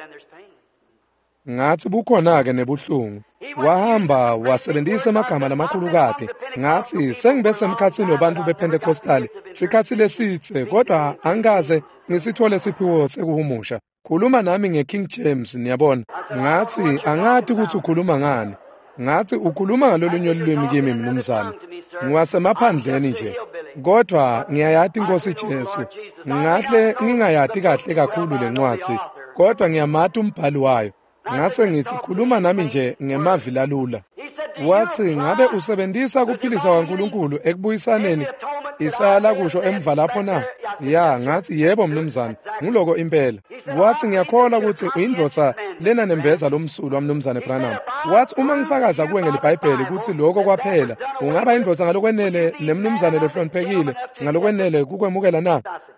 Ngathi bukhona ke nebuhlungu. Wahamba wasebenzisa amagama lamakhulu kade. Ngathi sengibe semkhathini wabantu bePentecostal sikhathi lesithe kodwa angikaze ngisithole siphiwo sekuhumusha. Khuluma nami ngeKing James niyabona. Ngathi angathi ukuthi ukhuluma ngani. Ngathi ukhuluma ngalolunye ulimi kimi mnumzane. Ngiwasemaphandleni nje. Kodwa ngiyayati Nkosi Jesu. Ngahle ngingayati kahle kakhulu lencwadi. Kodwa ngiyamata umbhalo wayo. Ngase ngithi khuluma nami nje ngemavila alula. Wathi ngabe usebenzisa kuphilisa kwaNkulunkulu ekubuyisaneni isala kusho emva lapho na? Ya, ngathi yebo mnumzane, nguloko impela. Wathi ngiyakholwa ukuthi uyindvodza lena nembeza lomsulu wamnumzane Branham. Wathi uma ngifakaza kuwe ngelibhayibheli ukuthi lokho kwaphela, ungaba indvodza ngalokwenele nemnumzane lohloniphekile ngalokwenele kukwemukela na?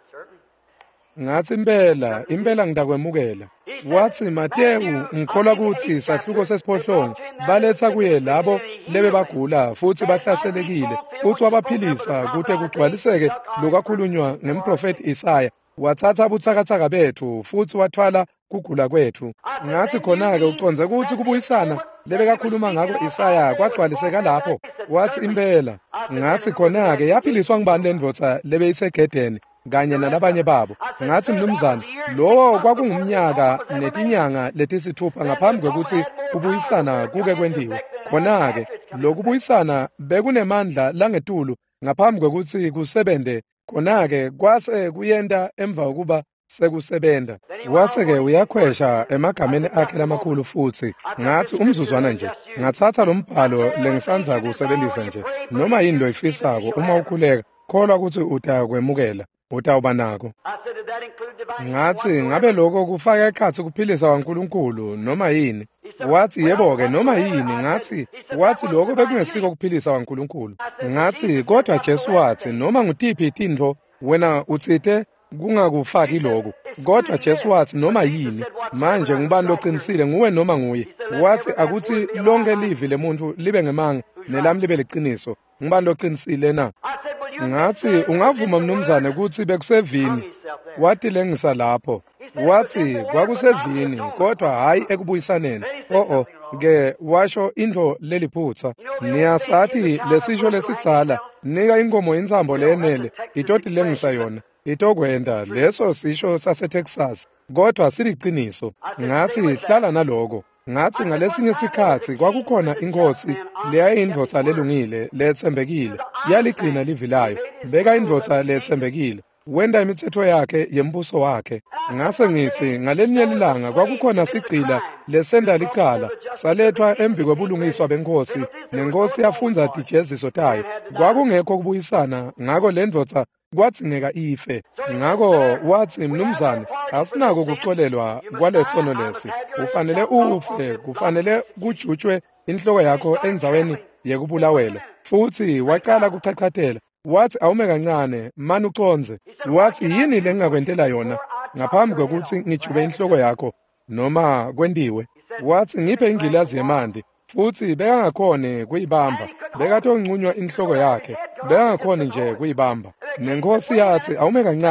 Ngathi impela, impela ngidakwemukela. Wathi Mateyu ngikholwa ukuthi sahluko sesiphohlongo baletha kuye labo lebe bagula futhi bahlaselekile futhi wabaphilisa kude kugcwaliseke lokwakhulunywa ngemprofeti Isaya. Wathatha abuthakathaka bethu futhi wathwala kugula kwethu. Ngathi khona ke uconze ukuthi kubuyisana lebe kakhuluma ngako Isaya kwagcwaliseka lapho. Wathi impela. Ngathi khona ke yaphiliswa ngibani lendvodza lebe isegedeni kanye nalabanye babo. Ngathi mnumzane, lowo kwakungumnyaka netinyanga letisithupha ngaphambi kokuthi kubuyisana kuke kwendiwe. Khona ke lokubuyisana bekunemandla langetulu ngaphambi kokuthi kusebende. Khona ke kwase kuyenda emva kokuba sekusebenda. Wase ke uyakhwesha emagameni akhe lamakhulu futhi. Ngathi umzuzwana nje ngathatha lo mbhalo lengisanza kusebenzisa nje. Noma yini loyifisako uma ukhuleka kholwa ukuthi utakwemukela. Utawuba nako. Ngathi ngabe lokho kufaka ekhathi kuphilisa kwaNkulunkulu noma yini? Wathi yebo ke noma yini. Ngathi wathi lokho bekungesiko kuphilisa kwaNkulunkulu. Ngathi kodwa Jesu wathi noma ngutiphi itindvo wena utsite kungakufaki lokho. Kodwa Jesu wathi noma yini manje ngubani loqinisile nguwe noma nguye. Wathi akuthi lonke livi lemuntu libe ngemanga nelami libe liqiniso. Ngubani loqinisile na? Ngathi ungavuma mnumzane ukuthi bekusevini. Wathi lengisa lapho. Wathi kwakusevini kodwa hayi ekubuyisaneni. Oh ke washo into leliphutha. Niyasathi lesisho lesitsala nika inkomo insambo lenele itoti lengisa yona. Itokwenda leso sisho saseTexas kodwa siliqiniso. Ngathi hlala naloko. Ngathi ngalesinye isikhathi kwakukhona inkosi leyayindvodza lelungile lethembekile yaligcina livilayo. Beka indvodza lethembekile wenda imithetho yakhe yembuso wakhe. Ngase ngithi ngalelinye ilanga kwakukhona sigcila lesenda licala salethwa embi kwebulungiswa benkosi nenkosi yafunza dijeziso tayo. Kwakungekho kubuyisana ngako lendvodza kwathingeka ife. Ngako wathi mnumzane asinako kuxolelwa kwalesono lesi. Ufanele ufe, kufanele kujutshwe inhloko yakho enzaweni yekubulawela. Futhi waqala kuchachathela. Wathi awume kancane mani uconze. Wathi yini lengingakwentela yona ngaphambi kokuthi ngijube inhloko yakho noma kwendiwe. Wathi ngiphe ingilazi yemandi futhi bekangakhone kuyibamba. Bekatonqunywa inhloko yakhe bekangakhone nje kuyibamba. Nenkosi yathi awume kancane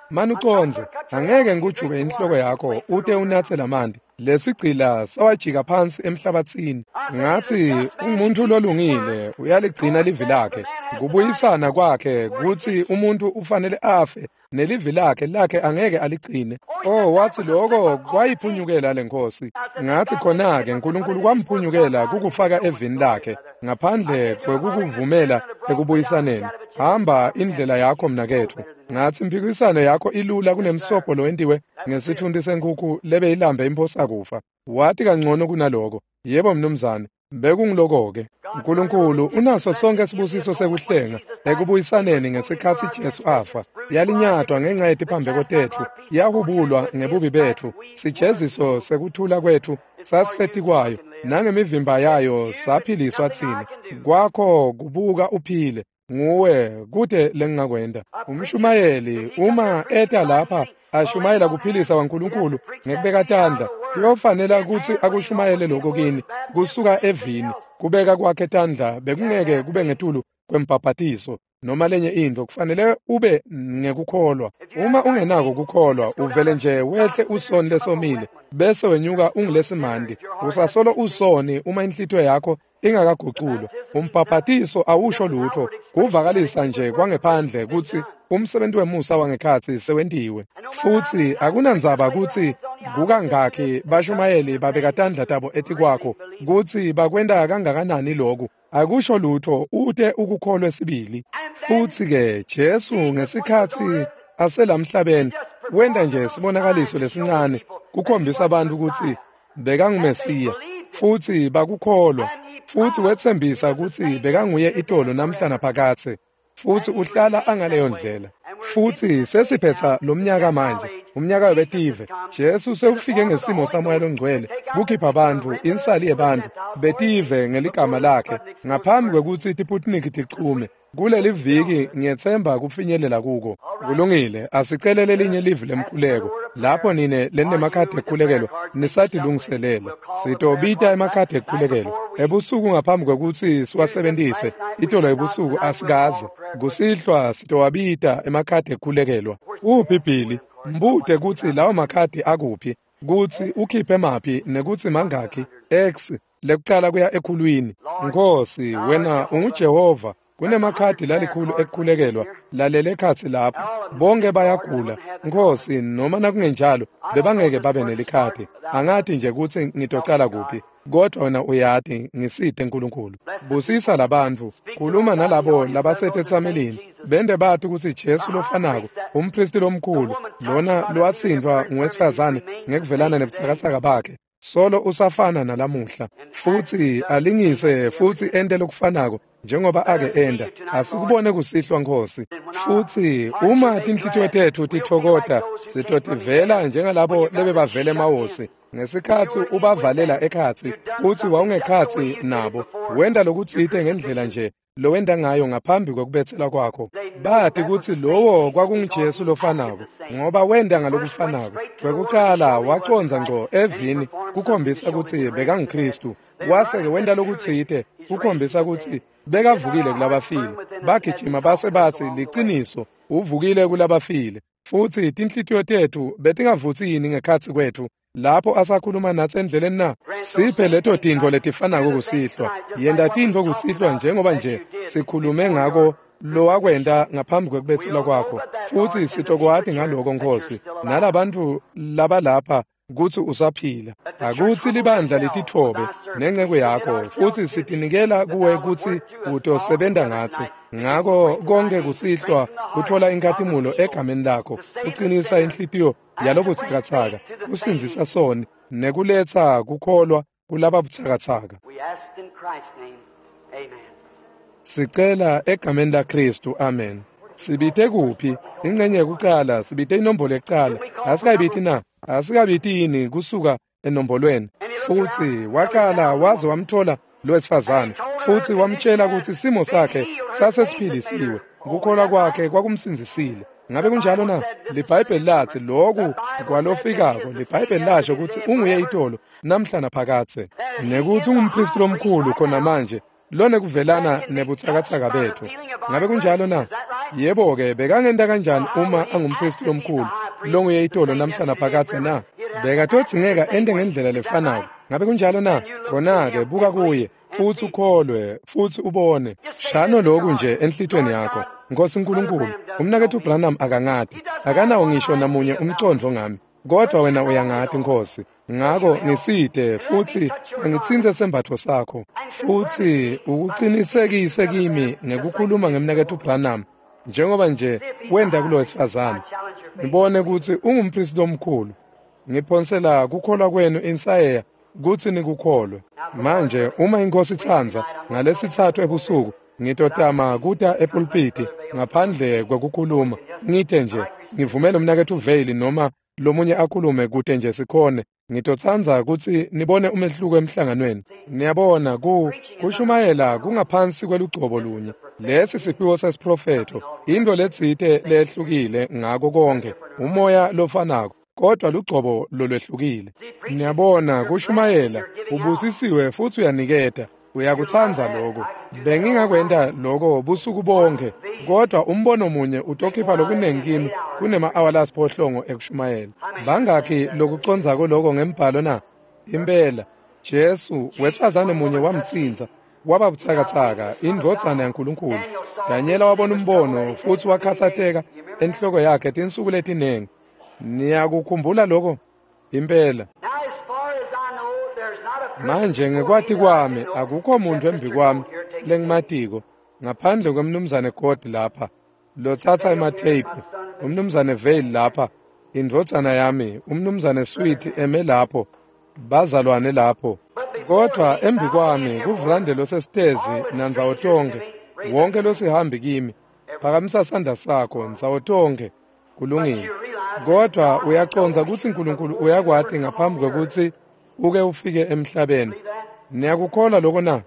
mani uconze, angeke ngikujuke inhloko yakho ute unathe lamanti. Lesigcila sawajika phansi emhlabathini. Ngathi umuntu lolungile uyaligcina livi lakhe. Kubuyisana kwakhe ukuthi umuntu ufanele afe nelivi lakhe lakhe angeke aligcine. Oh, wathi lokho kwayiphunyukela lenkosi. Ngathi khona-ke uNkulunkulu kwamphunyukela kukufaka evini lakhe ngaphandle kwekukuvumela ekubuyisaneni. Hamba indlela yakho mnakethu. Ngathi impikisano yakho ilula kunemsobho lo entiwe ngesithundi senkukhu lebe ilambe imphosa kufa. Wathi kangcono kunaloko. Yebo mnumzane, bekungiloko-ke. uNkulunkulu unaso sonke isibusiso sekuhlenga ekubuyisaneni ngesikhathi Jesu afa. Yalinyatwa ngenxa yetiphambeko tethu, yahubulwa ngebubi bethu. Sijeziso sekuthula kwethu sasisethi kwayo, nangemivimba yayo saphiliswa thina. Kwakho kubuka uphile. Nguwe kude lengingakwenda. Umshumayeli uma eta lapha ashumayela kuphilisa kwaNkulunkulu ngekubeka tandla, kuyofanele ukuthi akushumayele lokho kini kusuka evini. Kubeka kwakhe tandla bekungeke kube ngetulu kwempapatiso noma lenye into, kufanele ube ngekukholwa. Uma ungenako kukholwa uvele nje wehle usoni lesomile bese wenyuka ungilesimandi. Usasolo usoni uma inhlithiyo yakho ingakaguqulwa. Umpapatiso awusho lutho, kuvakalisa nje kwangephandle ukuthi umsebenzi wemusa wangekhathi sewendiwe. Futhi akunandzaba ukuthi kukangakhi bashumayeli babeka tandla tabo ethi kwakho ukuthi bakwenda kangakanani lokhu. Akusho lutho ute ukukholwa sibili. Futhi-ke Jesu ngesikhathi aselamhlabeni wenda nje sibonakaliso lesincane kukhombisa abantu ukuthi bekangumesiya futhi bakukholwa. Futhi wethembisa ukuthi bekanguye itolo namhla naphakathe. Futhi uhlala angaleyo ndlela. Futhi sesiphetha lo mnyaka manje, umnyaka webetive. Jesu sewufike ngesimo samoya longcwele kukhipha abantu insali yebantu betive ngeligama lakhe ngaphambi kwekuthi tiputniki tiqume. Kuleli viki ngiyethemba kufinyelela kuko. Kulungile, asicelele linye livi lemkhuleko. Lapho nine lenemakhadi ekhulekelwa nisathi lungiselele. Sitobita emakhadi ekhulekelwa. Ebusuku ngaphambi kwekuthi siwasebenzise, itolo ebusuku asikaze. Kusihlwa sitowabita emakhadi ekhulekelwa. Uphibhili mbude ukuthi lawo makhadi akuphi, kuthi ukhiphe maphi nekuthi mangaki. X lekuqala kuya ekhulwini. Nkosi, wena unguJehova. Kunemakhadi lalikhulu ekukhulekelwa lalele khathi lapho bonke bayagula. Nkosi, noma nakungenjalo bebangeke babe nelikhadi. Angathi nje ukuthi ngitocala kuphi, kodwa wena uyathi ngisithe uNkulunkulu. Busisa labantu, khuluma nalabo labasetetsamelini bende bathi ukuthi Jesu lofanako umpristi lomkhulu lona lowatsindwa ngowesifazane ngekuvelana nebuthakathaka bakhe solo usafana nalamuhla. Futhi alingise futhi ende lokufanako njengoba ake enda. Asikubone kusihlwa Nkosi. Futhi uma tinhlithiyo tethu tithokoda sitotivela njengalabo lebe bavele emawosi ngesikhathi ubavalela ekhathi uthi wawungekhathi nabo wenda lokuthithe ngendlela nje lo wenda ngayo ngaphambi kokubethela kwakho. Bathi ukuthi lowo kwakunguJesu lofanako ngoba wenda ngalokufanako. Kwekucala waconza ngco evini kukhombisa ukuthi bekanguKristu. Wase-ke wenda lokuthithe kukhombisa ukuthi bekavukile kulabafile. Bagijima base bathi liqiniso uvukile kulabafile. Futhi tinhlithiyo tethu betingavuthi yini ngekhathi kwethu lapho asakhuluma nathi endleleni na? Siphe leto tintfo letifanako kusihlwa. Yenda tintfo kusihlwa njengoba nje sikhulume ngako lo wakwenda ngaphambi kwekubethelwa kwakho. Futhi sitokwati ngaloko Nkosi nalabantu labalapha kuthi usaphila. Akuthi libandla litithobe nengceko yakho futhi sitinikela kuwe ukuthi utosebenza ngathi. Ngako konke kusihlwa uthola inkathimulo egameni lakho, uqinisa inhlitiyo yalobuthakathaka, usinzisa soni nekuletha kukholwa kulaba buthakathaka. Sicela egameni laKristu, amen. Sibite kuphi? Ingcenye yokuqala sibite inombolo yokuqala. Asikayibithi na? Asikabithi yini kusuka enombolweni? Futhi waqala waze wamthola lo wesifazane futhi wamtshela ukuthi isimo sakhe sasesiphilisiwe, ukukholwa kwakhe kwakumsinzisile. Ngabe kunjalo na? LiBhayibheli lathi lokhu kwalofikako. LiBhayibheli lasho ukuthi unguye itolo namhla naphakathe, nekuthi ungumpristi lomkhulu khona manje lone kuvelana nebuthakathaka bethu. Ngabe kunjalo na? Yebo-ke bekangenta kanjani uma angumpristi omkhulu longuye itolo namhlanje phakathi na? Bekathodzingeka ente ngendlela lefanayo. Ngabe kunjalo na? Khona-ke buka kuye futhi ukholwe futhi ubone. Shano lokhu nje enhlitweni yakho. Nkosi nkulunkulu, umnakethu uBranham akangadi. Akanawo ngisho namunye umcondvo ngami. Kodwa wena uyangadi Nkosi. Ngako ngiside futhi angitsinze sembatho sakho. Futhi ukuqinisekise kimi ngekukhuluma ngemnakethu uBranham. Njengoba nje wenda kulo wesifazane. Ngibone ukuthi ungumpristi omkhulu. Ngiphonsela kukholwa kwenu insaya kuthi nikukholwe. Manje uma inkosi ithanza ngalesithathu ebusuku ngitotama kuta epulpiti ngaphandle kwekukhuluma ngithe nje ngivumele umnakethu uVeil noma lomunye akhulume kude nje sikhone ngitotsanza ukuthi nibone umehluko emhlanganweni. Niyabona ku kushumayela kungaphansi kwelugcobo lunye. Lesi siphiwo sesiprofeto into letsite lehlukile ngako konke umoya lofanako kodwa lugcobo lolwehlukile. Niyabona kushumayela ubusisiwe futhi uyaniketa uyakuthanza lokho. Bengingakwenda lokho busuku bonke kodwa umbono munye utokhipha lokunengini kunema awala siphohlongo ekushumayela. Bangakhi lokuconza koloko ngembhalo na? Impela Jesu wesifazane munye wamtsinza waba buthakathaka indvodzana yaNkulunkulu. Daniela wabona umbono futhi wakhathateka enhloko yakhe tinsuku letinengi. Niyakukhumbula lokho? Impela manje ngekwathi kwami akukho muntu embi kwami lengimatiko ngaphandle kwemnumzane God lapha lothatha emathephi, umnumzane Veil lapha, indvodzana yami umnumzane Sweet eme lapho, bazalwane lapho. Kodwa embi kwami kuvrande losestezi nanzawo tonke wonke losihambi kimi phakamisa sandla sakho nzawo tonke kulungile. Kodwa uyaconza ukuthi uNkulunkulu uyakwati ngaphambi kokuthi uke ufike emhlabeni. Niyakukholwa lokho na?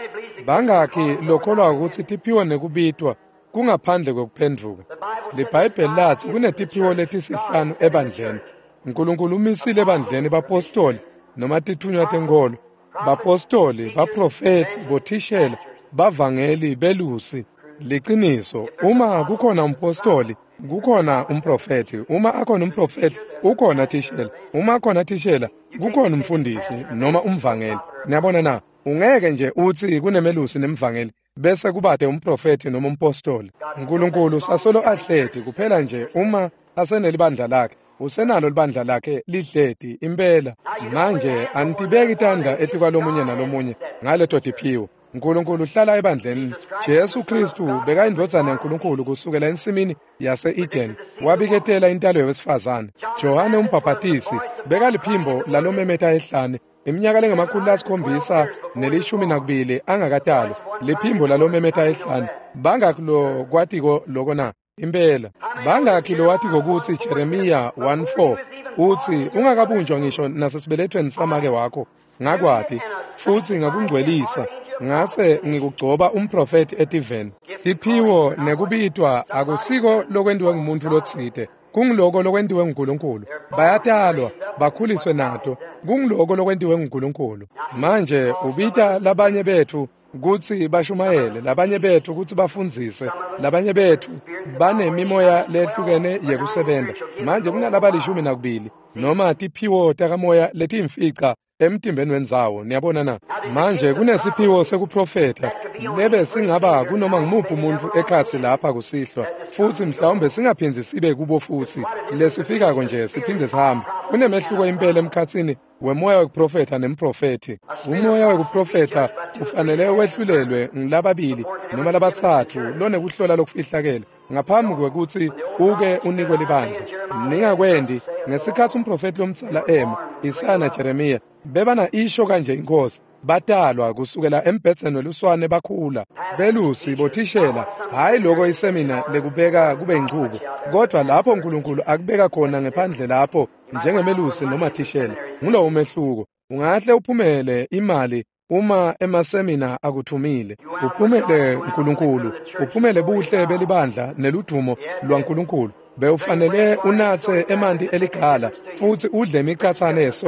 Bangakhi lokholwa ukuthi tiphiwo nekubitwa kungaphandle kokuphenduka. LeBhayibheli lathi kunetiphiwo letisihlanu ebandleni. uNkulunkulu umisile ebandleni bapostoli noma tithunywa tenkolo, bapostoli, baprofeti, bothishela, bavangeli, belusi. Liqiniso, uma kukhona umpostoli kukhona umprofeti, uma akhona umprofeti ukhona thishela, uma akhona thishela kukhona umfundisi noma umvangeli. Niyabona na, ungeke nje uthi kunemelusi nemvangeli bese kubade umprofeti noma umpostoli. uNkulunkulu sasolo ahleti kuphela nje uma asenelibandla lakhe. Usenalo libandla lakhe lihleti impela. Manje anitibeki itandla etikwalomunye nalomunye ngaleto diphiwo. uNkulunkulu uhlala ebandleni. Jesu Kristu bekayindvodzana yaNkulunkulu kusukela ensimini yase-Eden wabiketela intalo yowesifazane. Johane umbhaphatisi bekaliphimbo lalomemeta ehlane iminyaka lengamakhulu lasikhombisa nelishumi nakubili angakatalwa. Liphimbo lalomemeta ehlane bangakhi lo kwatiko loko na? Impela bangakhi lo wathi kokuthi Jeremiya one four uthi ungakabunjwa ngisho nasesibelethweni samake wakho ngakwati futhi ngakungcwelisa ngase ngikugcoba umprofeti eTiveni. Tiphiwo nekubitwa akusiko lokwendiwe ngumuntu lotsite, kungiloko lokwendiwe nguNkulunkulu. Bayatalwa bakhuliswe nato, kungiloko lokwendiwe nguNkulunkulu. Manje ubita labanye bethu kuthi bashumayele, labanye bethu kuthi bafundzise, labanye bethu banemimoya lehlukene yekusebenza. Manje kunalabalishumi nakubili noma tiphiwo takamoya letimfica emtimbeni wendzawo. Niyabona na, manje kunesiphiwo sekuprofeta lebe singaba kunoma ngimuphi umuntu ekhatsi lapha kusihlwa futhi mhlawumbe singaphindzi sibe kubo futhi lesifika konje siphindze sihambe. Kunemehluko impela emkhatsini wemoya wekuprofeta nemprofeti. Umoya wekuprofeta ufanele wehlulelwe ngilababili noma labathathu lone kuhlola lokufihlakele ngaphambi kwekuthi uke unikwe libandla. Ningakwendi ngesikhathi umprofeti lomtsala ema Isaya na Jeremiya bebana isho kanje inkosi batalwa kusukela embhedzeni weluswane bakhula belusi bothishela, hayi lokho isemina lekubeka kube inqubo, kodwa lapho uNkulunkulu akubeka khona ngephandle lapho njengemelusi noma thishela. Ngulo umehluko. Ungahle uphumele imali uma emasemina akuthumile, uphumele uNkulunkulu, uphumele buhle belibandla neludumo lwaNkulunkulu. Bewufanele unathe emanti eligala futhi udle imicathane yesoda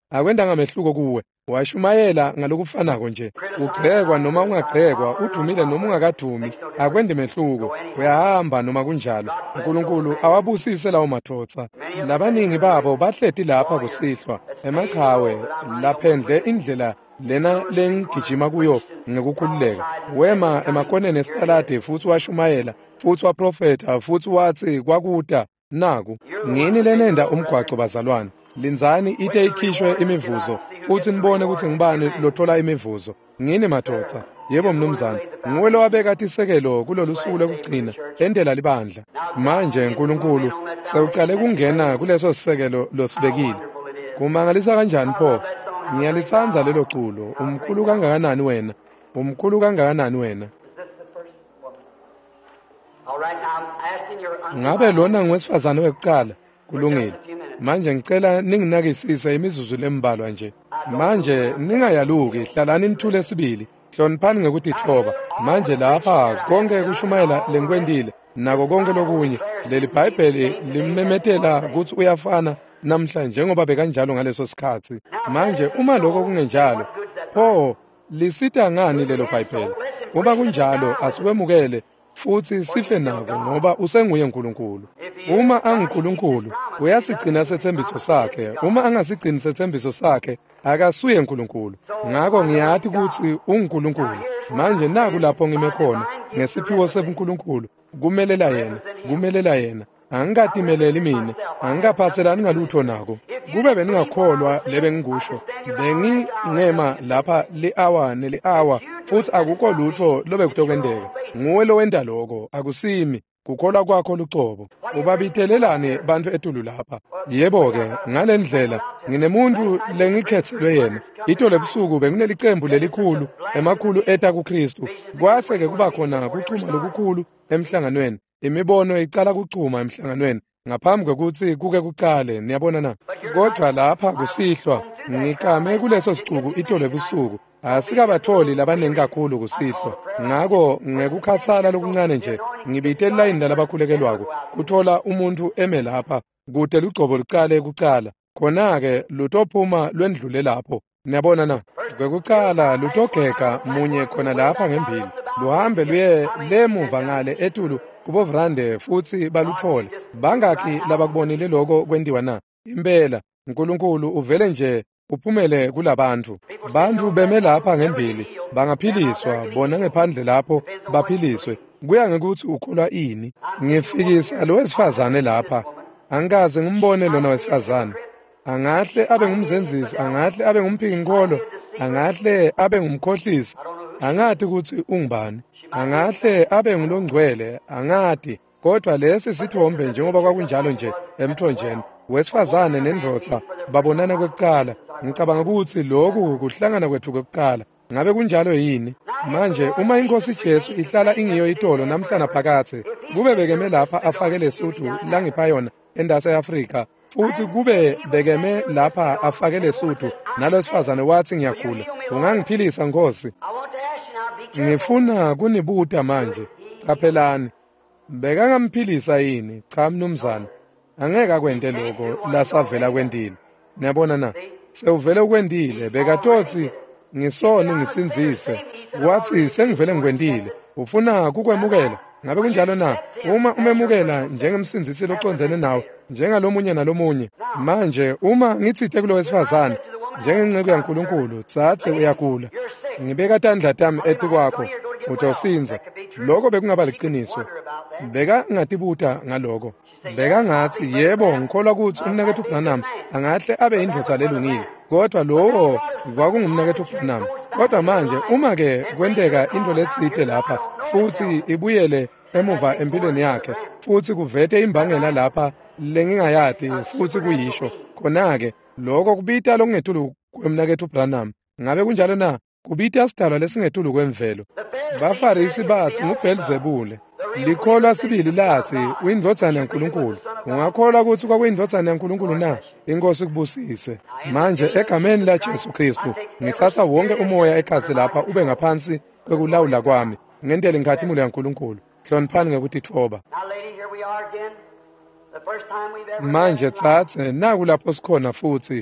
akwendanga mehluko kuwe, washumayela ngalokufanako nje. Ugxekwa noma ungagxekwa, udumile noma ungakadumi, akwendi mehluko, uyahamba noma kunjalo. uNkulunkulu awabusise lawo mathotha. Labaningi babo bahleti lapha kusihlwa emachawe laphendle indlela lena lengijima kuyo ngekukhululeka. Wema emakoneni esitalade futhi washumayela, futhi waprofeta, futhi wathi kwakuda naku. Ngini lenenda umgwaqo bazalwane. Linzani ite ikhishwe imivuzo, futhi nibone ukuthi ngibani lothola imivuzo. Ngini mathotha. Yebo mnumzane, nguwe lo wabeka isekelo kulolu suku lokugcina endela libandla. Manje uNkulunkulu sewuqale kungena kuleso sisekelo losibekile. Kumangalisa kanjani pho? Ngiyalithanza lelo culo. Umkhulu kangakanani wena? Umkhulu kangakanani wena? Ngabe lona ngwesifazane wekuqala? Kulungile. Manje ngicela ninginakisise imizuzu lembalwa nje. Manje ningayaluki, hlalani nithule sibili. Hloniphani ngekuthi thoba. Manje lapha konke kushumayela lenkwendile nako konke lokunye. Leli iBhayibheli limemetela ukuthi uyafana namhlanje ngoba bekanjalo ngaleso sikhathi. Manje uma lokho kungenjalo, pho lisita ngani lelo iBhayibheli? Ngoba kunjalo asikwemukele futhi sife nako ngoba usenguye uNkulunkulu. Uma anguNkulunkulu uyasigcina sethembiso sakhe, uma angasigcini sethembiso sakhe akasuye uNkulunkulu. Ngakho ngiyathi ukuthi uNkulunkulu. Manje naku lapho ngime khona ngesiphiwo sebuNkulunkulu, kumelela yena, kumelela yena. Angikatimeleli mina, angikaphathelani ngalutho nako. Kube beningakholwa lebe ngigusho, bengingema lapha le-hour nele-hour, futhi akukho lutho lobe kutokwendeka. Nguwe lo wenda lokho, akusimi, kukholwa kwakho lucobo. Ubabithelelani bantu etulu lapha? Yebo-ke, ngale ndlela, nginemuntu lengikhethelwe yena. Ito lebusuku benginelicembu lelikhulu, emakhulu eta kuKristu. Kwase-ke kuba khona kuchuma lokukhulu emhlanganweni. Imibono iqala kuchuma emhlanganweni ngaphambi kokuthi kuke kuqale, niyabona na? Kodwa lapha kusihlwa ngikame kuleso sicuku ito lebusuku. Asikabatholi labaningi kakhulu kusihlwa. Ngakho ngekukhathala lokuncane nje ngibite line labakhulekelwako. Uthola umuntu eme lapha kude lugcobo liqale kuqala. Khona-ke lutophuma lwendlule lapho. Niyabona na? Kwekuqala lutogeka munye khona lapha ngembili. Luhambe luye lemuva ngale etulu kubovrande futhi baluthole. Bangaki labakubonile lokho kwendiwa na? Impela uNkulunkulu uvele nje uphumele kulabantu. Bantu beme lapha ngembili bangaphiliswa, bona ngephandle lapho baphiliswe. Kuya ngekuthi ukholwa ini. Ngifikisa lo wesifazane lapha. Angikaze ngimbone lona wesifazane. Angahle abe ngumzenzisi, angahle abe ngumphiki nkolo, angahle abe ngumkhohlisi. Angadi ukuthi ungubani. Angahle abe ngulongcwele, angadi. Kodwa lesi sithombe njengoba kwakunjalo nje emthonjeni. Wesifazane nendoda babonana kwekuqala. Ngicabanga ukuthi lokhu kuhlangana kwethu kwekuqala. Ngabe kunjalo yini? Manje uma iNkosi Jesu ihlala ingiyo itolo namhlanje phakathi, kube bekeme lapha afake lesuthu langipha yona endase Afrika. Futhi kube bekeme lapha afake lesuthu nalosifazane wathi ngiyagula. Ungangiphilisa Nkosi? Ngifuna kunibuta manje. Qaphelani. Bekangamphilisa yini? Cha mnumzane. Angeke akwende lokho lasavela kwendile. Niyabona na? Sewuvele ukwendile bekatotsi ngisone ngisinzise. Wathi sengivele ngikwendile. Ufuna kukwemukela? Ngabe kunjalo na? Uma umemukela njengemsinzisi locondzene nawe, njengalomunye nalomunye. Manje uma ngitsithe kulo wesifazane njengenceku yaNkulunkulu, sathi uyagula. Ngibeka tandla tami eti kwakho, utosinza. Lokho bekungaba liqiniso. Beka ngatibuta ngaloko. Beka ngathi yebo ngikholwa ukuthi umnakethu uBranham angahle abe indvodza lelungile. Kodwa lowo kwakungumnakethu uBranham. Kodwa manje uma ke kwenteka into letsite lapha futhi ibuyele emuva empilweni yakhe futhi kuvete imbangela lapha lengingayadi futhi kuyisho, khona ke lokho kubita lokungethulu kwemnakethu uBranham. Ngabe kunjalo na? Kubita sidalwa lesingethulu kwemvelo. Bafarisi bathi nguBelzebule. Likholwa sibili lathi uyindvodzana yaNkulunkulu. Ungakholwa ukuthi kwakuyindvodzana yaNkulunkulu na? Inkosi kubusise. Manje egameni la Jesu Kristu ngithatha wonke umoya ekhazi lapha ube ngaphansi kwekulawula kwami. Ngendele ngikhathimulo yaNkulunkulu. Hloniphani ngekuthi thoba. Manje thathe naku lapho sikhona futhi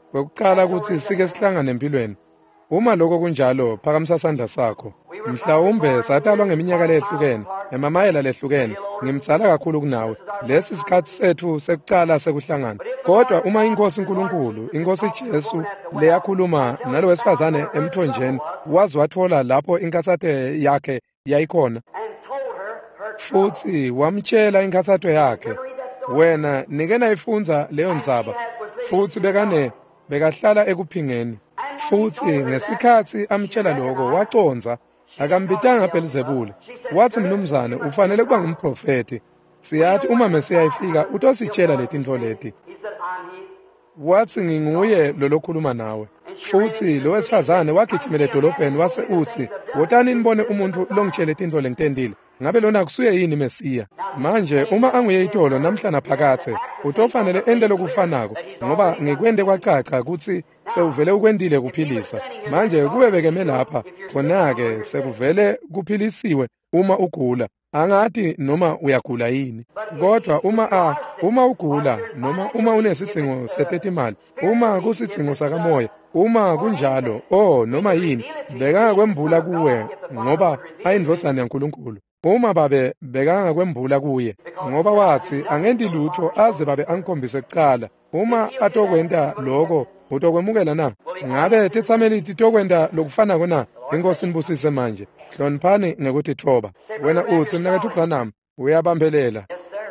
kokuqala ukuthi sike sihlangane empilweni. Uma lokho kunjalo, phakamisa sandla sakho. Mhlawumbe satalwa ngeminyaka lehlukene, emamayela lehlukene. Ngimtsala kakhulu kunawe. Lesi sikhathi sethu sekuqala sekuhlangana. Kodwa uma inkosi uNkulunkulu, inkosi Jesu leyakhuluma nalo wesifazane emthonjeni, wazi wathola lapho inkathathe yakhe yayikhona. Futhi wamtshela inkathatho yakhe, wena nike nayifunza leyo ndzaba. Futhi bekane bekahlala ekuphingeni. Futhi ngesikhathi amtshela lokho waconza, akambitanga Belzebuli. Wathi mnumzane ufanele kuba ngumprofeti. Siyathi uma Mesiya ifika utositshela letinto leti. Wathi nginguye lo lokhuluma nawe. Futhi lo wesifazane wagijimela edolobheni wase uthi, "Wotani nibone umuntu longitshela izinto lengitendile. Ngabe lona kusuye yini Mesiya?" Manje uma anguye itolo namhlanje phakathe, utofanele ende lokufanako ngoba ngikwende kwacaca ukuthi sewuvele ukwendile kuphilisa. Manje kube bekeme lapha, khona-ke sekuvele kuphilisiwe uma ugula. Angathi noma uyagula yini. Kodwa uma a uma ugula noma uma unesidingo setetimali, uma kusidingo sakamoya, uma kunjalo oh noma yini, bekanga kwembula kuwe ngoba ayindvodzana yaNkulunkulu. Uma babe bekanga kwembula kuye ngoba wathi angendi lutho aze babe angikhombise kuqala. Uma atokwenda lokho utokwemukela na? Ngabe tetsameli titokwenda lokufana kona? Inkosi nibusise manje. Hloniphani ngekuthi thoba. Wena uthi mnakethu Branham uyabambelela.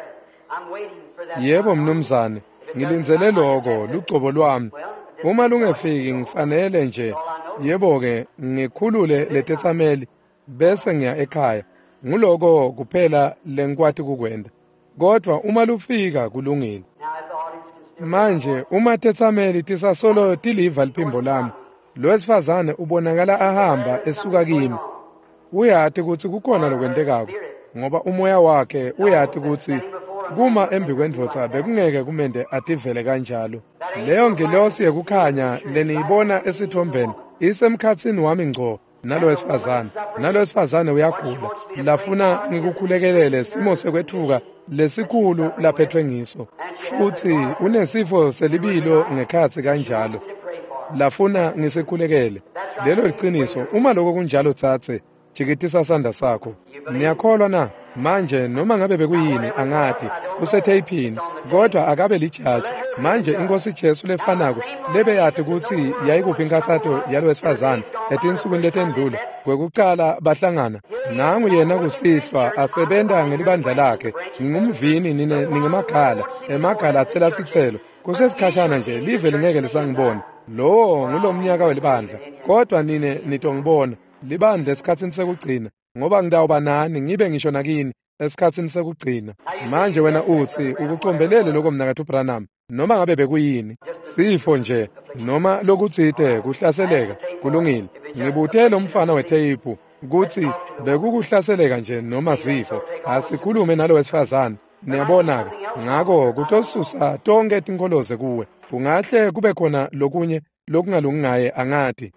Yebo mnumzane, ngilinzele lokho lugcobo lwami. Uma lungefiki ngifanele nje. Yebo ke ngikhulule letetsameli bese ngiya ekhaya. Nguloko kuphela lenkwati kukwenda. Kodwa uma lufika kulungile. Manje uma tetsameli tisasolo tiliva liphimbo lami, lo wesifazane ubonakala ahamba esuka kimi. Uyathi ukuthi kukhona lokwendekako ngoba umoya wakhe uyathi ukuthi kuma embi kwendvodza bekungeke kumende ativele kanjalo. Leyo ngilosi yekukhanya leniyibona esithombeni isemkhatsini wami ngco nalo wesifazane. Nalo wesifazane uyagula. Lafuna ngikukhulekelele simo sekwethuka lesikhulu laphethwe ngiso. Futhi unesifo selibilo ngekhathi kanjalo. Lafuna ngisikhulekele. Lelo liqiniso uma lokho kunjalo thathe jikitisa sandla sakho. Niyakholwa na? Manje noma ngabe bekuyini angathi usetheyiphini kodwa akabe lijaji. Manje inkosi Jesu lefanako lebe yathi ukuthi yayikuphi inkathatho yalo wesifazane etinsukwini letendlule kwekuqala bahlangana. Nangu yena kusihlwa asebenda ngelibandla lakhe. Ngingumvini nine ningemakhala emagala athela sithelo. Kusesikhashana nje live lingeke lisangibona. Lo ngulomnyaka welibandla kodwa nine nitongibona libandla esikhatsini sekugcina ngoba ngidawuba nani ngibe ngisho nakini esikhatsini sekugcina. Manje wena uthi ukucombelele lokho mnakathu Branham noma ngabe bekuyini sifo nje noma lokuthithe kuhlaseleka kulungile. Ngibuthele umfana wetheyipu ukuthi bekukuhlaseleka nje noma sifo. Asikhulume nalo wesifazane. Niyabona-ke ngako kutosusa tonke tinkoloze kuwe. Kungahle kube khona lokunye lokungalungi ngaye angathi.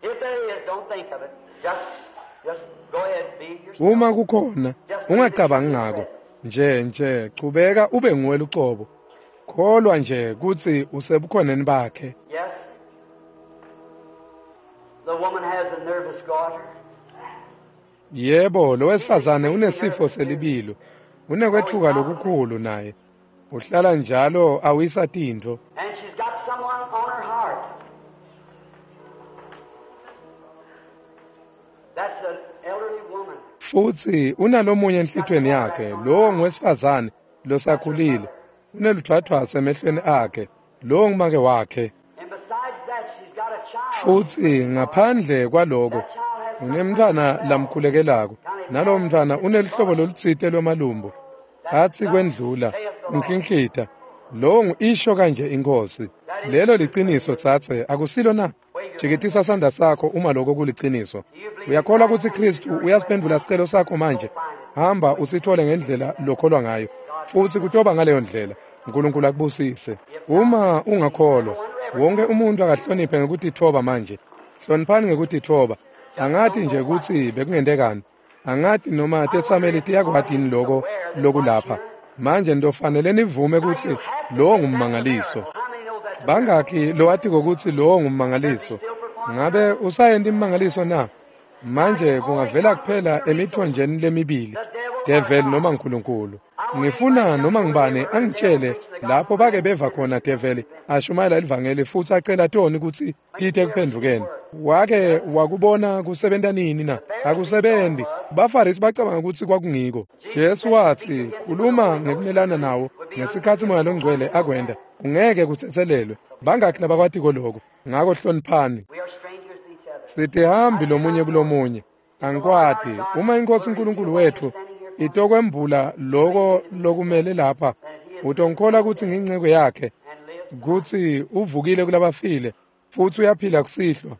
Uma kukhona ungacabangi ngako nje nje qhubeka ube nguwe luqobo. Kholwa nje ukuthi usebukhoneni bakhe. Yes. The woman has a nervous goiter. Yebo, lo wesifazane unesifo selibilo. Unekwethuka lokukhulu naye. Uhlala njalo awisa tinto. And she's got someone on her heart. That's an elderly woman. Futhi unalomunye enhlithweni yakhe, lo ngwesifazane losakhulile. Uneluthwathwa emehlweni akhe, lo ngumake wakhe. And besides that she's got a child. Futhi ngaphandle kwaloko unemntwana lamkhulekelako. Nalo mntwana unelihlobo lolutsite lwamalumbo. Athi kwendlula umhlinhlita. Lo ngisho kanje inkosi. Lelo liqiniso thathe akusilo na? Jikitisa sandla sakho uma lokho kuliqiniso. Uyakholwa ukuthi Kristu uyasiphendula isicelo sakho manje. Hamba usithole ngendlela lokholwa ngayo. Futhi kutoba ngaleyo ndlela uNkulunkulu akubusise. Uma ungakholwa wonke umuntu akahloniphe ngekuthi thoba manje. Hloniphani ngekuthi thoba. Angathi nje ukuthi bekungendekani. Angathi noma tetsameli tiyakwadini lokho lokulapha. Manje ndofanele nivume ukuthi lo ngummangaliso. bangakhi lo wathi ukuthi lo ngummangaliso ngabe usayenda imimangaliso na manje kungavela kuphela emithonjeni lemibili devil noma uNkulunkulu ngifuna noma ngibane angitshele lapho bake beva khona devil ashumayela ivangeli futhi acela toni ukuthi tithe kuphendukeni wake wakubona kusebenza nini na akusebenzi bafarisi bacabanga ukuthi kwakungiko Jesu wathi khuluma ngekumelana nawo ngesikhathi moya longcwele akwenda ungeke kuthethelelwe bangakhi labakwathi koloko ngako hloniphani sithi hambi lomunye kulomunye angikwadi uma inkosi uNkulunkulu wethu itokwembula lokho lokumele lapha utongikhola ukuthi nginceke yakhe ukuthi uvukile kulabafile futhi uyaphila kusihlwa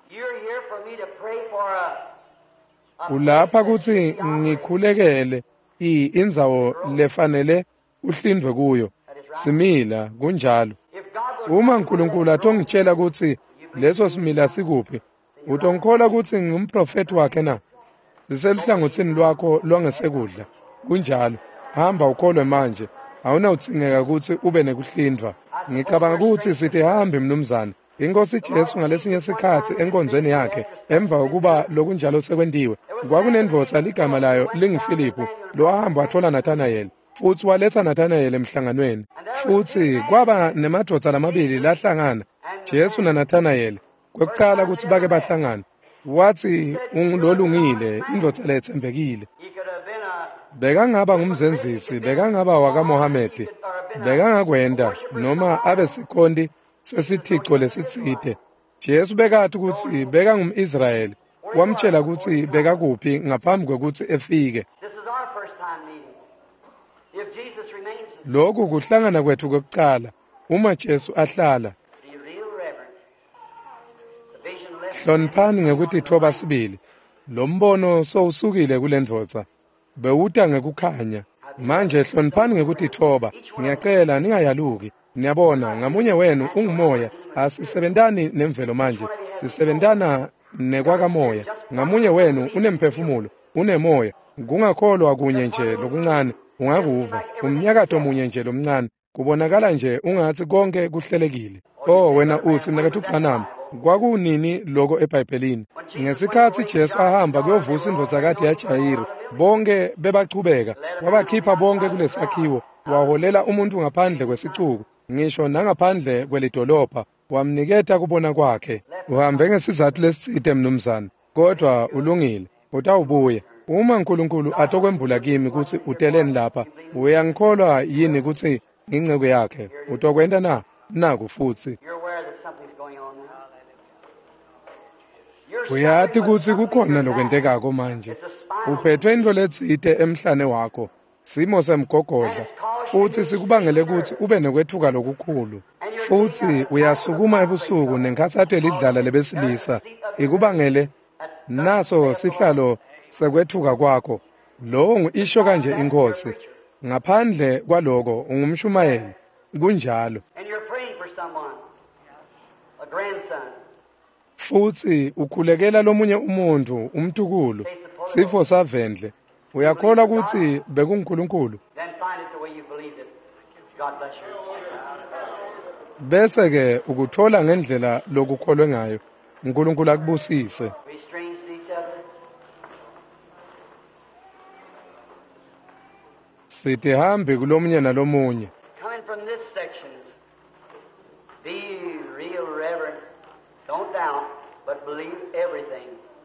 ulapha ukuthi ngikhulekele indzawo lefanele uhlindwe kuyo simila kunjalo uma uNkulunkulu atongitshela ukuthi leso simila sikuphi utongikhola ukuthi ngumprofeti wakhe na siseluhlangothini lwakho lwangesekudla kunjalo hamba ukholwe manje awunawuthingeka ukuthi ube nekuhlindwa ngicabanga ukuthi sithi hambe mnumzane inkosi Jesu ngalesinye isikhathi enkonzweni yakhe emva kokuba lokunjalo sekwendiwe kwakunendvodza ligama layo linguFilipu lo ahamba wathola Nathanael futhi waletha Nathanael emhlanganweni futhi kwaba nemadvodza lamabili lahlangana Jesu naNathanael kwekuqala ukuthi bake bahlangana wathi ungilolungile indvodza lethembekile bekangaba ngumzenzisi bekangaba wakaMohammed bekangakwenda noma abe sikhondi sesithixo lesitsite Jesu bekathi ukuthi beka ngumIsrayeli wamtshela ukuthi bekakuphi ngaphambi kokuthi efike lokhu kuhlangana kwethu kokuqala uma Jesu ahlala hloniphani ngekuthi thoba sibili lo mbono sowusukile kulendvodza bewuta ngekukhanya manje hloniphani ngekuthi thoba ngiyacela ningayaluki niyabona ngamunye wenu ungumoya asisebentani nemvelo manje sisebentana nekwakamoya ngamunye wenu unemphefumulo unemoya kungakholwa kunye nje lokuncane ungakuva umnyakato munye nje lomncane kubonakala nje ungathi konke kuhlelekile oh wena uthi mnakethu uBranham kwakunini lokho eBhayibhelini ngesikhathi Jesu ahamba kuyovusa indvodza kade yaJayiri bonke bebachubeka wabakhipha bonke kulesakhiwo waholela umuntu ngaphandle kwesicuku ngisho nangaphandle kwelidolobha wamniketa kubona kwakhe uhambe ngesizathu lesitsite mnumzane kodwa ulungile utawubuya uma uNkulunkulu atokwembula kimi ukuthi uteleni lapha uyangikholwa yini ukuthi nginceke yakhe utokwenda na naku futhi uyathi ukuthi kukhona lokwendekako manje uphethwe into letsite emhlane wakho simo semgogodla futhi sikubangele ukuthi ube nokwethuka lokukhulu futhi uyasukuma ebusuku nenkathatho elidlala lebesilisa ikubangele naso sihlalo sekwethuka kwakho lo isho kanje inkosi ngaphandle kwaloko ungumshumayeli kunjalo futhi ukhulekela lomunye umuntu umtukulu sifo savendle uyakholwa ukuthi bekuNkulunkulu bese ke ukuthola ngendlela lokukholwe ngayo uNkulunkulu akubusise sithi hambe kulomunye nalomunye coming from this section be real reverent don't doubt but believe everything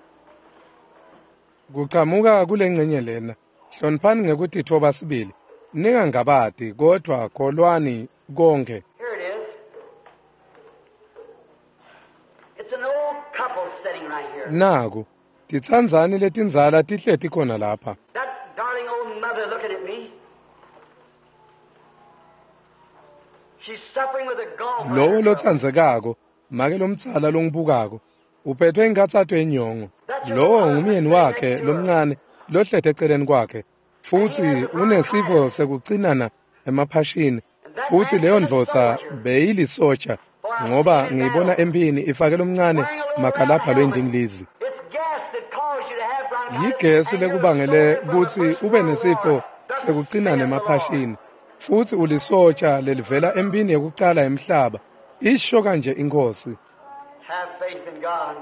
kuqhamuka kule ngcenye lena hloniphani ngekuthi thoba sibili ningangabadi kodwa kholwani konke here it is it's an old couple sitting right here naku titsandzani letindzala tihleti khona lapha that darling old mother looking at me she's suffering with a gallbladder lo lotsandzekako make lomtsala longibukako uphethwe inkathatho enyongo lo ngumyeni wakhe lomncane lohlethe eceleni kwakhe futhi unesifo sekucinana emaphashini futhi leyo ndvodza beyilisotsha ngoba ngiyibona empini ifake lomncane makalapha lwendingilizi yigesi lekubangele ukuthi ube nesifo sekucinana emaphashini futhi ulisotsha lelivela empini yokuqala emhlaba isho kanje inkosi, have faith in God.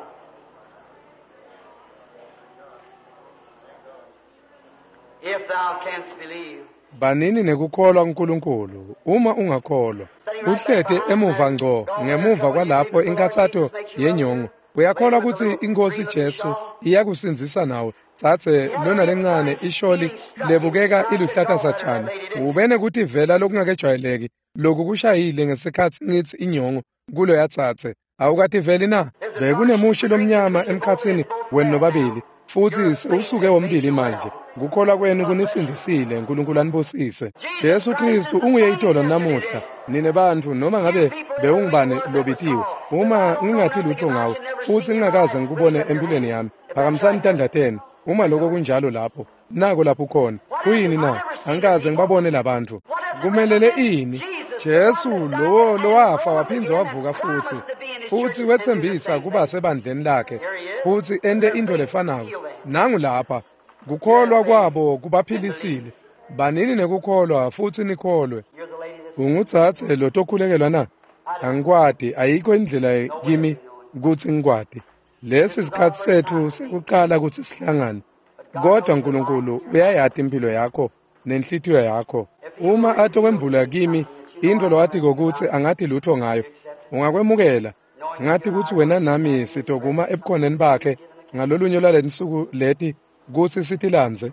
If thou canst believe. banini nekukholwa uNkulunkulu. Uma ungakholwa, uhlete emuva ngco ngemuva kwalapho inkathatho yenyongo. Uyakholwa ukuthi inkosi Jesu iyakusinzisa nawe. Thathe lona lencane isholi lebukeka iluhlata satshana. Ubene ukuthi vela lokungakejwayeleki. Lokhu kushayile ngesikhathi ngithi inyongo kulo yathathe. Awukathi veli na? Bekunemushi lomnyama emkhathini wenu nobabili. Futhi usuke wombili manje. Ukukholwa kwenu kunisinzisile, uNkulunkulu anibusise. Jesu Kristu unguye itolo namuhla. Nine bantu noma ngabe bewungibani lobitiwe. Uma ngingathi lutho ngawe, futhi ngingakaze ngikubone empilweni yami, phakamisani intandlatheni. Uma lokho kunjalo lapho, nako lapho khona. Kuyini na? Angikaze ngibabone labantu. Kumelele ini? Jesu lo lo wafa waphinza wavuka futhi. Futhi wethembisa kuba sebandleni lakhe. Futhi ende into lefanayo. Nangu lapha. Kukholwa kwabo kubaphilisile. Banini nekukholwa futhi nikholwe. Unguthathe lo tokhulekelwa na? Angikwadi, ayikho indlela kimi ukuthi ngikwadi. Lesi sikhathi sethu sekuqala ukuthi sihlangane. Kodwa uNkulunkulu uyayadi impilo yakho nenhlitiyo yakho. Uma atokwembula kimi into lo wathi ukuthi angathi lutho ngayo, ungakwemukela. Ngathi ukuthi wena nami sitokuma ebukhoneni bakhe ngalolunye lwalensuku leti kuthi sithilanze.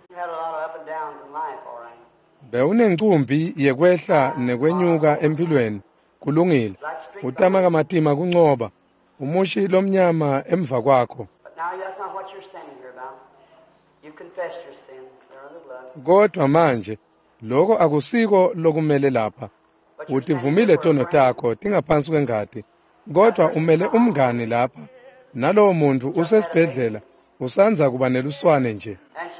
Bewunencumbi yekwehla nekwenyuka empilweni. Kulungile. Utama kamatima kuncoba. Umushi lomnyama emva kwakho. Kodwa manje lokho akusiko lokumele lapha. Utivumile tono takho tingaphansi kwengadi. Kodwa umele umngani lapha. Nalowo muntu usesibhedlela usanza kuba neluswane nje.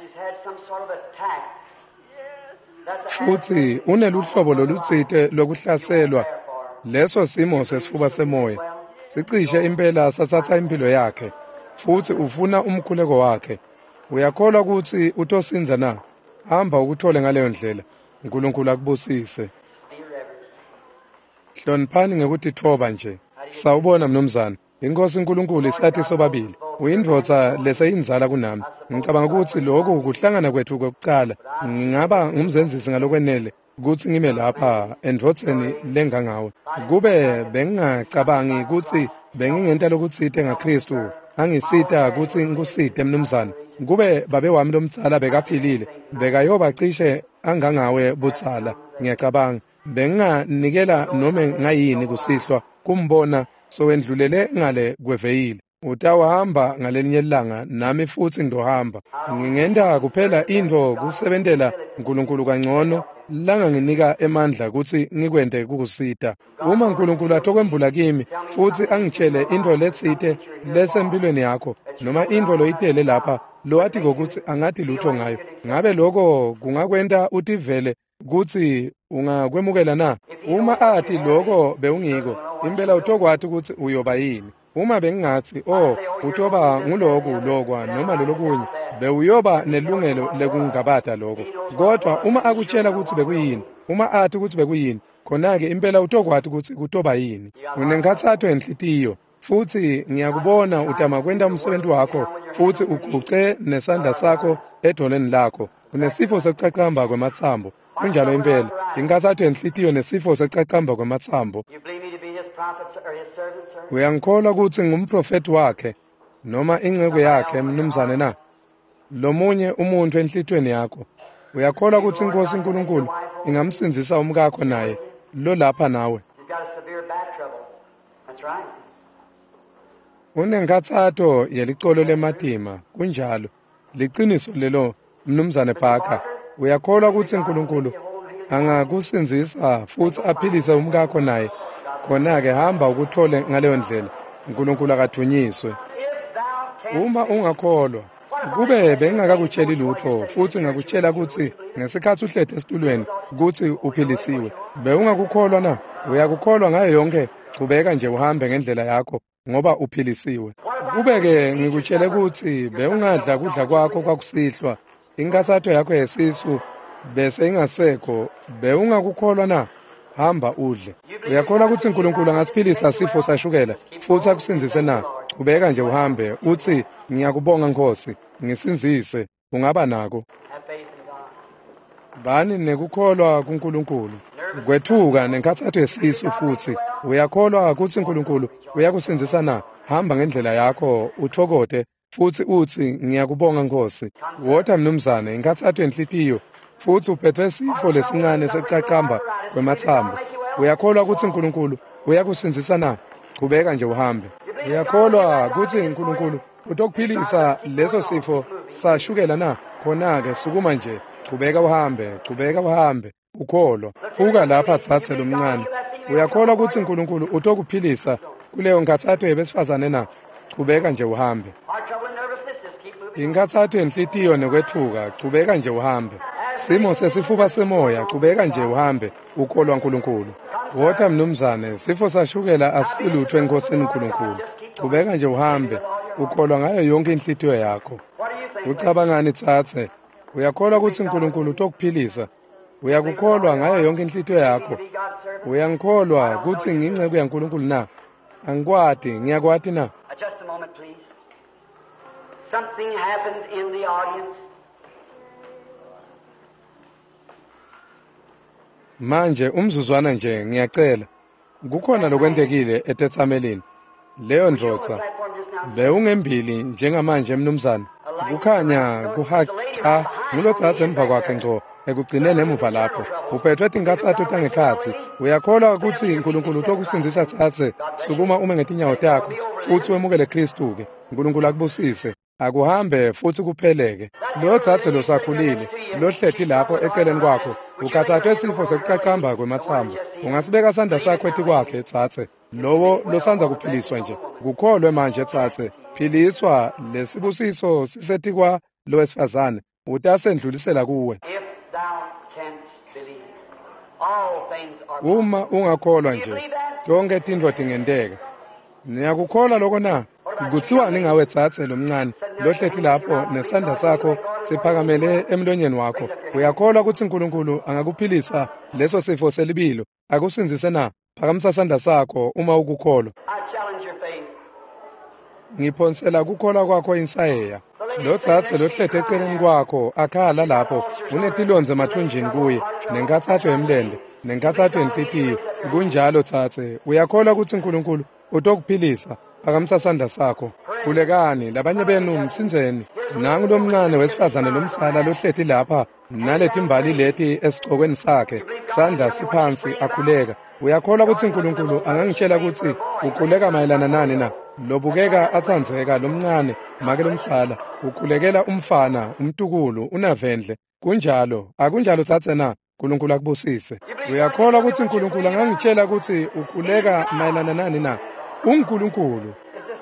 Futhi uneluhlobo lolutsite lokuhlaselwa. Leso simo sesifuba semoya. Sicishe impela sathatha impilo yakhe. Futhi ufuna umkhuleko wakhe. Uyakholwa ukuthi utosinza na? Hamba ukuthole ngaleyo ndlela. uNkulunkulu akubusise. Hloniphani ngekuthi thoba nje. Sawubona mnumzana. Inkosi uNkulunkulu isathi sobabili. Uyindvodza leseyinzala kunami. Ngicabanga ukuthi lokho ukuhlangana kwethu kokuqala ngingaba ngumzenzisi ngalokwenele ukuthi ngime lapha endvodzeni lengangawe. Kube bengingacabangi ukuthi bengingenta lokutsite ngaKristu. Angisita ukuthi ngikusite mnumzana. Kube babe wami lomtsala bekaphilile. Bekayoba cishe angangawe butsala. Ngiyacabanga benginganikela noma ngayini kusihlwa kumbona sowendlulele ngale kweveyili. Utawahamba ngalelinye ilanga nami futhi ngizohamba. Ngingenda kuphela into kusebentela uNkulunkulu kangcono langa nginika emandla ukuthi ngikwende kukusita. Uma uNkulunkulu atokwembula kimi futhi angitshele into letsite lesempilweni yakho noma into loyitele lapha lo athi ukuthi angathi lutho ngayo. Ngabe lokho kungakwenta utivele ukuthi ungakwemukela na? Uma athi lokho bewungiko impela utokwathi ukuthi uyoba yini. Uma bengingathi oh utoba nguloku lokwa noma lolokunye bewuyoba nelungelo lekungabata lokho. Kodwa uma akutshela ukuthi bekuyini, uma athi ukuthi bekuyini, khona ke impela utokwathi ukuthi kutoba yini. Unenkathatho enhlitiyo futhi ngiyakubona utama kwenda umsebenzi wakho futhi uguqe nesandla sakho edoleni lakho. Unesifo sokucacamba kwamathambo. Kunjalo impela inkathatho enhlitiyo nesifo sokucacamba kwamathambo. Uyangikholwa ukuthi ngumprofeti wakhe noma ingcebo yakhe mnumzane na? Lomunye umuntu enhlitweni yakho. Uyakholwa ukuthi inkosi uNkulunkulu ingamsinzisa umkakho naye lo lapha nawe. Unenkathatho yelicolo lematima. Kunjalo liqiniso lelo mnumzane Parker. Uyakholwa ukuthi uNkulunkulu angakusinzisa futhi aphilise umkakho naye. Khona ke hamba ukuthole ngaleyo ndlela uNkulunkulu akathunyiswe. Uma ungakholwa kube bengingakakutsheli lutho futhi ngakutshela ukuthi ngesikhathi uhlethe esitulweni ukuthi uphilisiwe. Bewungakukholwa na? Uyakukholwa ngayo yonke, qhubeka nje uhambe ngendlela yakho ngoba uphilisiwe. Kube ke ngikutshele ukuthi bewungadla kudla kwakho kwakusihlwa, inkathatho yakho yesisu bese ingasekho, bewungakukholwa na? hamba udle. Uyakholwa ukuthi uNkulunkulu angasiphilisa sifo sashukela futhi akusinzise na? Ubeka nje uhambe uthi ngiyakubonga Nkosi, ngisinzise, ungaba nako. Bani nekukholwa kuNkulunkulu. Kwethuka nenkathatho yesisu futhi uyakholwa ukuthi uNkulunkulu uyakusinzisa na? Hamba ngendlela yakho uthokote futhi uthi ngiyakubonga Nkosi. Wotha mnumzane inkathatho enhlitiyo futhi uphethwe isifo lesincane sekucacamba kwemathambo. Uyakholwa ukuthi uNkulunkulu uyakusinzisa na? Qhubeka nje uhambe. Uyakholwa ukuthi uNkulunkulu utokuphilisa leso sifo sashukela na? Khona-ke sukuma nje, qhubeka uhambe, qhubeka uhambe, ukholwa. Uka lapha thathe lo mncane. Uyakholwa ukuthi uNkulunkulu utokuphilisa kuleyo nkathatho yabesifazane na? Qhubeka nje uhambe. Inkathatho enhlitiyo nekwethuka, qhubeka nje uhambe. Simo sesifuba semoya, qhubeka nje uhambe, ukholwa uNkulunkulu. Wotha mnumzane, sifo sashukela asilutho enkosini uNkulunkulu. Qhubeka nje uhambe, ukholwa ngayo yonke inhlitiyo yakho. Ucabangani thathe? Uyakholwa ukuthi uNkulunkulu utokuphilisa? Uyakukholwa ngayo yonke inhlitiyo yakho? Uyangikholwa ukuthi ngingceke yaNkulunkulu na? Angikwati, ngiyakwati na? Just a moment, please. Something happened in the audience. Manje umzuzwana nje ngiyacela. Kukhona lokwendekile etetsamelini. Leyo ndrotha bewungembili njengamanje mnumzane. Kukhanya kuhacha ngilothatha emva kwakhe ngco ekugcineni emuva lapho. Uphethwe tinkathathu tangekhathi. Uyakholwa ukuthi uNkulunkulu utokusinzisa thathe sukuma ume ngetinyawo takho futhi wemukele Kristu ke. uNkulunkulu akubusise. Akuhambe futhi kupheleke. Lo thathe losakhulile, lo hleti lapho eceleni kwakho. Ukathathwe isifo sekucacamba kwemathambo. Ungasibeka isandla sakho ethi kwakhe thathe. Lowo losanza kuphiliswa nje. Kukholwe manje thathe. Philiswa lesibusiso sisethi kwa lo wesifazane. Utasendlulisela kuwe. Uma ungakholwa nje, yonke into tingendeka. Niyakukholwa lokho na? Kuthiwa ningawe thathe lo mncane, lo hlethi lapho nesandla sakho siphakamele emlonyeni wakho. Uyakholwa ukuthi uNkulunkulu angakuphilisa leso sifo selibilo? Akusinzise na? Phakamisa isandla sakho uma ukukholwa. Ngiphonsela kukholwa kwakho insayeya. Lo thathe lo hlethe eceleni kwakho akhala lapho. Unetilonze emathunjini kuye, nenkathatho emlende, nenkathatho enhlitiyo. Kunjalo thathe, uyakholwa ukuthi uNkulunkulu utokuphilisa? Phakamisa isandla sakho. Khulekani labanye benu mtsinzeni. Nangu lo mncane wesifazane lomtshala lo hlethi lapha naleti mbali leti esigqokweni sakhe. Sandla siphansi akhuleka. Uyakholwa ukuthi uNkulunkulu angangitshela ukuthi ukhuleka mayelana nani na? Lobukeka athandzeka lo mncane make lomtshala. Ukhulekela umfana, umtukulu, unavendle. Kunjalo, akunjalo thathe na? uNkulunkulu akubusise. Uyakholwa ukuthi uNkulunkulu angangitshela ukuthi ukhuleka mayelana nani na? uNkulunkulu.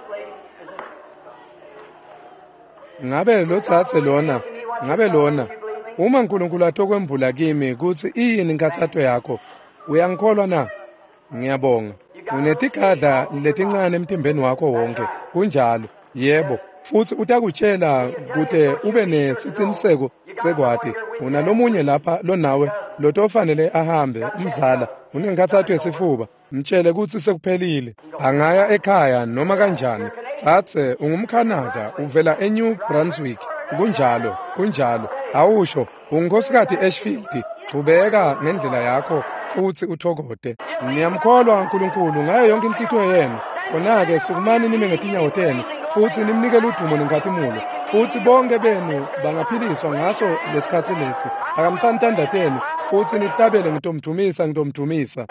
Ngabe lo thathe lona, ngabe lona. Uma uNkulunkulu atokwembula kimi ukuthi iyini inkathatho yakho, uyangikholwa na? Ngiyabonga. Unetikadla letincane emtimbeni wakho wonke. Kunjalo, yebo. Futhi utakutshela kude ube nesiciniseko sekwati. Unalomunye lapha lo nawe lotofanele ahambe umzala. Unenkathatho yesifuba. Mtshele ukuthi sekuphelile. Angaya ekhaya noma kanjani. Thathe ungumKhanada uvela eNew Brunswick. Kunjalo, kunjalo. Awusho unginkosikazi eShfield. Qhubeka ngendlela yakho futhi uthokote. Ngiyamkholwa uNkulunkulu ngayo yonke inhlitiyo yenu. Khona-ke sukumani nime ngetinyawo tenu futhi nimnikele udumo nenkazimulo. Futhi bonke benu bangaphiliswa ngaso lesikhathi lesi. Phakamisani izandla zenu futhi nihlabele ngitomdumisa ngitomdumisa.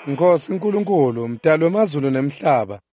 Nkosi uNkulunkulu, mdali wemazulu nemhlaba,